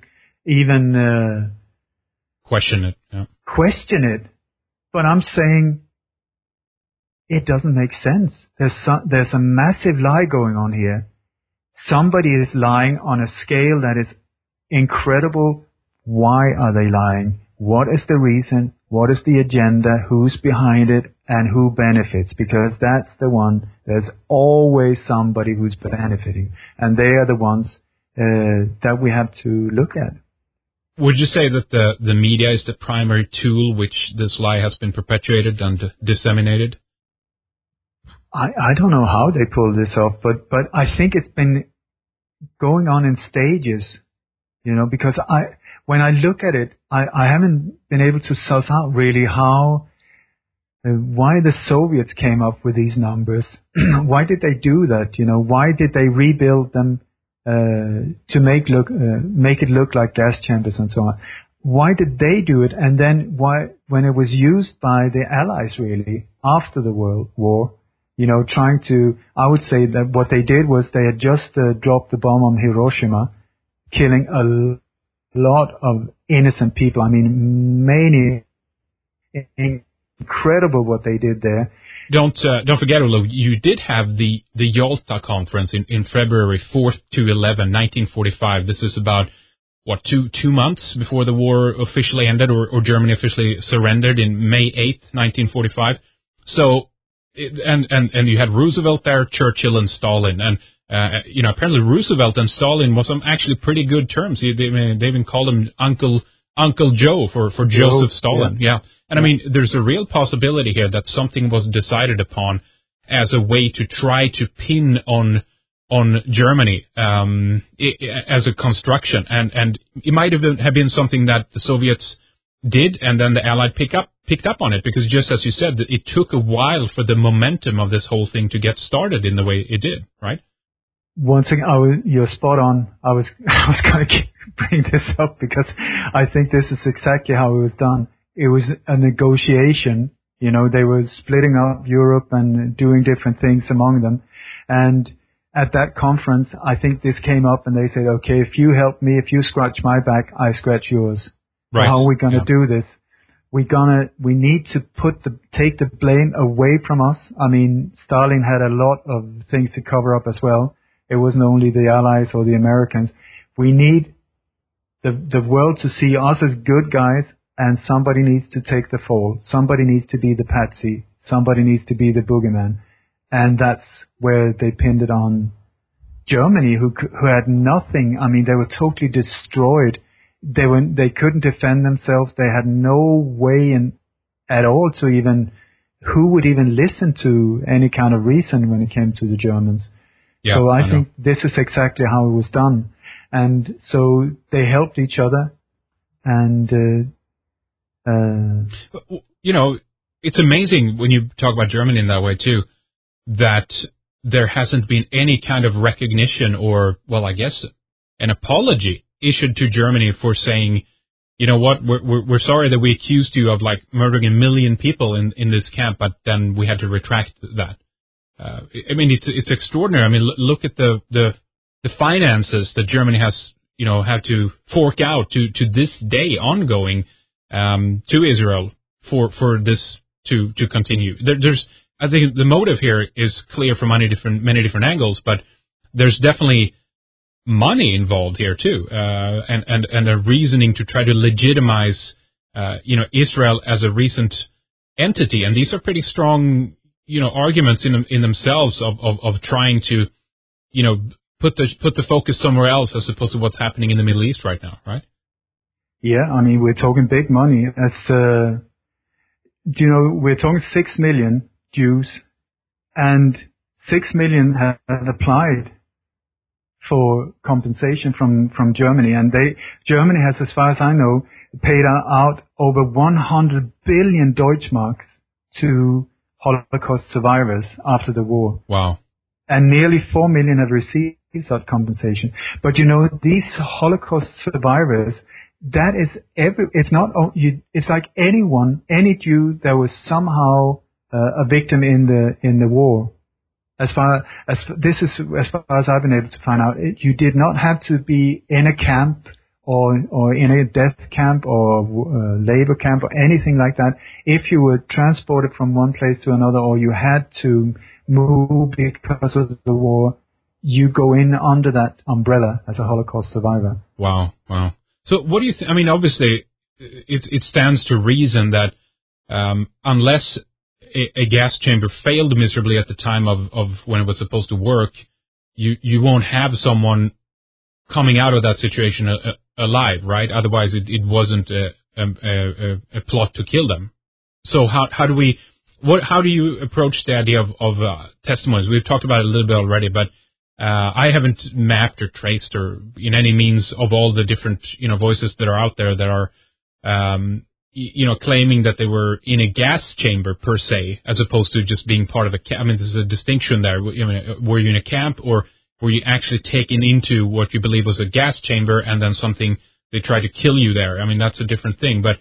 question it. Yeah. Question it. But I'm saying it doesn't make sense. There's a massive lie going on here. Somebody is lying on a scale that is incredible. Why are they lying? What is the reason? What is the agenda? Who's behind it? And who benefits? Because that's the one. There's always somebody who's benefiting. And they are the ones that we have to look at. Would you say that the media is the primary tool which this lie has been perpetuated and disseminated? I don't know how they pulled this off, but I think it's been going on in stages, because when I look at it, I haven't been able to suss out really why the Soviets came up with these numbers. Why did they do that? Why did they rebuild them to make it look like gas chambers and so on? Why did they do it? And then why, when it was used by the Allies really after the World War, trying to, I would say that what they did was they had just dropped the bomb on Hiroshima, killing a lot of innocent people. I mean, many, incredible what they did there. Don't forget, Olof, you did have the Yalta conference in February 4th to 11, 1945. This is about, 2 months before the war officially ended or Germany officially surrendered in May 8th, 1945. So, and you had Roosevelt there, Churchill and Stalin. And, apparently Roosevelt and Stalin was on actually pretty good terms. They even called him Uncle Joe for Joseph Stalin. Yeah. And I mean, there's a real possibility here that something was decided upon as a way to try to pin on Germany as a construction, and it might have been something that the Soviets did, and then the Allied picked up on it, because just as you said, it took a while for the momentum of this whole thing to get started in the way it did, right? One thing, you're spot on. I was going to bring this up because I think this is exactly how it was done. It was a negotiation. They were splitting up Europe and doing different things among them. And at that conference, I think this came up and they said, okay, if you help me, if you scratch my back, I scratch yours. Right. So how are we going to do this? We need to take the blame away from us. I mean, Stalin had a lot of things to cover up as well. It wasn't only the Allies or the Americans. We need the world to see us as good guys, and somebody needs to take the fall. Somebody needs to be the patsy. Somebody needs to be the boogeyman. And that's where they pinned it on Germany, who had nothing. I mean, they were totally destroyed. They couldn't defend themselves. They had no way at all to who would even listen to any kind of reason when it came to the Germans. Yeah, so I think this is exactly how it was done. And so they helped each other. And, it's amazing when you talk about Germany in that way too, that there hasn't been any kind of recognition or, well, I guess an apology issued to Germany for saying, you know what, we're sorry that we accused you of murdering 1 million people in this camp, but then we had to retract that. I mean, it's extraordinary. I mean, look at the finances that Germany has, had to fork out to this day ongoing, to Israel for this to continue. I think the motive here is clear from many different angles, but there's definitely money involved here too, and a reasoning to try to legitimize, Israel as a recent entity, and these are pretty strong, arguments in themselves of trying to, put the focus somewhere else as opposed to what's happening in the Middle East right now, right? Yeah, I mean, we're talking big money. We're talking 6 million Jews, and 6 million have applied for compensation from Germany, and Germany has, as far as I know, paid out over 100 billion Deutschmarks to Holocaust survivors after the war. Wow. And nearly 4 million have received that compensation. But these Holocaust survivors, that is it's like any Jew that was somehow a victim in the war. As far as I've been able to find out, you did not have to be in a camp or in a death camp or labor camp or anything like that. If you were transported from one place to another, or you had to move because of the war, you go in under that umbrella as a Holocaust survivor. Wow. So what do you think? I mean, obviously, it stands to reason that unless a gas chamber failed miserably at the time of when it was supposed to work, you won't have someone coming out of that situation alive, right? Otherwise, it wasn't a plot to kill them. So how do you approach the idea of testimonies? We've talked about it a little bit already, but I haven't mapped or traced or in any means of all the different voices that are out there that are claiming that they were in a gas chamber per se, as opposed to just being part of a camp. I mean, there's a distinction there. Were you in a camp, or were you actually taken into what you believe was a gas chamber and then they tried to kill you there? I mean, that's a different thing. But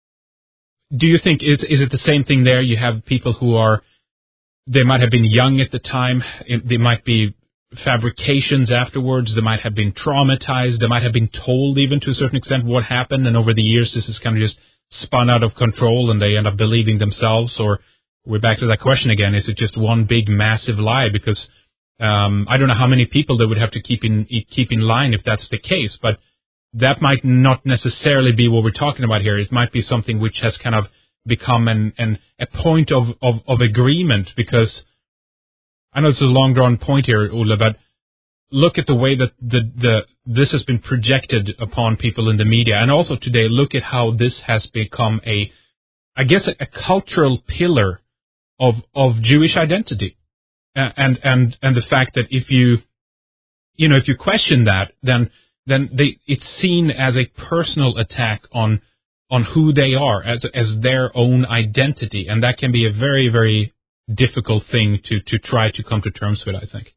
do you think, is it the same thing there? You have people who they might have been young at the time. They might be fabrications afterwards. They might have been traumatized. They might have been told even to a certain extent what happened. And over the years, this is kind of just spun out of control and they end up believing themselves. Or we're back to that question again. Is it just one big massive lie? Because I don't know how many people they would have to keep in line if that's the case, but that might not necessarily be what we're talking about here. It might be something which has kind of become a point of agreement, because I know it's a long drawn point here, Olle, but look at the way that this has been projected upon people in the media, and also today look at how this has become a cultural pillar of Jewish identity. And the fact that if you question that, then it's seen as a personal attack on who they are as their own identity, and that can be a very, very difficult thing to try to come to terms with, I think.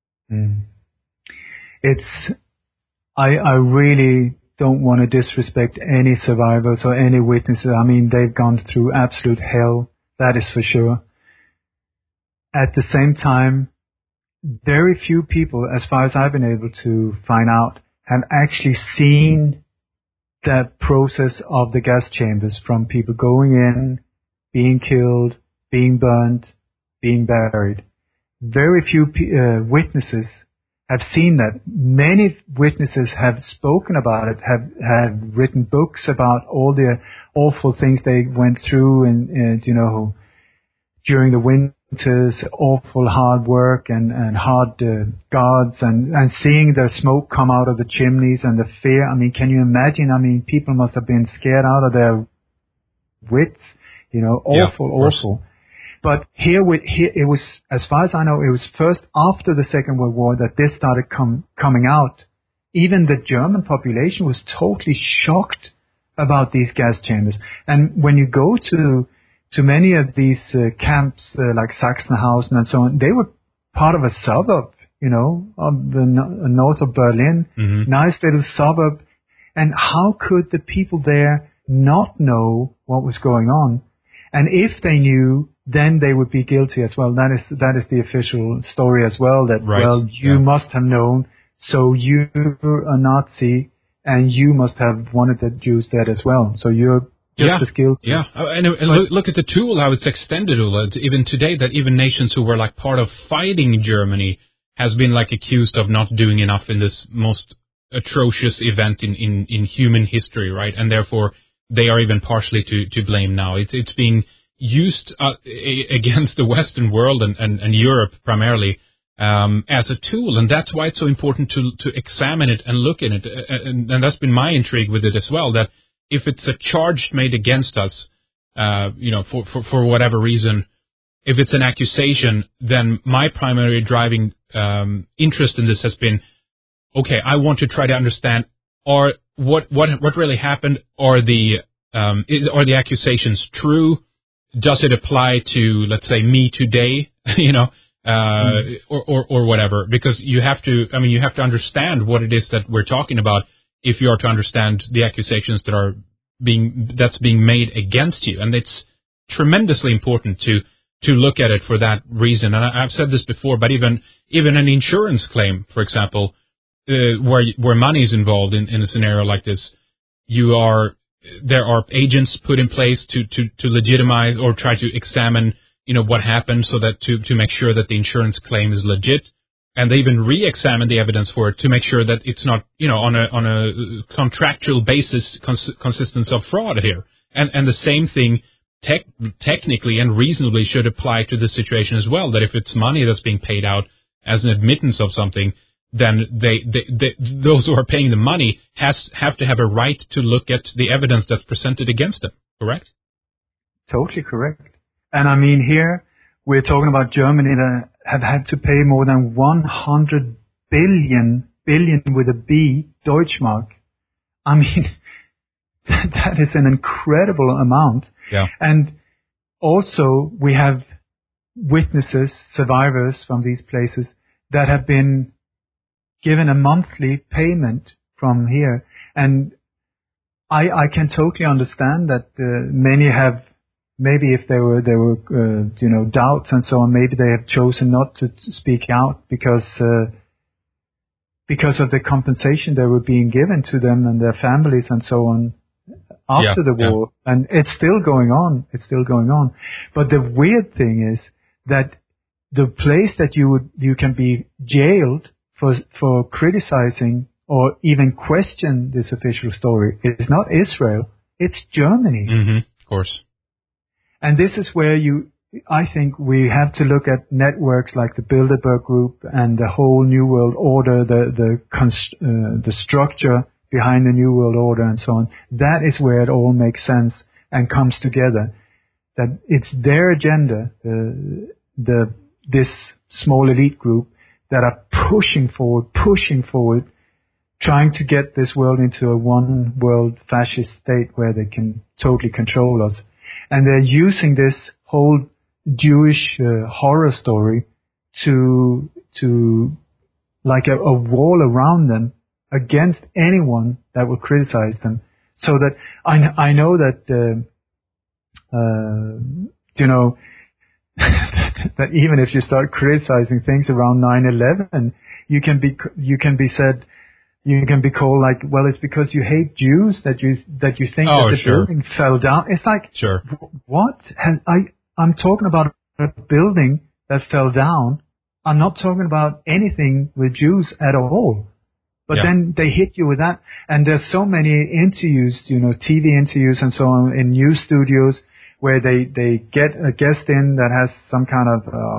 I really don't want to disrespect any survivors or any witnesses. I mean, they've gone through absolute hell, that is for sure. At the same time, very few people, as far as I've been able to find out, have actually seen that process of the gas chambers, from people going in, being killed, being burnt, being buried. Very few witnesses have seen that. Many witnesses have spoken about it, have written books about all the awful things they went through and during the winter's awful hard work and hard guards and seeing the smoke come out of the chimneys and the fear. I mean, can you imagine? I mean, people must have been scared out of their wits, awful. But here it was, as far as I know, it was first after the Second World War that this started coming out. Even the German population was totally shocked about these gas chambers. And when you go to many of these camps, like Sachsenhausen and so on, they were part of a suburb, of the north of Berlin. Mm-hmm. Nice little suburb. And how could the people there not know what was going on? And if they knew, then they would be guilty as well. That is the official story as well, that, right. Well, you must have known, so you're a Nazi, and you must have wanted the Jews dead as well. So you're just as guilty. Yeah, and look at the tool, how it's extended, Olle. Even today, that even nations who were like part of fighting Germany has been like accused of not doing enough in this most atrocious event in human history, right? And therefore, they are even partially to blame now. It's being used against the Western world and Europe primarily as a tool, and that's why it's so important to examine it and look at it. And that's been my intrigue with it as well. That if it's a charge made against us, for whatever reason, if it's an accusation, then my primary driving interest in this has been, okay, I want to try to understand what really happened. Are the accusations true? Does it apply to, let's say, me today? Or whatever, because you have to understand what it is that we're talking about if you are to understand the accusations that's being made against you. And it's tremendously important to look at it for that reason. And I've said this before, but even an insurance claim, for example, where money is involved in a scenario like this, there are agents put in place to legitimize or try to examine what happened, so that to make sure that the insurance claim is legit, and they even re-examine the evidence for it to make sure that it's not, on a contractual basis consistence of fraud here. And the same thing technically and reasonably should apply to this situation as well, that if it's money that's being paid out as an admittance of something, then those who are paying the money have to have a right to look at the evidence that's presented against them, correct? Totally correct. And I mean, here we're talking about Germany that have had to pay more than 100 billion with a B, Deutschmark. I mean, that is an incredible amount. Yeah. And also we have witnesses, survivors from these places that have been given a monthly payment from here. And I can totally understand that many have, maybe if there were doubts and so on, maybe they have chosen not to speak out because of the compensation they were being given to them and their families and so on after the war. Yeah. And it's still going on. But the weird thing is that the place that you can be jailed for criticizing or even question this official story is not Israel, it's Germany. Mm-hmm, of course. And this is where I think we have to look at networks like the Bilderberg Group and the whole New World Order, the structure behind the New World Order and so on. That is where it all makes sense and comes together. That it's their agenda, this small elite group that are pushing forward, trying to get this world into a one world fascist state where they can totally control us. And they're using this whole Jewish horror story to like a wall around them against anyone that will criticize them. So that I know that that even if you start criticizing things around 9/11, you can be called like, well, it's because you hate Jews that you think that the building fell down. It's like, sure. What? I'm talking about a building that fell down. I'm not talking about anything with Jews at all. But then they hit you with that. And there's so many interviews, TV interviews and so on in news studios where they get a guest in that has some kind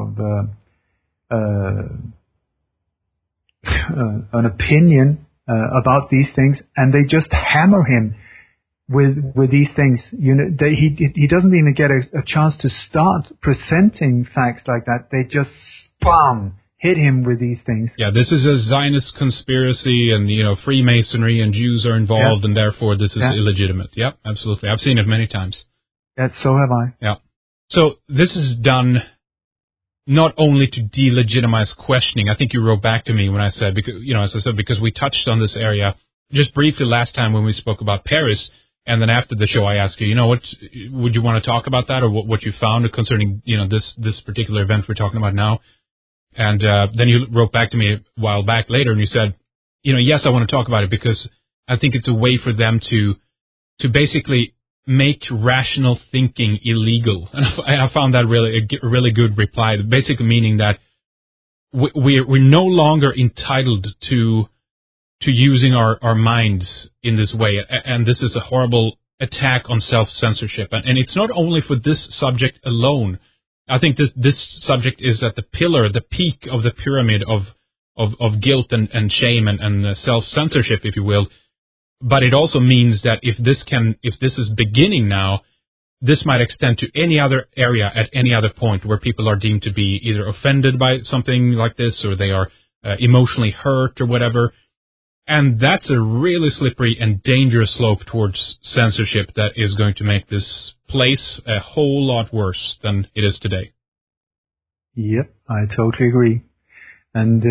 of an opinion about these things, and they just hammer him with these things. He doesn't even get a chance to start presenting facts like that. They just hit him with these things. Yeah, this is a Zionist conspiracy, and Freemasonry and Jews are involved, and therefore this is illegitimate. Yep, absolutely. I've seen it many times. Yes, so have I. Yeah. So this is done not only to delegitimize questioning. I think you wrote back to me when I said, because, as I said, because we touched on this area just briefly last time when we spoke about Paris, and then after the show I asked you, what would you want to talk about that, or what you found concerning this particular event we're talking about now? And then you wrote back to me a while back later, and you said, yes, I want to talk about it because I think it's a way for them to basically make rational thinking illegal. And I found that really a really good reply, basically meaning that we're no longer entitled to using our minds in this way. And this is a horrible attack on self-censorship. And it's not only for this subject alone. I think this subject is at the peak of the pyramid of guilt and shame and self-censorship, if you will. But it also means that if this is beginning now, this might extend to any other area at any other point where people are deemed to be either offended by something like this or they are emotionally hurt or whatever. And that's a really slippery and dangerous slope towards censorship that is going to make this place a whole lot worse than it is today. Yep, I totally agree. And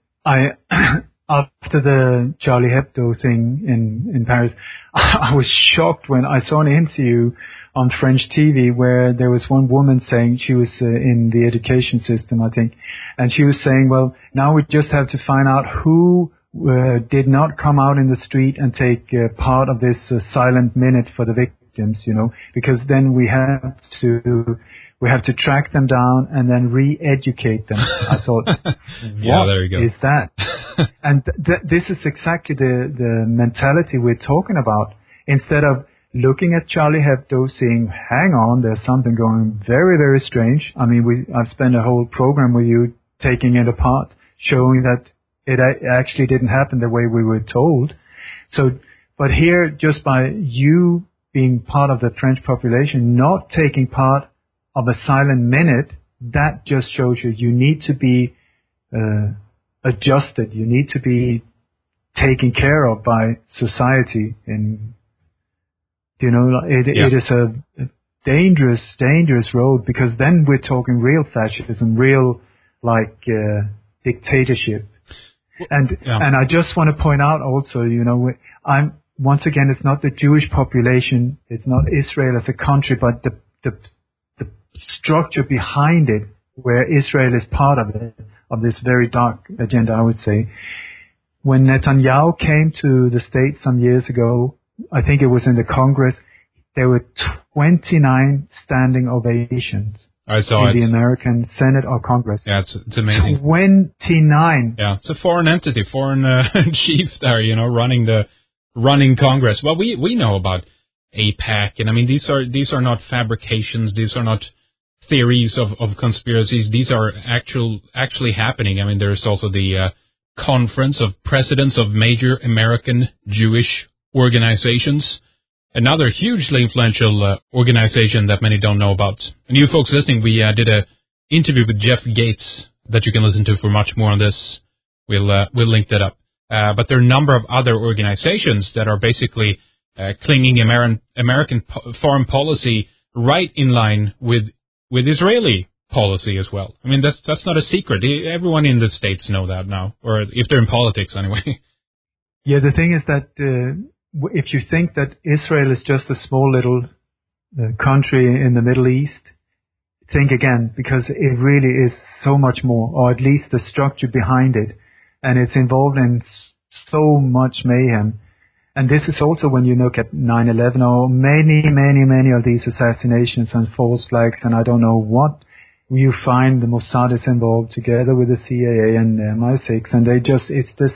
after the Charlie Hebdo thing in Paris, I was shocked when I saw an interview on French TV where there was one woman saying, she was in the education system, I think, and she was saying, well, now we just have to find out who did not come out in the street and take part of this silent minute for the victims, because then we have to track them down and then re-educate them. I thought, yeah, there you go. Is that? And this is exactly the mentality we're talking about. Instead of looking at Charlie Hebdo, saying, hang on, there's something going very, very strange. I mean, I've spent a whole program with you taking it apart, showing that it actually didn't happen the way we were told. So, but here, just by you being part of the French population, not taking part of a silent minute, that just shows you need to be adjusted. You need to be taken care of by society. And, it is a dangerous, dangerous road, because then we're talking real fascism, real, dictatorship. And I just want to point out also, once again, it's not the Jewish population, it's not Israel as a country, but the structure behind it, where Israel is part of it, of this very dark agenda, I would say. When Netanyahu came to the States some years ago, I think it was in the Congress, there were 29 standing ovations. I saw in the American Senate or Congress. Yeah, it's amazing. 29. Yeah, it's a foreign entity, foreign chief there, running Congress. Well, we know about AIPAC, and I mean these are not fabrications. These are not theories of conspiracies. These are actually happening. I mean, there's also the Conference of Presidents of Major American Jewish Organizations. Another hugely influential organization that many don't know about. And you folks listening, we did a interview with Jeff Gates that you can listen to for much more on this. We'll link that up. But there are a number of other organizations that are basically clinging American foreign policy right in line with Israeli policy as well. I mean, that's not a secret. Everyone in the States know that now, or if they're in politics anyway. Yeah, the thing is that if you think that Israel is just a small little country in the Middle East, think again, because it really is so much more, or at least the structure behind it, and it's involved in so much mayhem. And this is also when you look at 9/11 or many of these assassinations and false flags, and I don't know what, you find the Mossad is involved together with the CIA and MI6, and it's the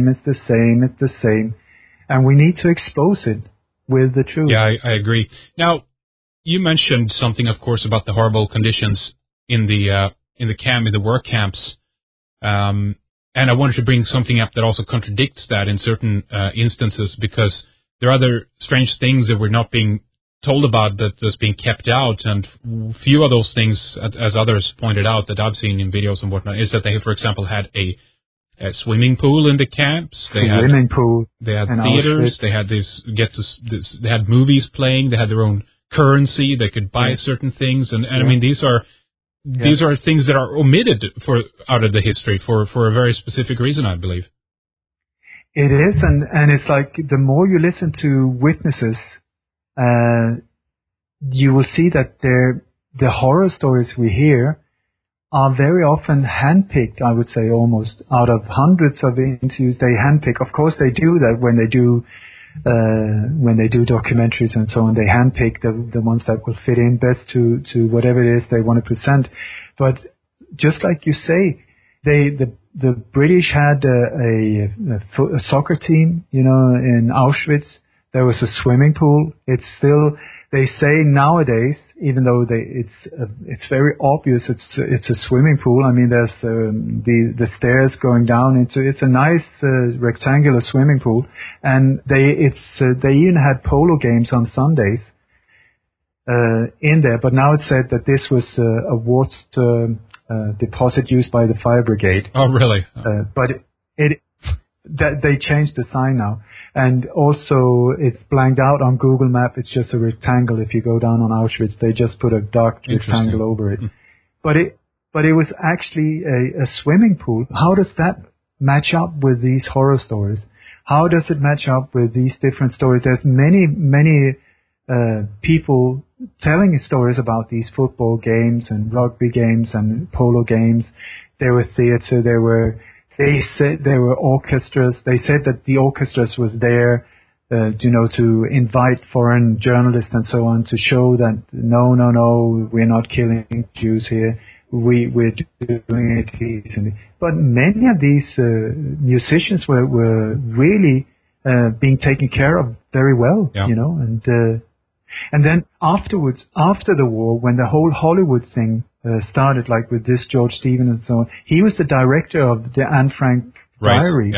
same. And we need to expose it with the truth. Yeah, I agree. Now, you mentioned something, of course, about the horrible conditions in the work camps, and I wanted to bring something up that also contradicts that in certain instances, because there are other strange things that we're not being told about that's being kept out, and few of those things, as others pointed out that I've seen in videos and whatnot, is that they, for example, had a swimming pool in the camps. They had theaters. They had they had movies playing. They had their own currency. They could buy certain things, and I mean these are things that are omitted out of the history for a very specific reason, I believe. It is, and it's like the more you listen to witnesses, you will see that the horror stories we hear are very often handpicked, I would say, almost out of hundreds of interviews. They handpick. Of course, they do that when they do documentaries and so on. They handpick the ones that will fit in best to whatever it is they want to present. But just like you say, the British had a soccer team, in Auschwitz. There was a swimming pool. It's still, they say nowadays, even though it's very obvious it's a swimming pool. I mean, there's the stairs going down into, it's a nice rectangular swimming pool, and they even had polo games on Sundays in there. But now it's said that this was a water deposit used by the fire brigade. Oh, really? But they changed the sign now. And also, it's blanked out on Google Map. It's just a rectangle. If you go down on Auschwitz, they just put a dark rectangle over it. But it was actually a swimming pool. How does that match up with these horror stories? How does it match up with these different stories? There's many people telling stories about these football games and rugby games and polo games. There were theater. They said there were orchestras. They said that the orchestras was there, to invite foreign journalists and so on to show that no, we're not killing Jews here. We're doing it. But many of these musicians were really being taken care of very well, yeah. And then afterwards, after the war, when the whole Hollywood thing started, like with this George Stevens and so on, he was the director of the Anne Frank Diary,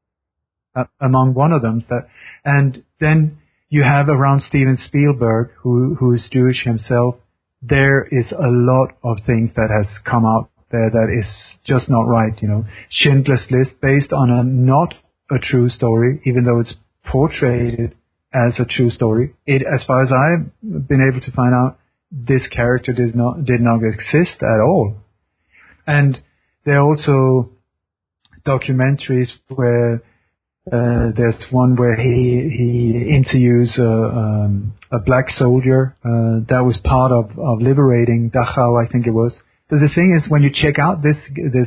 among one of them. And then you have around Steven Spielberg, who is Jewish himself. There is a lot of things that has come out there that is just not right. Schindler's List, based on not a true story, even though it's portrayed as a true story. As far as I've been able to find out, this character did not exist at all. And there are also documentaries where there's one where he interviews a black soldier that was part of liberating Dachau, I think it was. So the thing is, when you check out this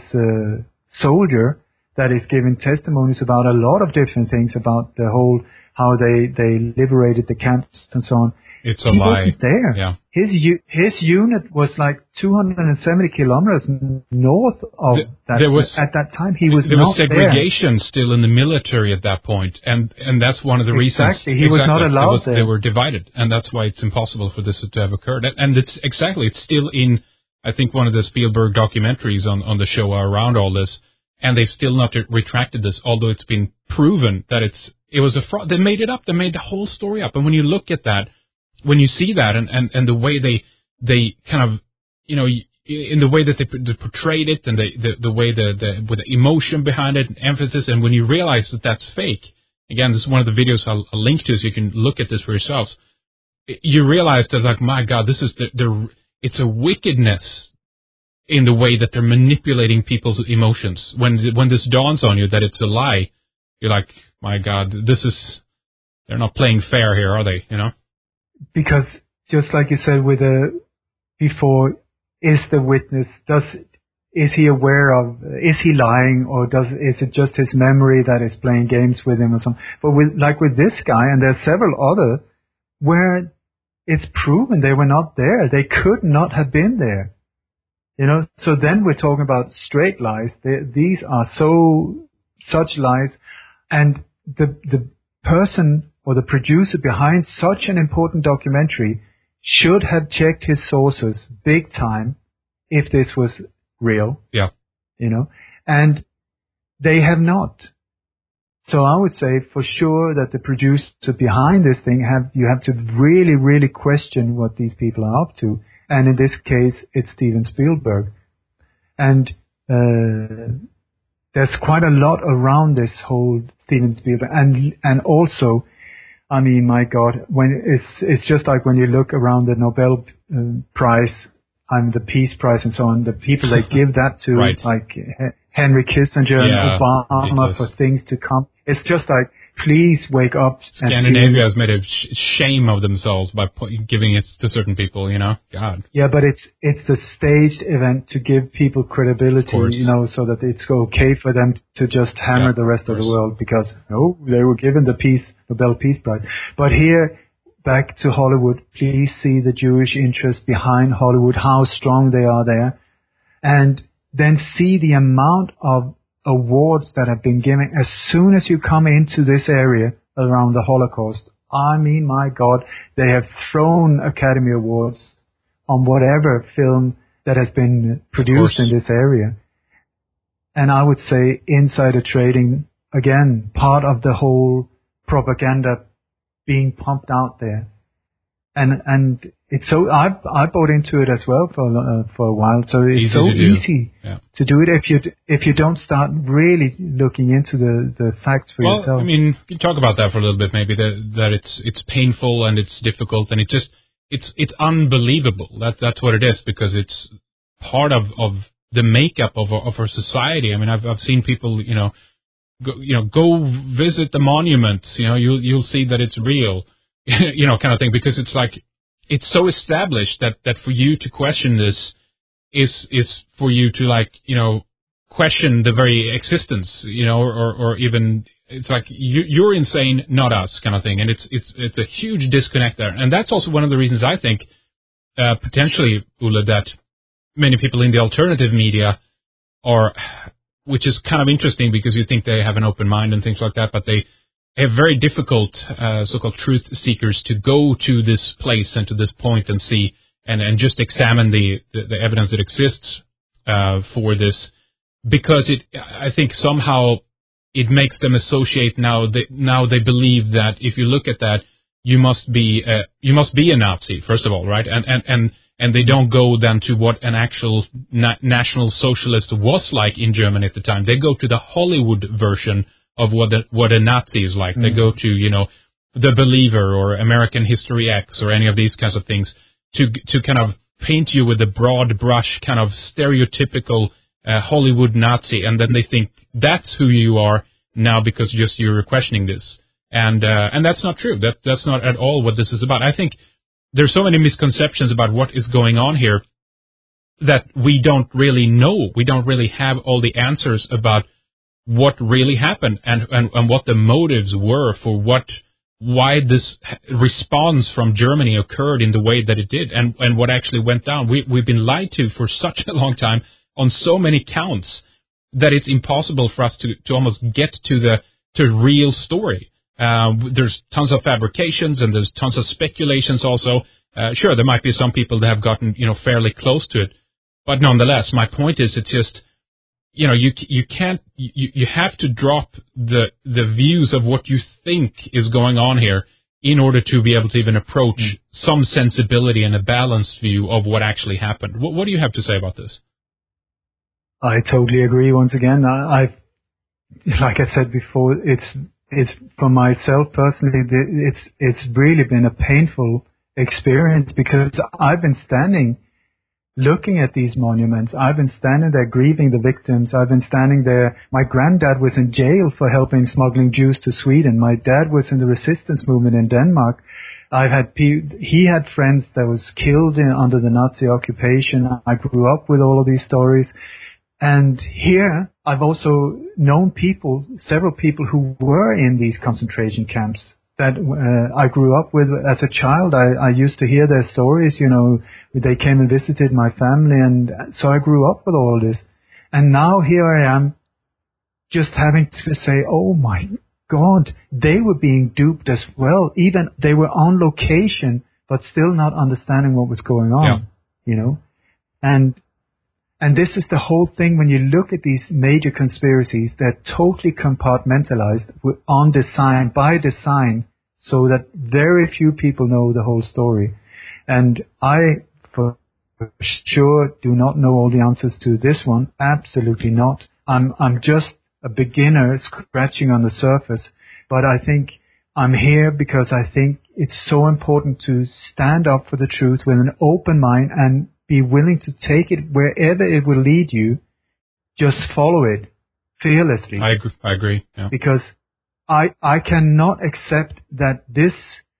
soldier that is giving testimonies about a lot of different things about the whole how they liberated the camps and so on. It's a lie. He wasn't there. Yeah. His unit was like 270 kilometers north of that. At that time, he was not there. There was segregation still in the military at that point, and that's one of the reasons. Exactly. He was not allowed there. They were divided, and that's why it's impossible for this to have occurred. And it's still in, I think, one of the Spielberg documentaries on the show are around all this, and they've still not retracted this, although it's been proven that it was a fraud. They made it up. They made the whole story up. And when you look at that, when you see that and the way they kind of, in the way that they portrayed it and the way with the emotion behind it and emphasis, and when you realize that that's fake, again, this is one of the videos I'll link to so you can look at this for yourselves. You realize that, like, my God, this is it's a wickedness in the way that they're manipulating people's emotions. When this dawns on you that it's a lie, you're like, my God, they're not playing fair here, are they? Because just like you said before, is the witness, is he aware of, is he lying, or is it just his memory that is playing games with him or something? But with this guy, and there's several other, where it's proven they were not there. They could not have been there. So then we're talking about straight lies. These are such lies, and the person or the producer behind such an important documentary should have checked his sources big time if this was real. Yeah. And they have not. So I would say for sure that the producer behind this thing you have to really, really question what these people are up to. And in this case, it's Steven Spielberg. And there's quite a lot around this whole Steven Spielberg. And also, I mean, my God, when it's just like when you look around the Nobel Prize and the Peace Prize and so on, the people they give that to, right. like Henry Kissinger and Obama for things to come. It's just like, please wake up. Scandinavia has made a shame of themselves by giving it to certain people, God. Yeah, but it's the staged event to give people credibility, so that it's okay for them to just hammer the rest of the world because, they were given the Nobel Peace Prize. But here, back to Hollywood, please see the Jewish interest behind Hollywood, how strong they are there, and then see the amount of awards that have been given as soon as you come into this area around the Holocaust. I mean, my God, they have thrown Academy Awards on whatever film that has been produced in this area. And I would say insider trading, again, part of the whole propaganda being pumped out there. And it's so, I bought into it as well for a while. So it's so easy to do it if you don't start really looking into the facts for yourself. I mean, you can talk about that for a little bit, maybe that it's painful and it's difficult and it's unbelievable. That's what it is, because it's part of the makeup of our society. I mean, I've seen people, go visit the monuments. You'll see that it's real, kind of thing, because it's like it's so established that for you to question this is for you to question the very existence, or even it's like you're insane, not us, kind of thing. And it's a huge disconnect there, and that's also one of the reasons I think potentially, Ulla, that many people in the alternative media are, which is kind of interesting because you think they have an open mind and things like that, but they have very difficult so-called truth seekers to go to this place and to this point and see and just examine the evidence that exists for this, because I think somehow it makes them associate now they believe that if you look at that, you must be a Nazi, first of all, right? And they don't go then to what an actual National Socialist was like in Germany at the time. They go to the Hollywood version of what a Nazi is like. They go to, The Believer or American History X or any of these kinds of things to kind of paint you with a broad brush kind of stereotypical Hollywood Nazi, and then they think that's who you are now because just you're questioning this. And that's not true. That's not at all what this is about. I think there's so many misconceptions about what is going on here that we don't really know. We don't really have all the answers about what really happened and what the motives were for why this response from Germany occurred in the way that it did and what actually went down. We've been lied to for such a long time on so many counts that it's impossible for us to almost get to the real story. There's tons of fabrications and there's tons of speculations also. Sure, there might be some people that have gotten, fairly close to it. But nonetheless, my point is it's just, you can't, you have to drop the views of what you think is going on here in order to be able to even approach some sensibility and a balanced view of what actually happened. What do you have to say about this? I totally agree. Once again, like I said before, it's for myself personally, it's really been a painful experience because I've been standing looking at these monuments. I've been standing there grieving the victims. I've been standing there. My granddad was in jail for helping smuggling Jews to Sweden. My dad was in the resistance movement in Denmark. He had friends that was killed under the Nazi occupation. I grew up with all of these stories. And here, I've also known several people who were in these concentration camps that I grew up with as a child. I used to hear their stories, they came and visited my family, and so I grew up with all this. And now here I am, just having to say, oh my God, they were being duped as well. Even they were on location, but still not understanding what was going on, And this is the whole thing when you look at these major conspiracies, they're totally compartmentalized by design, so that very few people know the whole story. And I, for sure, do not know all the answers to this one. Absolutely not. I'm just a beginner scratching on the surface, but I think I'm here because I think it's so important to stand up for the truth with an open mind and be willing to take it wherever it will lead you. Just follow it fearlessly. I agree. Yeah. Because I cannot accept that this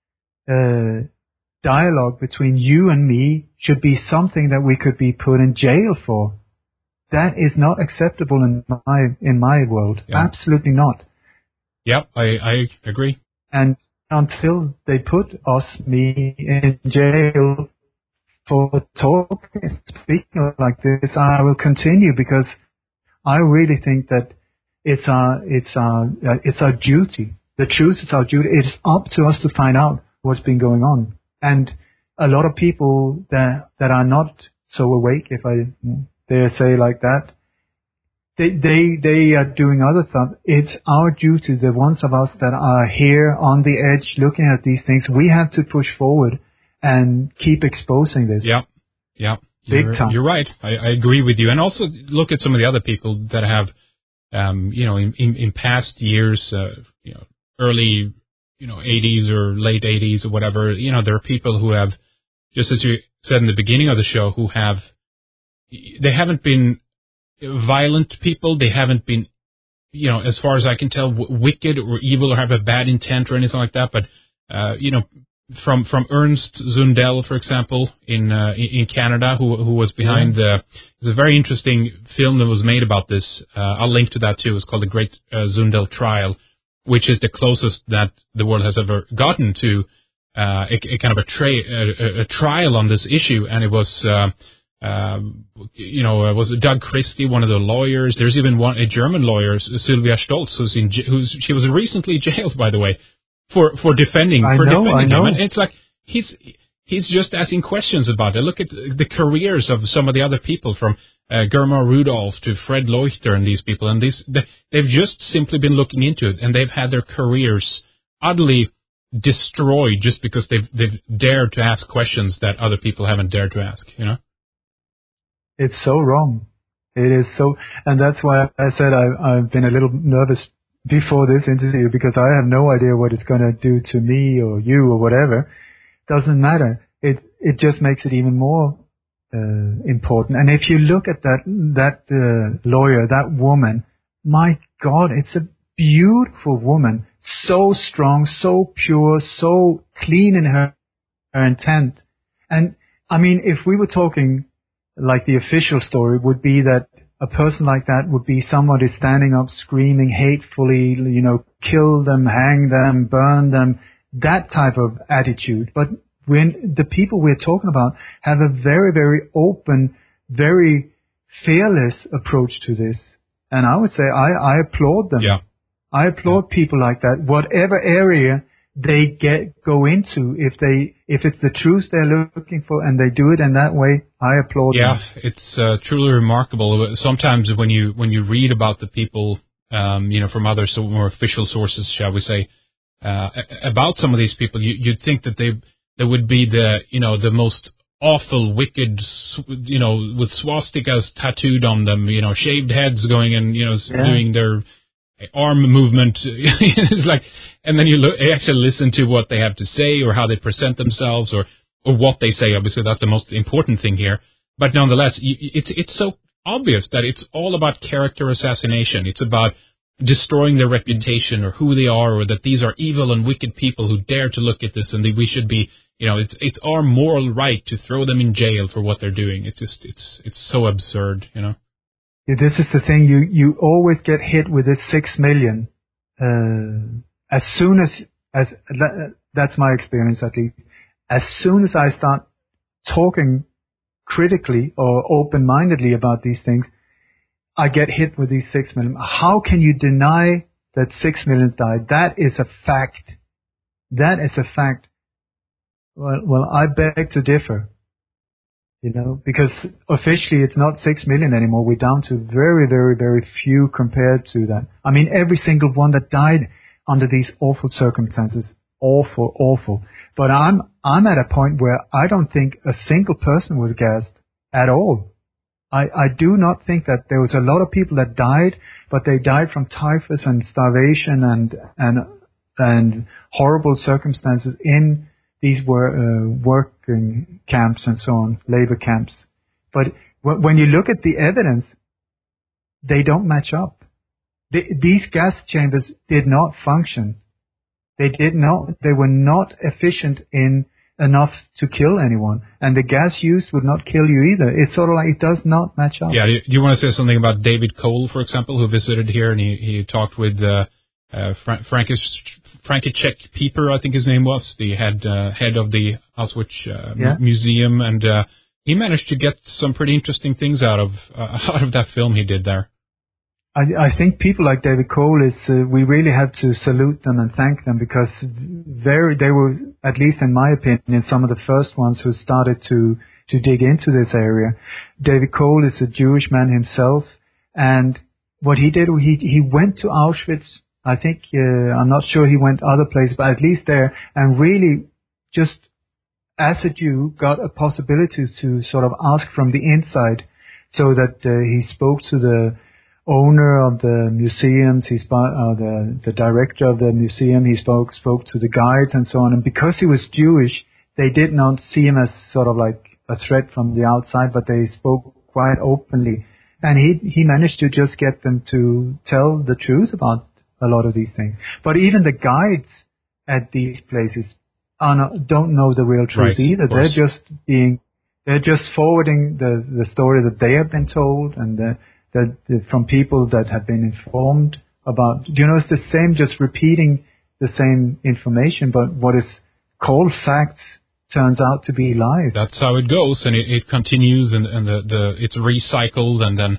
dialogue between you and me should be something that we could be put in jail for. That is not acceptable in my world. Yeah. Absolutely not. Yep, I agree. And until they put me in jail for talking, speaking like this, I will continue because I really think that it's our duty The truth is our duty. It's up to us to find out what's been going on. And a lot of people that are not so awake, if I dare say like that, they are doing other stuff. It's our duty, the ones of us that are here on the edge looking at these things, we have to push forward and keep exposing this. Yeah. Big time. You're right. I agree with you. And also look at some of the other people that have, in past years, early, 80s or late 80s or whatever, there are people who have, just as you said in the beginning of the show, they haven't been violent people. They haven't been, as far as I can tell, wicked or evil or have a bad intent or anything like that. But, from Ernst Zundel, for example, in Canada, who was behind there's a very interesting film that was made about this. I'll link to that too. It's called The Great Zundel Trial, which is the closest that the world has ever gotten to a kind of a trial on this issue. And it was was Doug Christie, one of the lawyers. There's even a German lawyer, Sylvia Stolz, she was recently jailed, by the way, for defending him. And it's like he's just asking questions about it. Look at the careers of some of the other people, from Germar Rudolph to Fred Leuchter and these people, and they've just simply been looking into it, and they've had their careers utterly destroyed just because they've dared to ask questions that other people haven't dared to ask. It's so wrong. It is so, and that's why I said I've been a little nervous before this interview, because I have no idea what it's going to do to me or you or whatever. Doesn't matter. It just makes it even more important. And if you look at that lawyer, that woman, my God, it's a beautiful woman, so strong, so pure, so clean in her intent. And I mean, if we were talking, like, the official story would be that a person like that would be somebody standing up screaming hatefully, kill them, hang them, burn them, that type of attitude. But when the people we're talking about have a very, very open, very fearless approach to this, and I would say I applaud them. Yeah. I applaud people like that, whatever area they go into. If it's the truth they're looking for and they do it in that way, I applaud them. Yeah, it's truly remarkable. Sometimes when you read about the people, from other more official sources, shall we say, about some of these people, you'd think that they would be the most awful, wicked, with swastikas tattooed on them, shaved heads going and doing their arm movement. It's like, and then you actually listen to what they have to say or how they present themselves or what they say. Obviously, that's the most important thing here. But nonetheless, it's so obvious that it's all about character assassination. It's about destroying their reputation or who they are, or that these are evil and wicked people who dare to look at this, and that we should be, it's our moral right to throw them in jail for what they're doing. It's just, it's so absurd, Yeah, this is the thing. You always get hit with this 6 million. As soon as that's my experience, at least. As soon as I start talking critically or open-mindedly about these things, I get hit with these 6 million. How can you deny that 6 million died? That is a fact. That is a fact. Well, I beg to differ. Because officially it's not 6 million anymore. We're down to very, very, very few compared to that. I mean, every single one that died under these awful circumstances. Awful. But I'm at a point where I don't think a single person was gassed at all. I do not think that. There was a lot of people that died, but they died from typhus and starvation and horrible circumstances in these were working camps and so on, labor camps. But when you look at the evidence, they don't match up. These gas chambers did not function. They were not efficient enough to kill anyone. And the gas use would not kill you either. It's sort of like it does not match up. Yeah, do you want to say something about David Cole, for example, who visited here and he talked with František Pieper, I think his name was, the head of the Auschwitz Museum, and he managed to get some pretty interesting things out of that film he did there. I think people like David Cole we really have to salute them and thank them, because they were, at least in my opinion, some of the first ones who started to dig into this area. David Cole is a Jewish man himself, and what he did, he went to Auschwitz. I think, I'm not sure he went other places, but at least there, and really just as a Jew got a possibility to sort of ask from the inside, so that he spoke to the owner of the museums, the director of the museum, he spoke to the guides and so on. And because he was Jewish, they did not see him as sort of like a threat from the outside, but they spoke quite openly. And he managed to just get them to tell the truth about a lot of these things. But even the guides at these places don't know the real truth either. They're just forwarding the story that they have been told, and from people that have been informed about. It's the same, just repeating the same information, but what is called facts turns out to be lies. That's how it goes, and it continues, and it's recycled, and then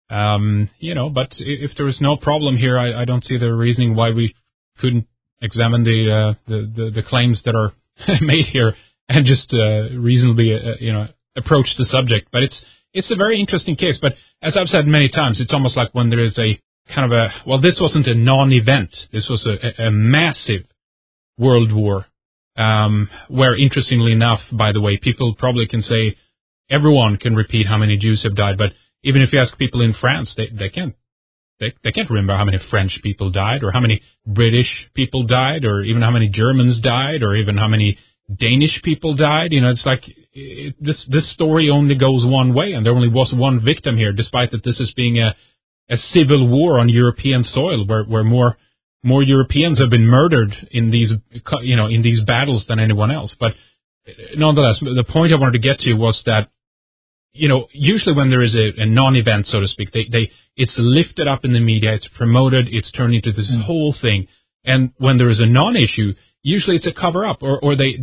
but if there is no problem here, I don't see the reasoning why we couldn't examine the claims that are made here and just reasonably approach the subject. But it's a very interesting case. But as I've said many times, it's almost like when there is a kind of this wasn't a non-event. This was a massive world war, where, interestingly enough, by the way, people probably can say everyone can repeat how many Jews have died, but even if you ask people in France, they can't remember how many French people died, or how many British people died, or even how many Germans died, or even how many Danish people died. It's like this story only goes one way, and there only was one victim here, despite that this is being a civil war on European soil, where more Europeans have been murdered in these battles than anyone else. But nonetheless, the point I wanted to get to was that usually when there is a non-event, so to speak, it's lifted up in the media, it's promoted, it's turned into this whole thing. And when there is a non-issue, usually it's a cover-up, or then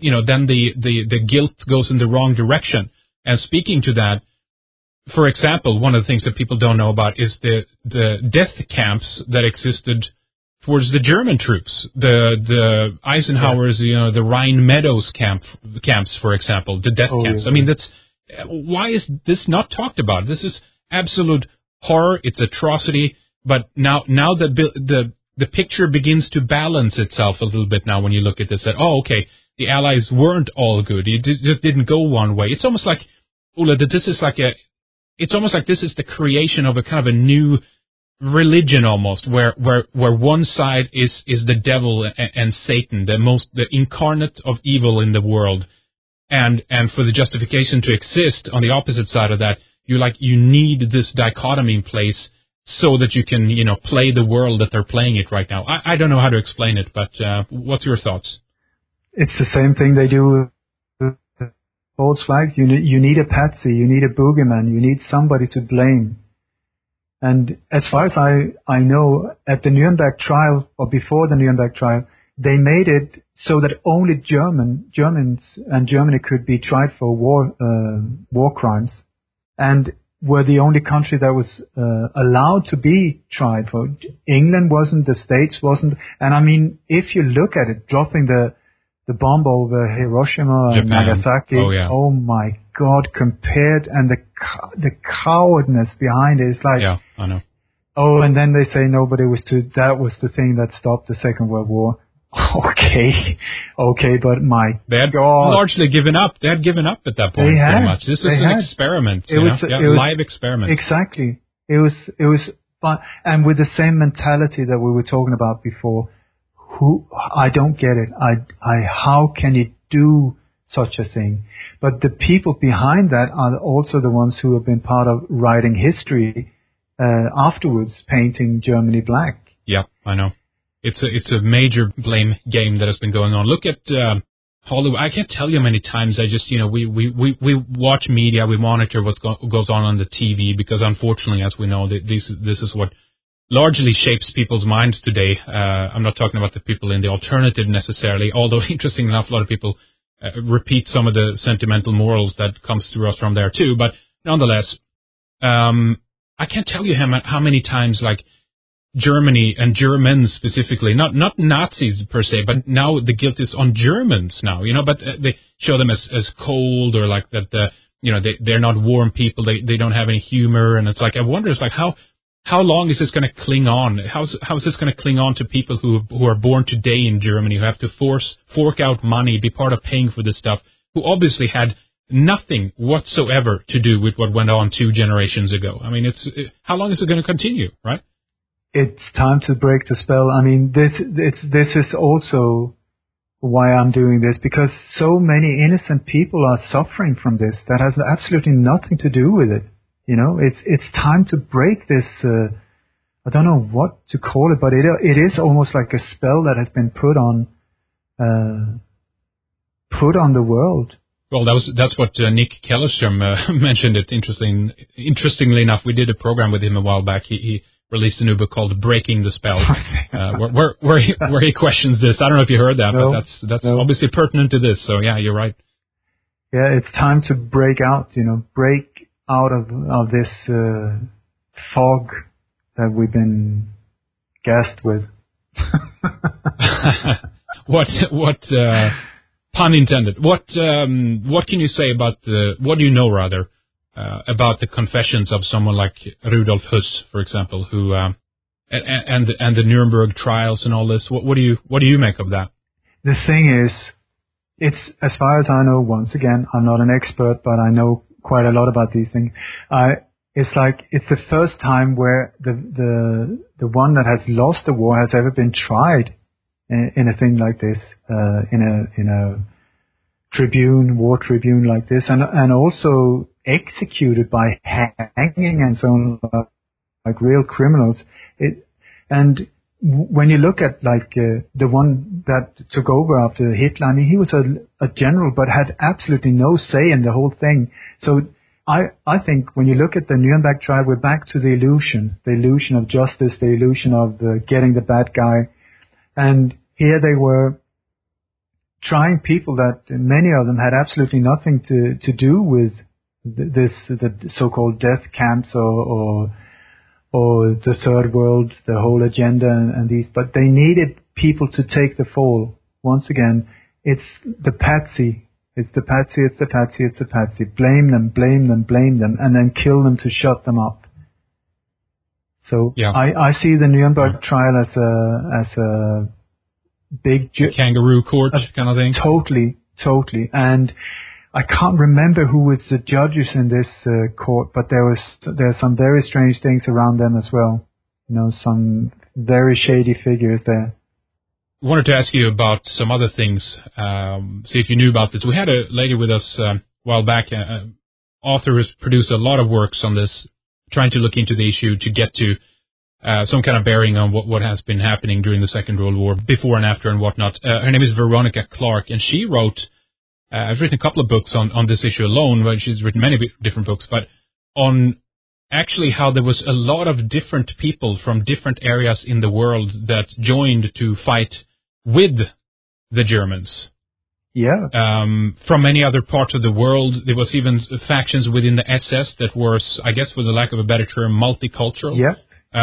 the guilt goes in the wrong direction. And speaking to that, for example, one of the things that people don't know about is the death camps that existed towards the German troops, the Eisenhower's, the Rhine Meadows camps, for example, the death camps. Yeah. I mean, why is this not talked about? This is absolute horror. It's atrocity. But now that the picture begins to balance itself a little bit now when you look at this, that, okay, the Allies weren't all good. It just didn't go one way. It's almost like, Ola, that this is it's almost like this is the creation of a kind of a new religion almost, where one side is the devil and Satan, the incarnate of evil in the world. And for the justification to exist on the opposite side of that, you need this dichotomy in place so that you can, play the world that they're playing it right now. I don't know how to explain it, but what's your thoughts? It's the same thing they do with false flags. You need a patsy, you need a boogeyman, you need somebody to blame. And as far as I know, at the Nuremberg trial, or before the Nuremberg trial, they made it so that only Germans and Germany could be tried for war crimes, and were the only country that was allowed to be tried for. England wasn't, the States wasn't, and I mean, if you look at it, dropping the bomb over Hiroshima and Nagasaki, oh my God, compared, and the cowardness behind it is like, yeah, I know. Oh, and then they say that was the thing that stopped the Second World War. Okay, but they had God, largely given up. They had given up at that point. Pretty much. This was an experiment. It was live experiment. Exactly. It was fun, and with the same mentality that we were talking about before. I don't get it. How can you do such a thing? But the people behind that are also the ones who have been part of writing history afterwards, painting Germany black. Yeah, I know. It's a major blame game that has been going on. Look at Hollywood. I can't tell you how many times I just, we watch media, we monitor what goes on the TV, because unfortunately, as we know, this is what largely shapes people's minds today. I'm not talking about the people in the alternative necessarily, although interestingly enough, a lot of people repeat some of the sentimental morals that comes through us from there too. But nonetheless, I can't tell you how many times, like, Germany and Germans specifically, not Nazis per se, but now the guilt is on Germans now, but they show them as cold, or like that, they're not warm people, they don't have any humor, and it's like, I wonder, it's like, how long is this going to cling on? How's this going to cling on to people who are born today in Germany, who have to fork out money, be part of paying for this stuff, who obviously had nothing whatsoever to do with what went on 2 generations ago? I mean, how long is it going to continue, right? It's time to break the spell. I mean, this is also why I'm doing this, because so many innocent people are suffering from this that has absolutely nothing to do with it. It's time to break this. I don't know what to call it, but it is almost like a spell that has been put on the world. Well, that's what Nick Kellerström mentioned. It interestingly enough, we did a program with him a while back. He released a new book called Breaking the Spell, where he questions this. I don't know if you heard that, no, but that's obviously pertinent to this. So yeah, you're right. Yeah, it's time to break out. Break out of this fog that we've been gassed with. What pun intended? What can you say about what do you know rather? About the confessions of someone like Rudolf Höss, for example, who and the Nuremberg trials and all this. What do you make of that? The thing is, it's, as far as I know, once again, I'm not an expert, but I know quite a lot about these things. It's like it's the first time where the one that has lost the war has ever been tried in a thing like this, in a war tribune like this, and also executed by hanging and so on, like real criminals. And when you look at the one that took over after Hitler, I mean, he was a general, but had absolutely no say in the whole thing. So I think when you look at the Nuremberg trial, we're back to the illusion of justice, the illusion of getting the bad guy. And here they were trying people that many of them had absolutely nothing to do with the so-called death camps or the third world, the whole agenda and these, but they needed people to take the fall. Once again, it's the patsy. It's the patsy. Blame them, and then kill them to shut them up. So yeah. I see the Nuremberg trial as a big kangaroo court kind of thing. Totally. And I can't remember who was the judges in this court, but there are some very strange things around them as well. Some very shady figures there. I wanted to ask you about some other things, see if you knew about this. We had a lady with us a while back, author who's produced a lot of works on this, trying to look into the issue to get to some kind of bearing on what has been happening during the Second World War, before and after and whatnot. Her name is Veronica Clark, and she wrote, I've written a couple of books on this issue alone, but she's written many different books, but on actually how there was a lot of different people from different areas in the world that joined to fight with the Germans. Yeah. From many other parts of the world. There was even factions within the SS that were, I guess for the lack of a better term, multicultural. Yeah.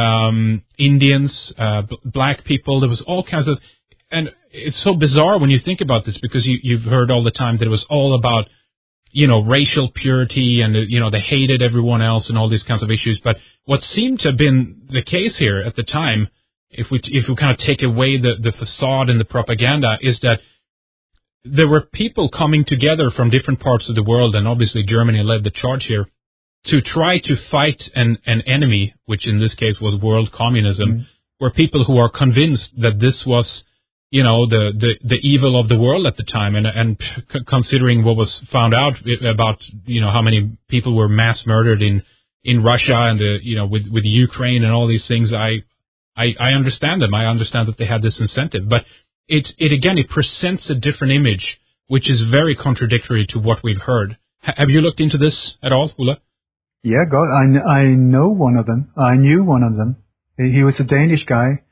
Indians, black people, there was all kinds of, and it's so bizarre when you think about this, because you've heard all the time that it was all about, racial purity and, they hated everyone else and all these kinds of issues. But what seemed to have been the case here at the time, if we kind of take away the facade and the propaganda, is that there were people coming together from different parts of the world, and obviously Germany led the charge here, to try to fight an enemy, which in this case was world communism, were people who are convinced that this was, the evil of the world at the time, and considering what was found out about, how many people were mass murdered in Russia and with Ukraine and all these things, I understand them. I understand that they had this incentive, but it presents a different image, which is very contradictory to what we've heard. Have you looked into this at all, Ulla? Yeah, God, I know one of them. I knew one of them. He was a Danish guy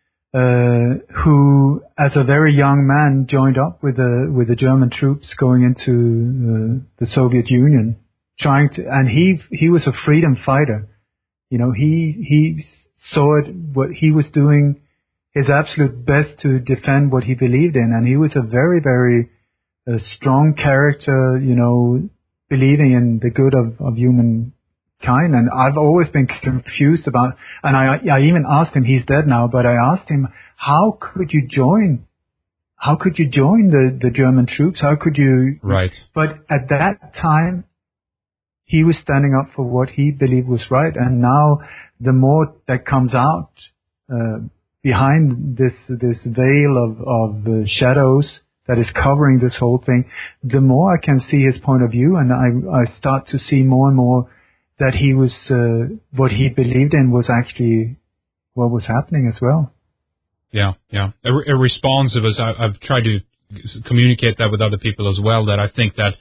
who, as a very young man, joined up with the German troops going into the Soviet Union, and he was a freedom fighter. he saw it, what he was doing his absolute best to defend what he believed in, and he was a very, very strong character, believing in the good of humankind. And I've always been confused about, and I even asked him, he's dead now, but I asked him, how could you join the German troops? How could you? Right. But at that time, he was standing up for what he believed was right. And now, the more that comes out behind this veil of shadows that is covering this whole thing, the more I can see his point of view, and I start to see more and more that he was what he believed in was actually what was happening as well. Yeah. A response of us. I've tried to communicate that with other people as well. That I think that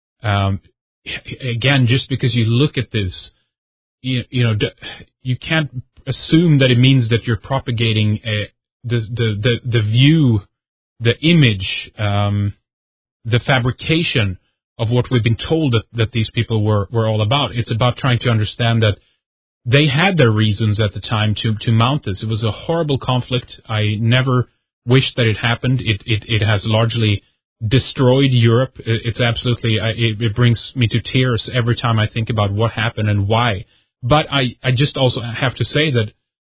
again, just because you look at this, you can't assume that it means that you're propagating the view, the image, the fabrication of what we've been told that these people were all about. It's about trying to understand that they had their reasons at the time to mount this. It was a horrible conflict. I never wished that it happened. It has largely destroyed Europe. It's absolutely, it brings me to tears every time I think about what happened and why. But I just also have to say that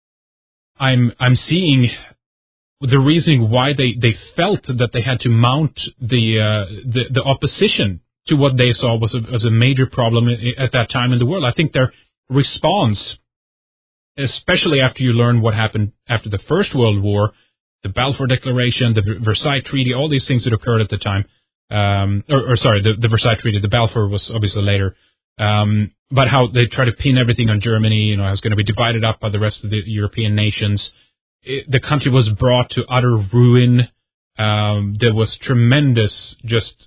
I'm seeing the reasoning why they felt that they had to mount the opposition to what they saw was a major problem at that time in the world. I think their response, especially after you learn what happened after the First World War, the Balfour Declaration, the Versailles Treaty, all these things that occurred at the time, the Versailles Treaty, the Balfour was obviously later, but how they try to pin everything on Germany, how it's going to be divided up by the rest of the European nations. The country was brought to utter ruin. There was tremendous just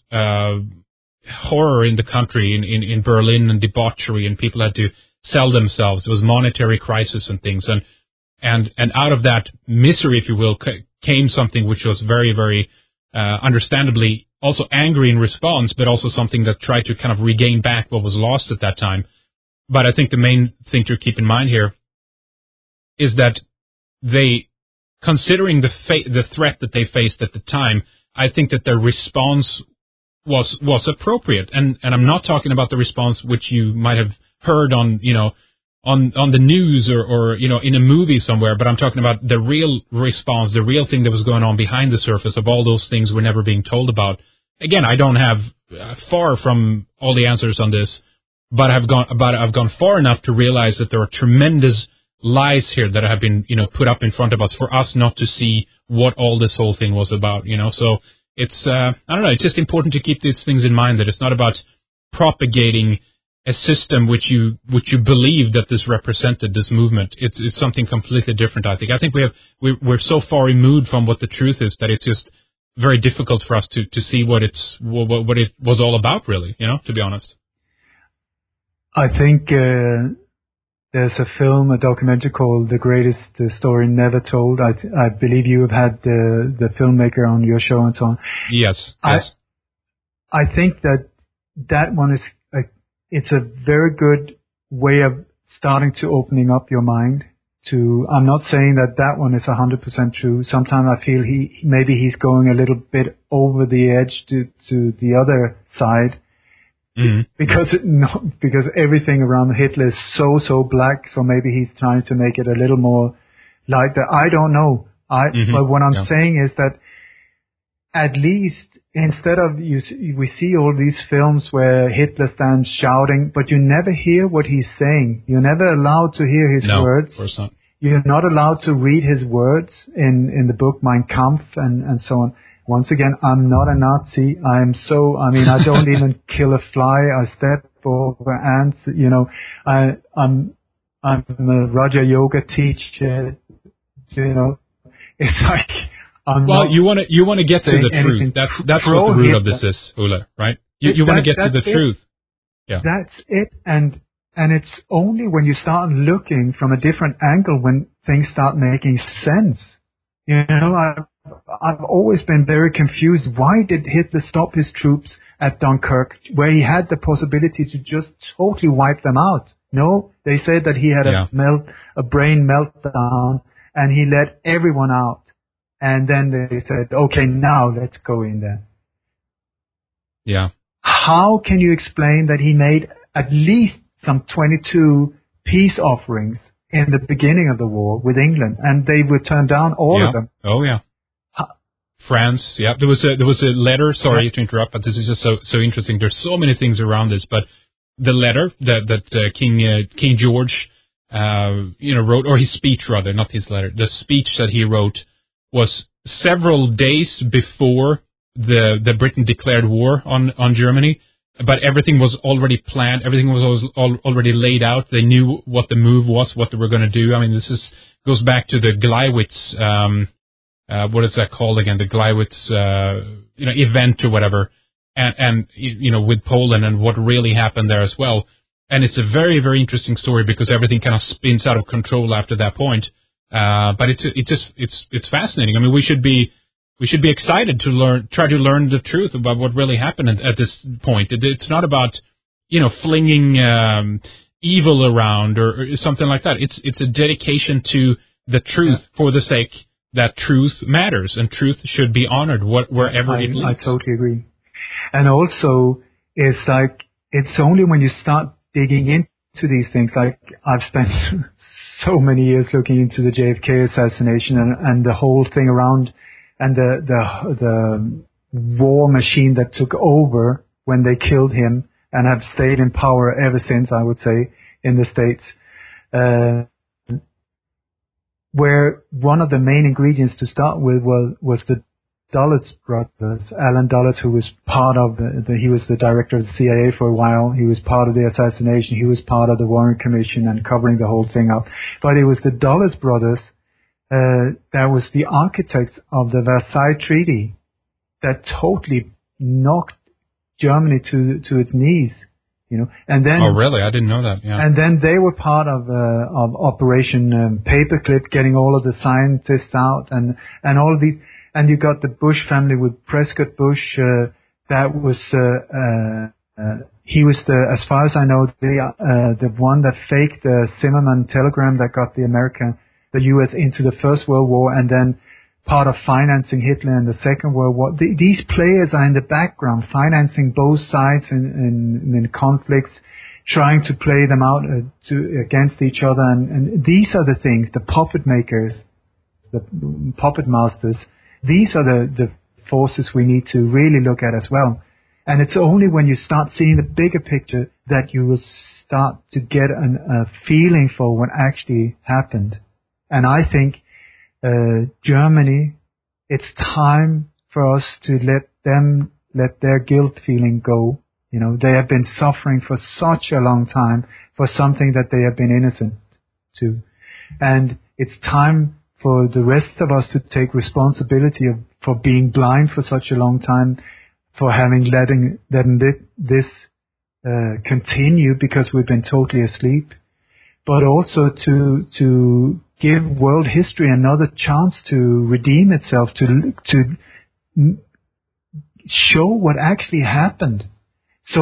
horror in the country, in Berlin, and debauchery, and people had to sell themselves. There was monetary crisis and things, and out of that misery, if you will, came something which was very, very understandably also angry in response, but also something that tried to kind of regain back what was lost at that time. But I think the main thing to keep in mind here is that they, considering the threat that they faced at the time, I think that their response was appropriate. And I'm not talking about the response which you might have heard on the news or in a movie somewhere, but I'm talking about the real response, the real thing that was going on behind the surface of all those things we're never being told about. Again, I don't have far from all the answers on this, but I've gone far enough to realize that there are tremendous lies here that have been put up in front of us for us not to see what all this whole thing was about. So it's I don't know. It's just important to keep these things in mind, that it's not about propagating a system which you believe that this represented, this movement. It's something completely different. I think we're so far removed from what the truth is that it's just very difficult for us to see what it was all about, really. To be honest. I think there's a documentary called "The Greatest Story Never Told." I believe you have had the filmmaker on your show and so on. Yes. I think that one is it's a very good way of starting to opening up your mind to. I'm not saying that one is 100% true. Sometimes I feel he's going a little bit over the edge to the other side. Mm-hmm. Because everything around Hitler is so black, so maybe he's trying to make it a little more light. I don't know. But what I'm saying is that at least instead of we see all these films where Hitler stands shouting, but you never hear what he's saying. You're never allowed to hear his words. Of course not. You're not allowed to read his words in the book Mein Kampf and so on. Once again, I'm not a Nazi. I don't even kill a fly. I step over ants. I'm a Raja Yoga teacher. It's like you want to get to the truth. That's what the root of this is, Ola, right? You want to get to the truth. Yeah. That's it. And it's only when you start looking from a different angle when things start making sense. I've always been very confused. Why did Hitler stop his troops at Dunkirk, where he had the possibility to just totally wipe them out? No, they said that he had a brain meltdown, and he let everyone out. And then they said, okay, now let's go in there. Yeah. How can you explain that he made at least some 22 peace offerings in the beginning of the war with England, and they were turned down, all of them? Oh, yeah. France, there was a letter. Sorry to interrupt, but this is just so interesting. There's so many things around this, but the letter that King George, wrote, or his speech rather, not his letter. The speech that he wrote was several days before the Britain declared war on Germany, but everything was already planned. Everything was already laid out. They knew what the move was, what they were going to do. I mean, goes back to the Gleiwitz. What is that called again? The Gleiwitz, event or whatever, and with Poland and what really happened there as well. And it's a very, very interesting story because everything kind of spins out of control after that point. But it's fascinating. I mean, we should be excited to try to learn the truth about what really happened at this point. It's not about, flinging, evil around or something like that. It's a dedication to the truth for the sake that truth matters, and truth should be honored wherever it leads. I totally agree. And also, it's only when you start digging into these things, like I've spent so many years looking into the JFK assassination and the whole thing around, and the war machine that took over when they killed him, and have stayed in power ever since, I would say, in the States. Where one of the main ingredients to start with was the Dulles brothers. Alan Dulles, who was part of he was the director of the CIA for a while. He was part of the assassination. He was part of the Warren Commission and covering the whole thing up. But it was the Dulles brothers that was the architects of the Versailles Treaty that totally knocked Germany to its knees. And then. Oh, really? I didn't know that. Yeah. And then they were part of Operation Paperclip, getting all of the scientists out and all of these. And you got the Bush family with Prescott Bush. That was he was as far as I know, the one that faked the Zimmerman telegram that got the U.S. into the First World War, and then part of financing Hitler in the Second World War. These players are in the background, financing both sides in conflicts, trying to play them out against each other. And these are the things, the puppet makers, the puppet masters. These are the forces we need to really look at as well. And it's only when you start seeing the bigger picture that you will start to get a feeling for what actually happened. And I think Germany, it's time for us to let their guilt feeling go. They have been suffering for such a long time for something that they have been innocent to. And it's time for the rest of us to take responsibility for being blind for such a long time, for letting this continue because we've been totally asleep, but also to give world history another chance to redeem itself, to show what actually happened. So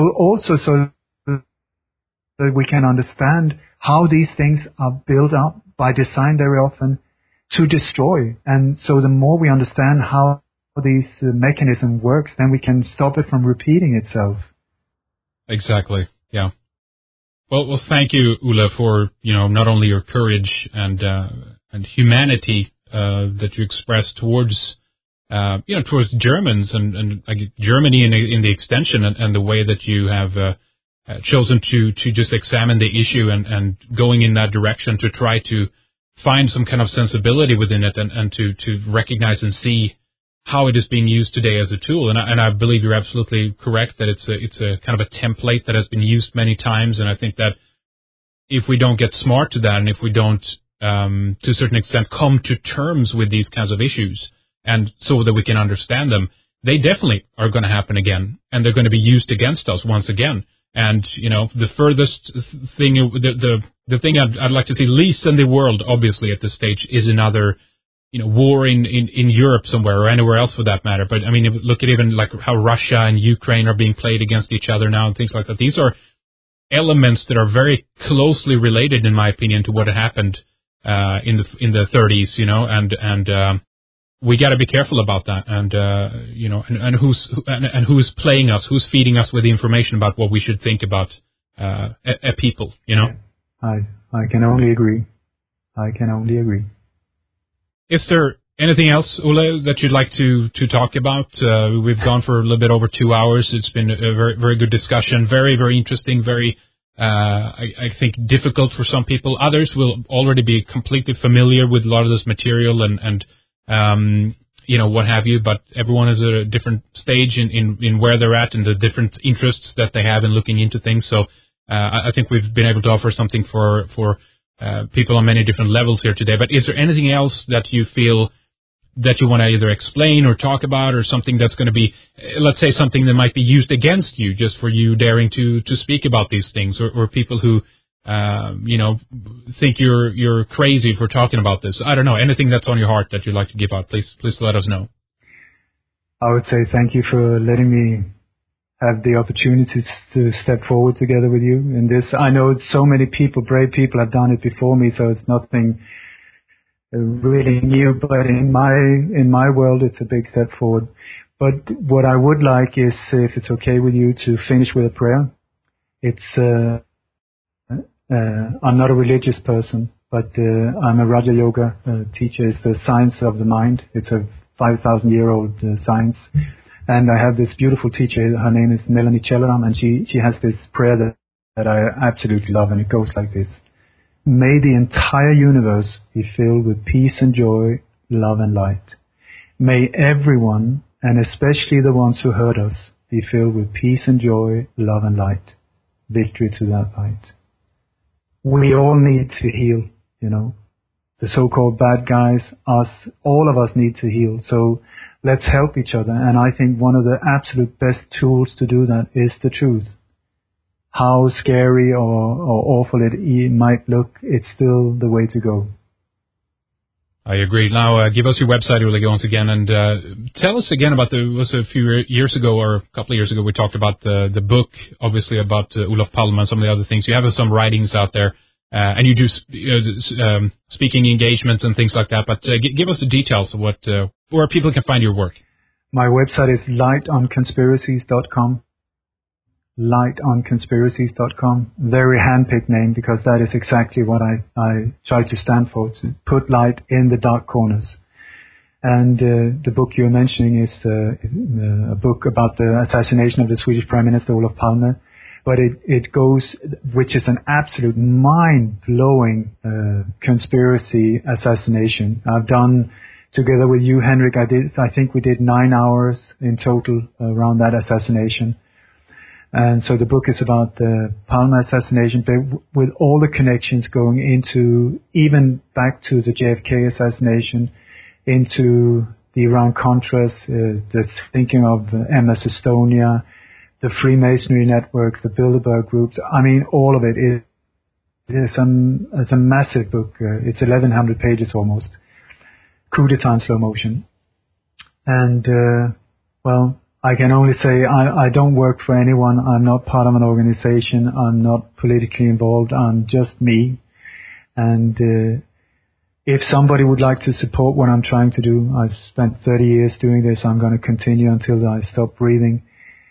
that we can understand how these things are built up by design very often to destroy. And so the more we understand how this mechanism works, then we can stop it from repeating itself. Exactly. Yeah. Well, thank you, Ola, for not only your courage and humanity that you express towards towards Germans and Germany in the extension, and the way that you have chosen to just examine the issue and going in that direction to try to find some kind of sensibility within it and to recognize and see how it is being used today as a tool. And I believe you're absolutely correct that it's a kind of a template that has been used many times. And I think that if we don't get smart to that, and if we don't, to a certain extent, come to terms with these kinds of issues, and so that we can understand them, they definitely are going to happen again, and they're going to be used against us once again. And, the furthest thing, the thing I'd like to see least in the world, obviously, at this stage, is another war in Europe somewhere or anywhere else for that matter. But I mean, look at even like how Russia and Ukraine are being played against each other now and things like that. These are elements that are very closely related, in my opinion, to what happened in the 30s, and we got to be careful about that, and who's playing us, who's feeding us with the information about what we should think about a people, I can only agree. Is there anything else, Ole, that you'd like to talk about? We've gone for a little bit over 2 hours. It's been a very, very good discussion. Very, very interesting. Very, I think, difficult for some people. Others will already be completely familiar with a lot of this material and what have you. But everyone is at a different stage in where they're at and the different interests that they have in looking into things. So I think we've been able to offer something for people on many different levels here today. But is there anything else that you feel that you want to either explain or talk about, or something that's going to be, let's say, something that might be used against you just for you daring to speak about these things, or people who think you're crazy for talking about this? I don't know. Anything that's on your heart that you'd like to give out, please let us know. I would say thank you for letting me have the opportunity to step forward together with you in this. I know so many people, brave people, have done it before me, so it's nothing really new. But in my world, it's a big step forward. But what I would like is, if it's okay with you, to finish with a prayer. I'm not a religious person, but I'm a Raja Yoga teacher. It's the science of the mind. It's a 5,000-year-old science. And I have this beautiful teacher. Her name is Melanie Chelaram, and she has this prayer that I absolutely love, and it goes like this: May the entire universe be filled with peace and joy, love and light. May everyone, and especially the ones who hurt us, be filled with peace and joy, love and light. Victory to that light. We all need to heal, the so-called bad guys, us, all of us need to heal. So let's help each other. And I think one of the absolute best tools to do that is the truth. How scary or awful it might look, it's still the way to go. I agree. Now, give us your website, Ulrika, once again, and tell us again about it was a few years ago or a couple of years ago, we talked about the book, obviously, about Olof Palme and some of the other things. You have some writings out there, and you do speaking engagements and things like that, but give us the details of where people can find your work. My website is lightonconspiracies.com. lightonconspiracies.com. Very handpicked name, because that is exactly what I try to stand for, to put light in the dark corners. And the book you're mentioning is a book about the assassination of the Swedish Prime Minister Olof Palme. But it goes, which is an absolute mind-blowing conspiracy assassination. I've done, together with you, Henrik, I think we did 9 hours in total around that assassination. And so the book is about the Palme assassination, but with all the connections going into, even back to the JFK assassination, into the Iran-Contras, the thinking of MS Estonia, the Freemasonry network, the Bilderberg groups. I mean, all of it is a massive book. It's 1,100 pages almost. Coup d'etat in slow motion. And, I can only say I don't work for anyone. I'm not part of an organization. I'm not politically involved. I'm just me. And if somebody would like to support what I'm trying to do, I've spent 30 years doing this. I'm going to continue until I stop breathing.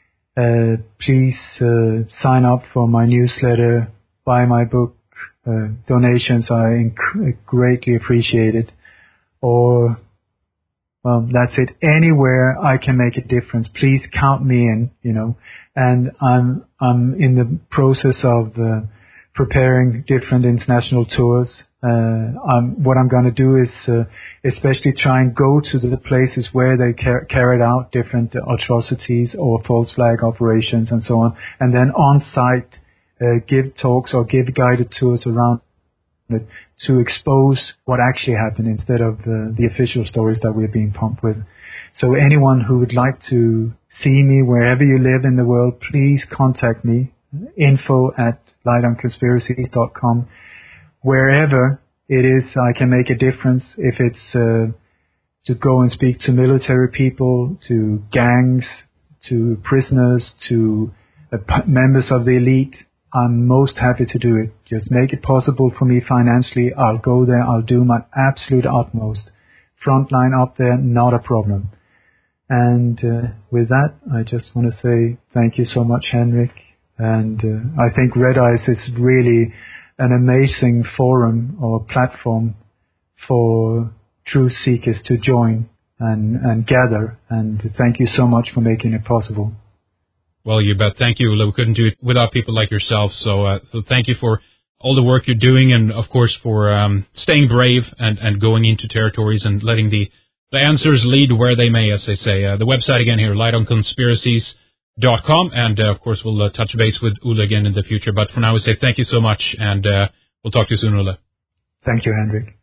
Please sign up for my newsletter, buy my book. Donations are greatly appreciated. Or, well, that's it. Anywhere I can make a difference, please count me in, And I'm in the process of preparing different international tours. What I'm going to do is especially try and go to the places where they carried out different atrocities or false flag operations and so on, and then on site give talks or give guided tours around it to expose what actually happened instead of the official stories that we're being pumped with. So anyone who would like to see me wherever you live in the world, please contact me, info@lightonconspiracies.com. Wherever it is I can make a difference, if it's to go and speak to military people, to gangs, to prisoners, to members of the elite, I'm most happy to do it. Just make it possible for me financially. I'll go there. I'll do my absolute utmost. Frontline up there, not a problem. And with that, I just want to say thank you so much, Henrik. And I think Red Eyes is really an amazing forum or platform for truth seekers to join and gather. And thank you so much for making it possible. Well, you bet. Thank you. We couldn't do it without people like yourself. So thank you for all the work you're doing, and of course for staying brave and going into territories and letting the answers lead where they may, as they say. The website again here, lightonconspiracies.com, and of course we'll touch base with Olle again in the future. But for now, we say thank you so much, and we'll talk to you soon, Olle. Thank you, Henrik.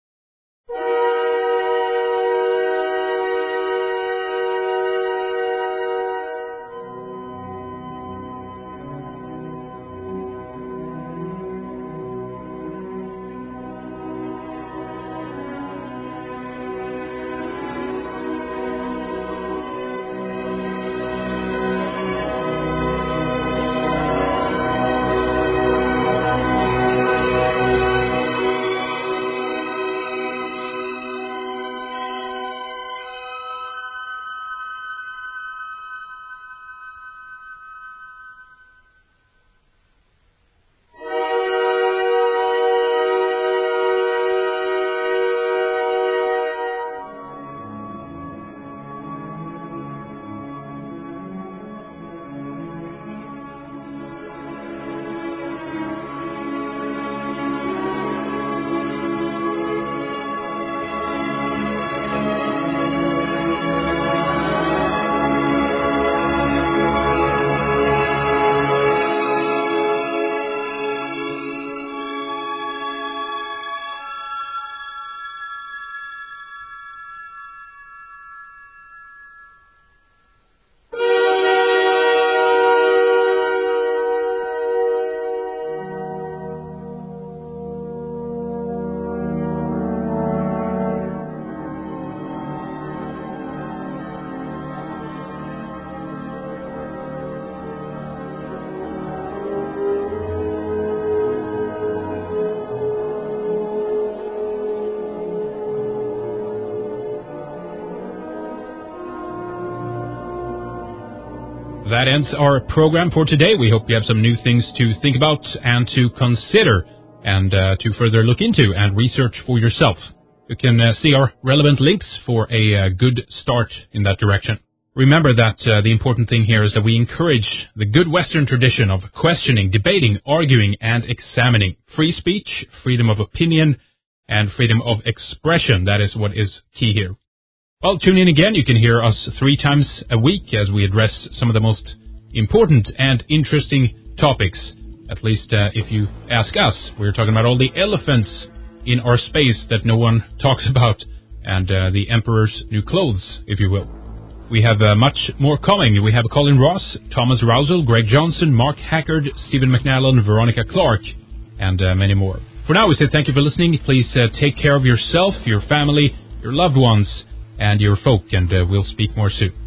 That ends our program for today. We hope you have some new things to think about and to consider and to further look into and research for yourself. You can see our relevant links for a good start in that direction. Remember that the important thing here is that we encourage the good Western tradition of questioning, debating, arguing, and examining. Free speech, freedom of opinion, and freedom of expression. That is what is key here. Well, tune in again. You can hear us 3 times a week as we address some of the most important and interesting topics. At least if you ask us. We're talking about all the elephants in our space that no one talks about, and the Emperor's new clothes, if you will. We have much more coming. We have Colin Ross, Thomas Rousel, Greg Johnson, Mark Hackard, Stephen McNallen, Veronica Clark, and many more. For now, we say thank you for listening. Please take care of yourself, your family, your loved ones, and your folk, and we'll speak more soon.